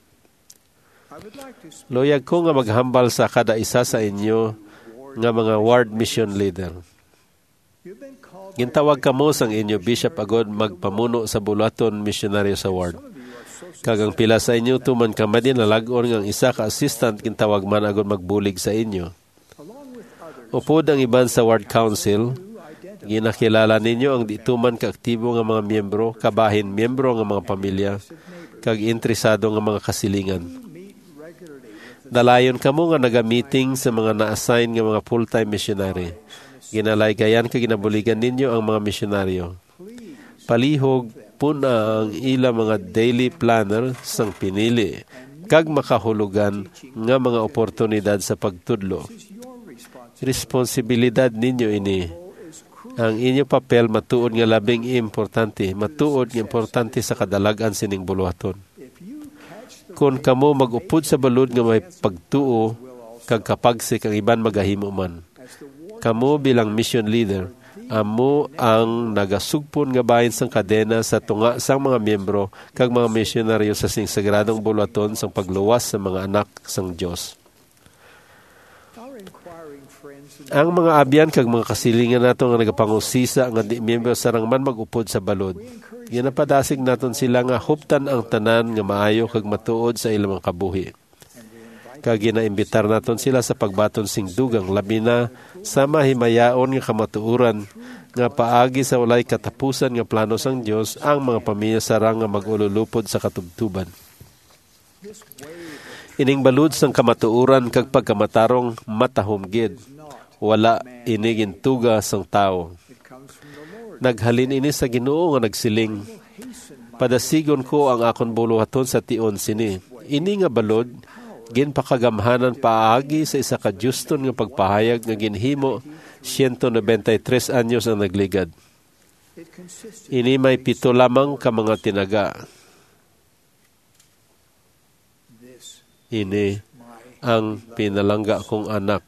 S2: Loyag ko nga maghambal sa kada isa sa inyo nga mga ward mission leader. Gintawag kamo sang inyo bishop agod magpamuno sa buluhaton misyonaryo sa ward. Kagang pila sa inyo tuman ka madin nalagon nga isa ka assistant gintawag man agod magbulig sa inyo. Upod ang iban sa ward council, ginakilala ninyo ang dituman kaaktibo nga mga miyembro, kabahin miyembro nga mga pamilya, kag interesado nga mga kasilingan. Dalayon kamo nga naga-meeting sa mga na-assign nga mga full-time missionary. Ginalaygayan kag ginabuligan ninyo ang mga misyonaryo. Palihog puna ang ila mga daily planner sang pinili kag makahulugan nga mga oportunidad sa pagtudlo. Responsibilidad ninyo ini. Ang inyo papel matuod nga labing importante, matuod nga importante sa kadalagan sining buluhaton. Kung kamo mag-upod sa balod nga may pagtuo kag kapagsik ang iban magahimo man. Kamo bilang mission leader, amo ang nagasugpon nga bahin sang kadena sa tunga sang mga miyembro kag mga misyonaryo sa sing sagradong buluhaton sang pagluwas sa mga anak sang Dios. Ang mga abyan kag mga kasilingan nato nga nagapangusisa nga di miyembro sarang man mag-upod sa balod. Ginapadasig naton sila nga huptan ang tanan nga maayo kag matuod sa ilang kabuhi. Kag ginaimbitar naton sila sa pagbaton sing dugang labi na sa mahimayaon nga kamatuoran nga paagi sa walay katapusan nga plano sang Dios ang mga pamilya sarang nga mag-ululupod sa katubtuban. Ining balud sang kamatuoran kag pagkamatarong matahumgid. Wala inigin tuga sang tao. Naghalin ini sa Ginoo nga nagsiling, padasigon ko ang akon buluhaton sa tion sini. Ini nga balod, ginpakagamhanan paagi sa isa ka juston nga pagpahayag nga ginhimo one hundred ninety-three anyos ang nagligad. Ini may pito lamang ka mga tinaga. Ini ang pinalangga kong anak.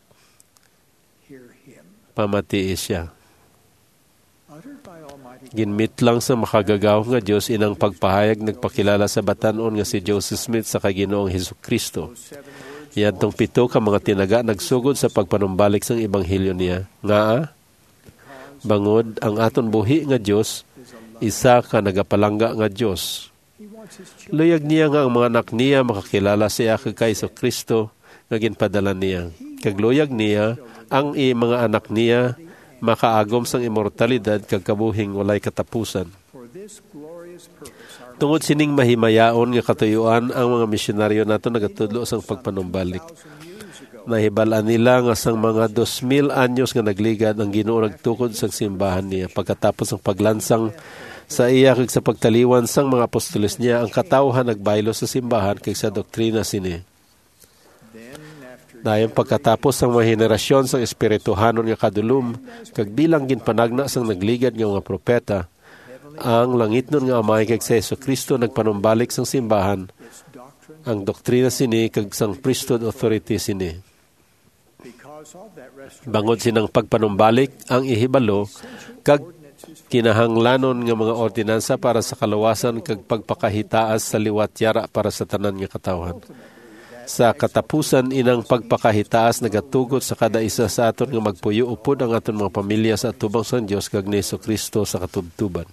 S2: Pamatiis siya. Ginmit lang sa makagagaw nga Diyos inang pagpahayag nagpakilala sa batanon nga si Joseph Smith sa Kaginoong Hesukristo. Yadtong pito ka mga tinaga nagsugod sa pagpanumbalik sang ebanghelyo niya. Nga, bangod ang aton buhi nga Diyos, isa ka nagapalangga nga Diyos. Luyag niya nga ang mga anak niya makakilala siya kay Hesukristo nga ginpadala niya. Kagluyag niya ang i mga anak niya makaagom sang immortalidad kag kabuhing walay katapusan. Tungod sining mahimayaon nga katuyuan ang mga misyonaryo nato nagatudlo sang pagpanumbalik. Nahibalaan nila nga sang mga two mil anyos nga nagligad ang Ginoo nagtukod sang simbahan niya pagkatapos ng paglansang sa iya kag sa pagtaliwan sang mga apostoles niya ang katawhan nagbaylo sa simbahan kag sa doktrina sini. Dayon pagkatapos ng mga henerasyon sang espirituhanon nga kadulom, kag bilang ginpanagna sang nagligad nga mga propeta, ang langit nun nga amay kag sa Hesukristo nagpanumbalik sang simbahan, ang doktrina sini kag sang priesthood authority sini. Bangod sinang pagpanumbalik, ang ihibalo, kag kinahanglanon nga mga ordinansa para sa kaluwasan kag pagpakahitaas sa liwat yara para sa tanan nga katawhan. Sa katapusan inang pagpakahitaas nagatugot sa kada isa sa aton nga magpuyo upod ang aton mga pamilya sa atubang sang Dios kag ni Jesu-Kristo sa katubtuban.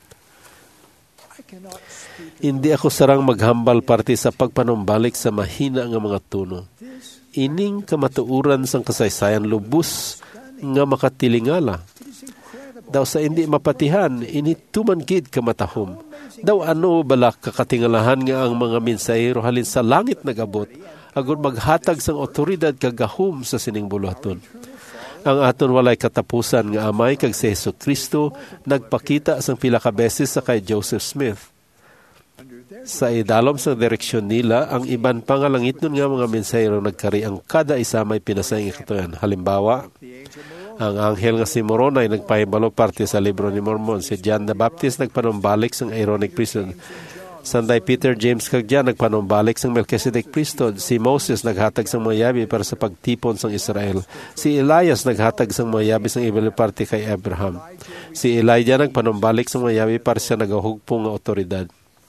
S2: Hindi ako sarang maghambal parte sa pagpanumbalik sa mahina nga mga tuno. Ining kamatuuran sang kasaysayan lubos nga makatilingala. Daw sa hindi mapatihan, inituman gid kamatahom. Daw ano balak kakatingalahan nga ang mga mensahero halin sa langit nagabot, agon maghatag sang otoridad kagahom sa sining buluhaton. Ang aton walay katapusan nga amay kag si Jesu-Kristo nagpakita sang pila ka beses sa kay Joseph Smith. Sa idalom sa direksyon nila, ang iban pangalangit nun nga mga mensahero nagkari ang kada isa may pinasayang ikatuyan. Halimbawa, ang anghel nga si Moroni nagpahibalo parte sa libro ni Mormon. Si John the Baptist nagpanumbalik sang Aaronic priesthood. Sanday Peter, James kag John nagpanumbalik sang Melchizedek priesthood. Si Moses naghatag sang mga yabi para sa pagtipon sang Israel. Si Elias naghatag sang mga yabi sang ibali parte kay Abraham. Si Elijah nagpanumbalik sang mga yabi para sa nagahugpong nga otoridad.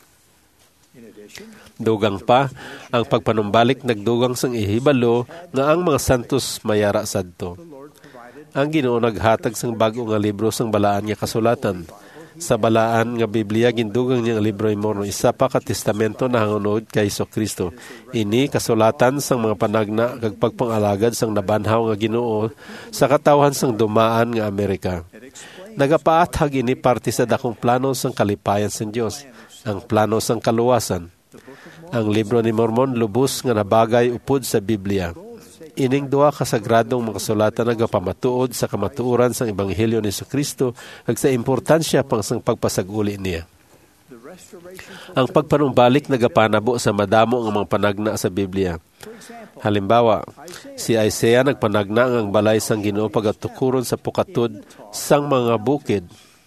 S2: Dugang pa, ang pagpanumbalik nagdugang sang ihibalo nga ang mga santos mayara sadto. Ang Ginoo naghatag sang bag-o nga libro sang balaan nga kasulatan. Sa balaan nga Biblia gindugang niya ang libro ni Mormon, isa pa ka testamento na hangunod kay Jesu-Kristo. Ini kasulatan sang mga panagna kag pagpangalagad sang nabanhaw nga Ginoo sa katawhan sang dumaan nga Amerika. Nagapaathag ini parte sa dakong plano sang kalipayan sang Dios, ang plano sang kaluwasan. Ang libro ni Mormon lubos nga nabagay upod sa Biblia. Ining duha ka sagradong mga kasulatan nagapamatuod sa kamatuoran sang Ebanghelyo ni Jesu-Kristo ag sa importansya pang sang pagpasaguli niya. Ang pagpanumbalik nagapanabo sa madamo nga mga panagna sa Biblia. Halimbawa, si Isaiah nagpanagna ang balay sang Ginoo pagatukuron sa pukatod sang mga bukid.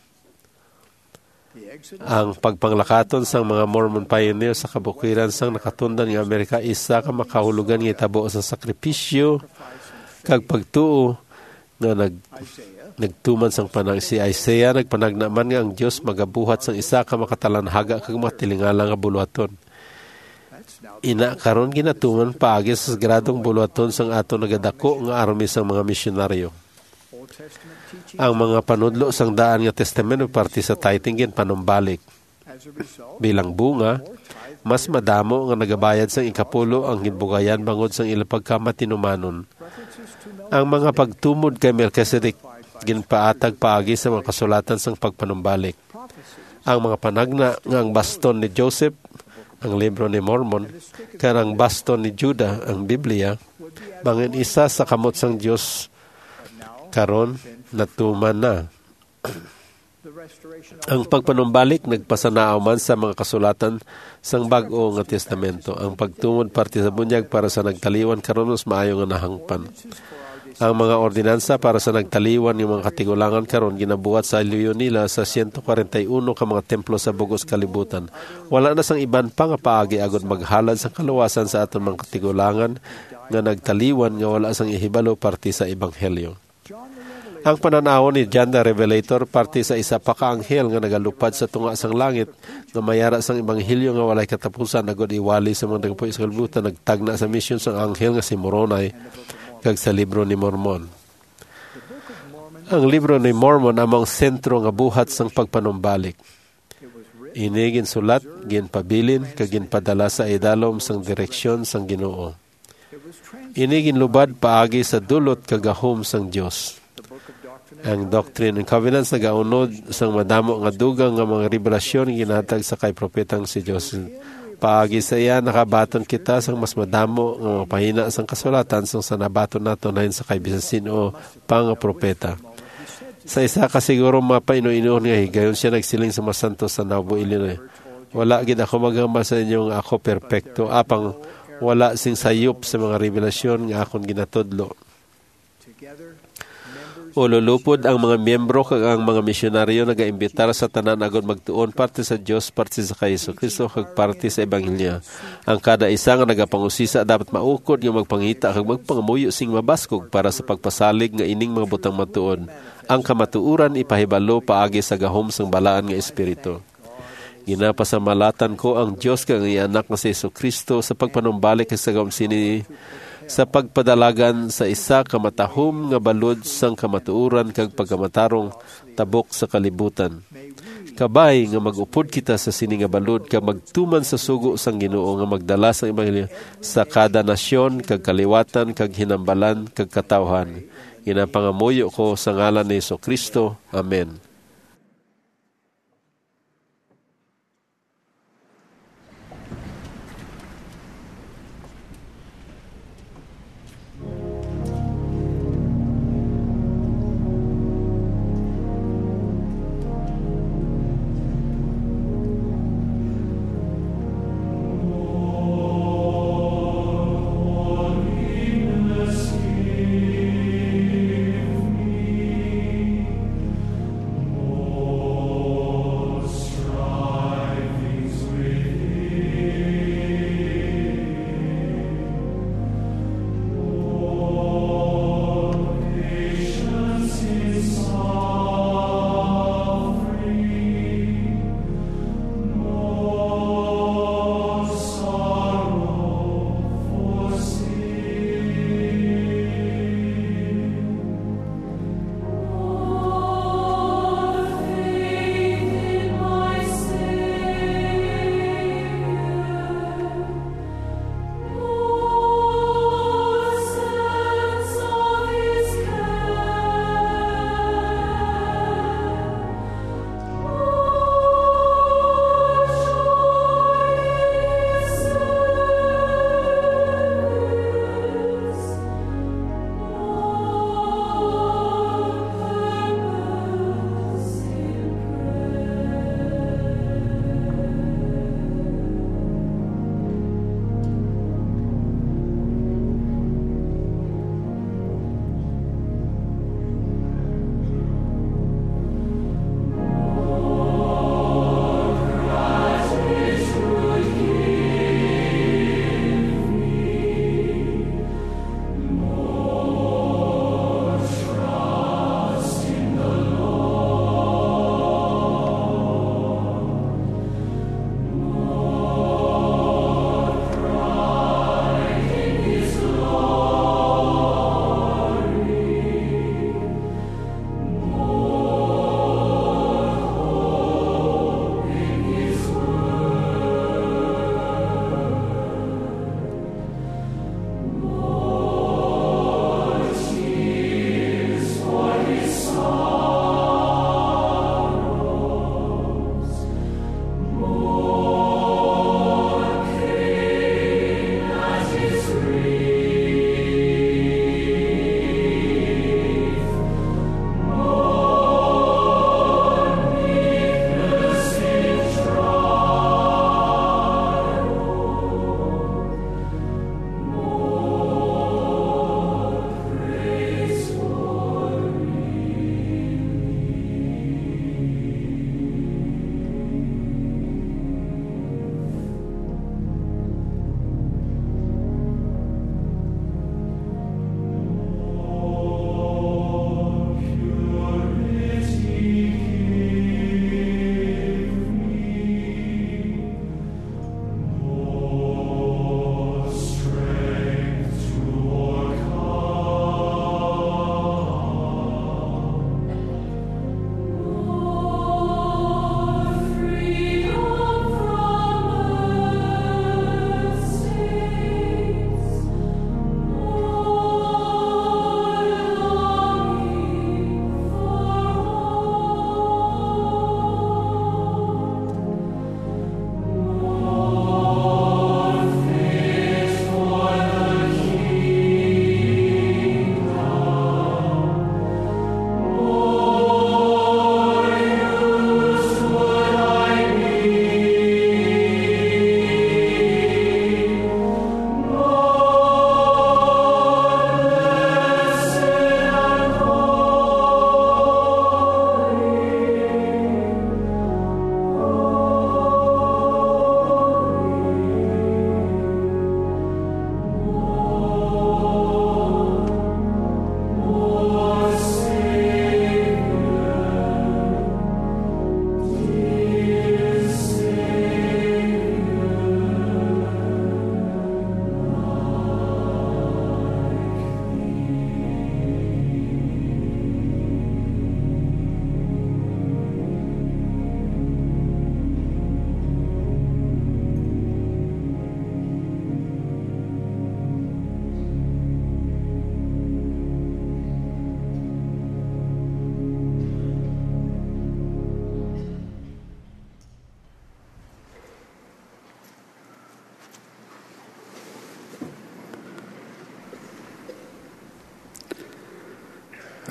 S2: Ang pagpanglakaton sang mga Mormon pioneers sa kabukiran sang nakatundan ng Amerika isa ka makahulugan nga itabo sa sakripisyo kag pagtuo nga nag nagtuman sang panang. Si Isaiah nagpanagna man nga ang Dios magabuhat sang isa ka makatalanhaga kag matilingala nga buluhaton. Ina karon ginatuman paagi sa gradong buluhaton sang ato nagadako nga army sang mga misyonaryo. Ang mga panudlo sang daan nga testamento parte sa tithing panumbalik. Bilang bunga, mas madamo nga nagabayad sang ikapulo ang ginbugayan bangod sang ilang pagkamatinumanon. Ang mga pagtumod kay Melchizedek ginpaatag paagi sa mga kasulatan sang pagpanumbalik. Ang mga panagna nga ang baston ni Joseph, ang libro ni Mormon, karang baston ni Judah, ang Biblia, bangin isa sa kamot sang Dios karon natuman na. Ang pagpanumbalik nagpasanaaw man sa mga kasulatan sang bag-o nga testamento. Ang pagtumod parte sa bunyag para sa nagtaliwan karon mas maayo nga nahangpan. Ang mga ordinansa para sa nagtaliwan ng mga katigulangan karon ginabuhat sa Leonila sa one forty-one ka mga templo sa bugos kalibutan. Wala na sang iban pa nga paagi agad maghalad sa kaluwasan sa aton mga katigulangan nga nagtaliwan nga wala sang ihibalo parte sa ebanghelyo. Ang pananaw ni John the Revelator parte sa isa pa ka anghel nga nagalupad sa tunga sang langit nga mayara sang ebanghelyo nga walay katapusan agud iwali sa mga nagpuyo sa kalibutan nagtagna sa misyon sang anghel nga si Moroni kag sa libro ni Mormon. Ang libro ni Mormon among sentro nga buhat sang pagpanumbalik. Ini ginsulat, ginpabilin kag ginpadala sa idalom sang direksyon sang Ginoo. Ini ginlubad paagi sa dulot kagahom sang Dios. Ang Doctrine and Covenants nagaunod sang madamo nga dugang nga mga revelasyon ginatag sa kay propetang si Joseph. Paagi sa iya nakabaton kita sang mas madamo nga mga pahina sang kasulatan sang sanabaton nato nahin sa kay bisan sino pang propeta. Sa isa ka siguro mapainuinuon nga higayon siya nagsiling sa masanto sa Nauvoo, Illinois. Wala gid ako magamba sa inyo nga ako perpekto apang wala sing sayop sa mga revelasyon nga akon ginatudlo. Ululupod ang mga miyembro kag ang mga misyonaryo nagaimbitar sa tanan agud magtuon parte sa Dios, parte sa kay Jesu-Kristo kag parte sa ebanghelyo. Ang kada isa nga nagapangusisa dapat maukod nga magpangita kag magpangamuyo sing mabaskog para sa pagpasalig nga ining mga butang matuod. Ang kamatuoran ipahibalo paagi sa gahom sang balaan nga espiritu. Ginapasamalatan ko ang Diyos kang ianak nga si Jesucristo sa pagpanumbalik sa sini sa pagpadalagan sa isa ka matahom nga balod sang kamatuuran kag pagkamatarong tabok sa kalibutan. Kabay nga mag-upod kita sa sini nga balod kag magtuman sa sugo sang Ginoo nga magdala sa ebanghelyo sa kada nasyon kag kaliwatan kag hinambalan kag katawhan. Ginapangamuyo ko sa ngalan ni Jesucristo. Amen.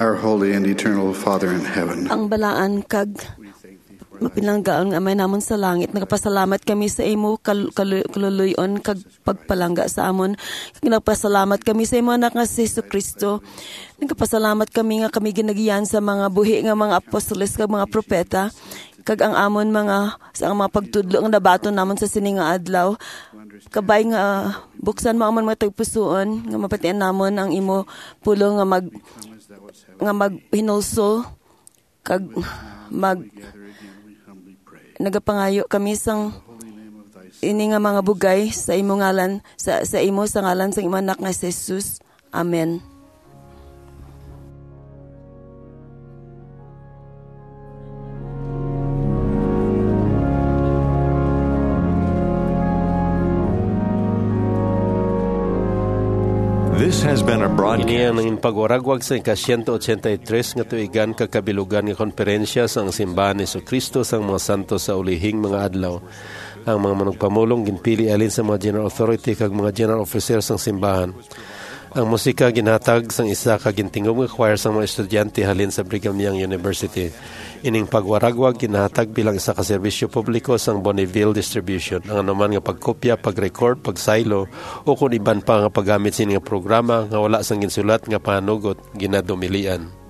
S8: our holy and eternal Father in heaven.
S5: Ang balaan kag mapinanggaon nga amay namon sa langit, nagapasalamat kami sa imo kal- kal- kaluluyon kag pagpalangga sa amon. Kag nagapasalamat kami sa imo anak nga si Jesucristo. Nagapasalamat kami nga kami ginagiyan sa mga buhi nga mga apostoles kag mga propeta, kag ang amon mga sa ang mga pagtudlo nga nabaton namon sa sining nga adlaw. Kabay nga buksan mo amon mga tagpusoon nga mapatian namon ang imo pulo nga mag nga maghinulso kag mag nagapangayo kami sang ini nga mga bugay sa imo ngalan sa sa imo sa ngalan sa imo anak nga Jesus. Amen.
S1: This has been a broadcast.
S2: Ini ang nanging pagwaragwag sa ika one eighty-three nga tuigan kakabilugan nga konferensya sa ang simbahan ni Jesucristo sang mga santo sa ulihing mga adlaw. Ang mga manugpamulong ginpili alin sa mga general authority kag mga general officers sang simbahan. Ang musika ginhatag sang isa ka gintingog nga choir sang mga estudyante halin sa Brigham Young University. Ining pagwaragwag ginhatag bilang isa ka serbisyo publiko sang Bonneville Distribution. Ang anuman nga pagkopya, pag-record, pag-silo o kung iban pa nga paggamit sini nga programa nga wala sang ginsulat nga panugot ginadumilian.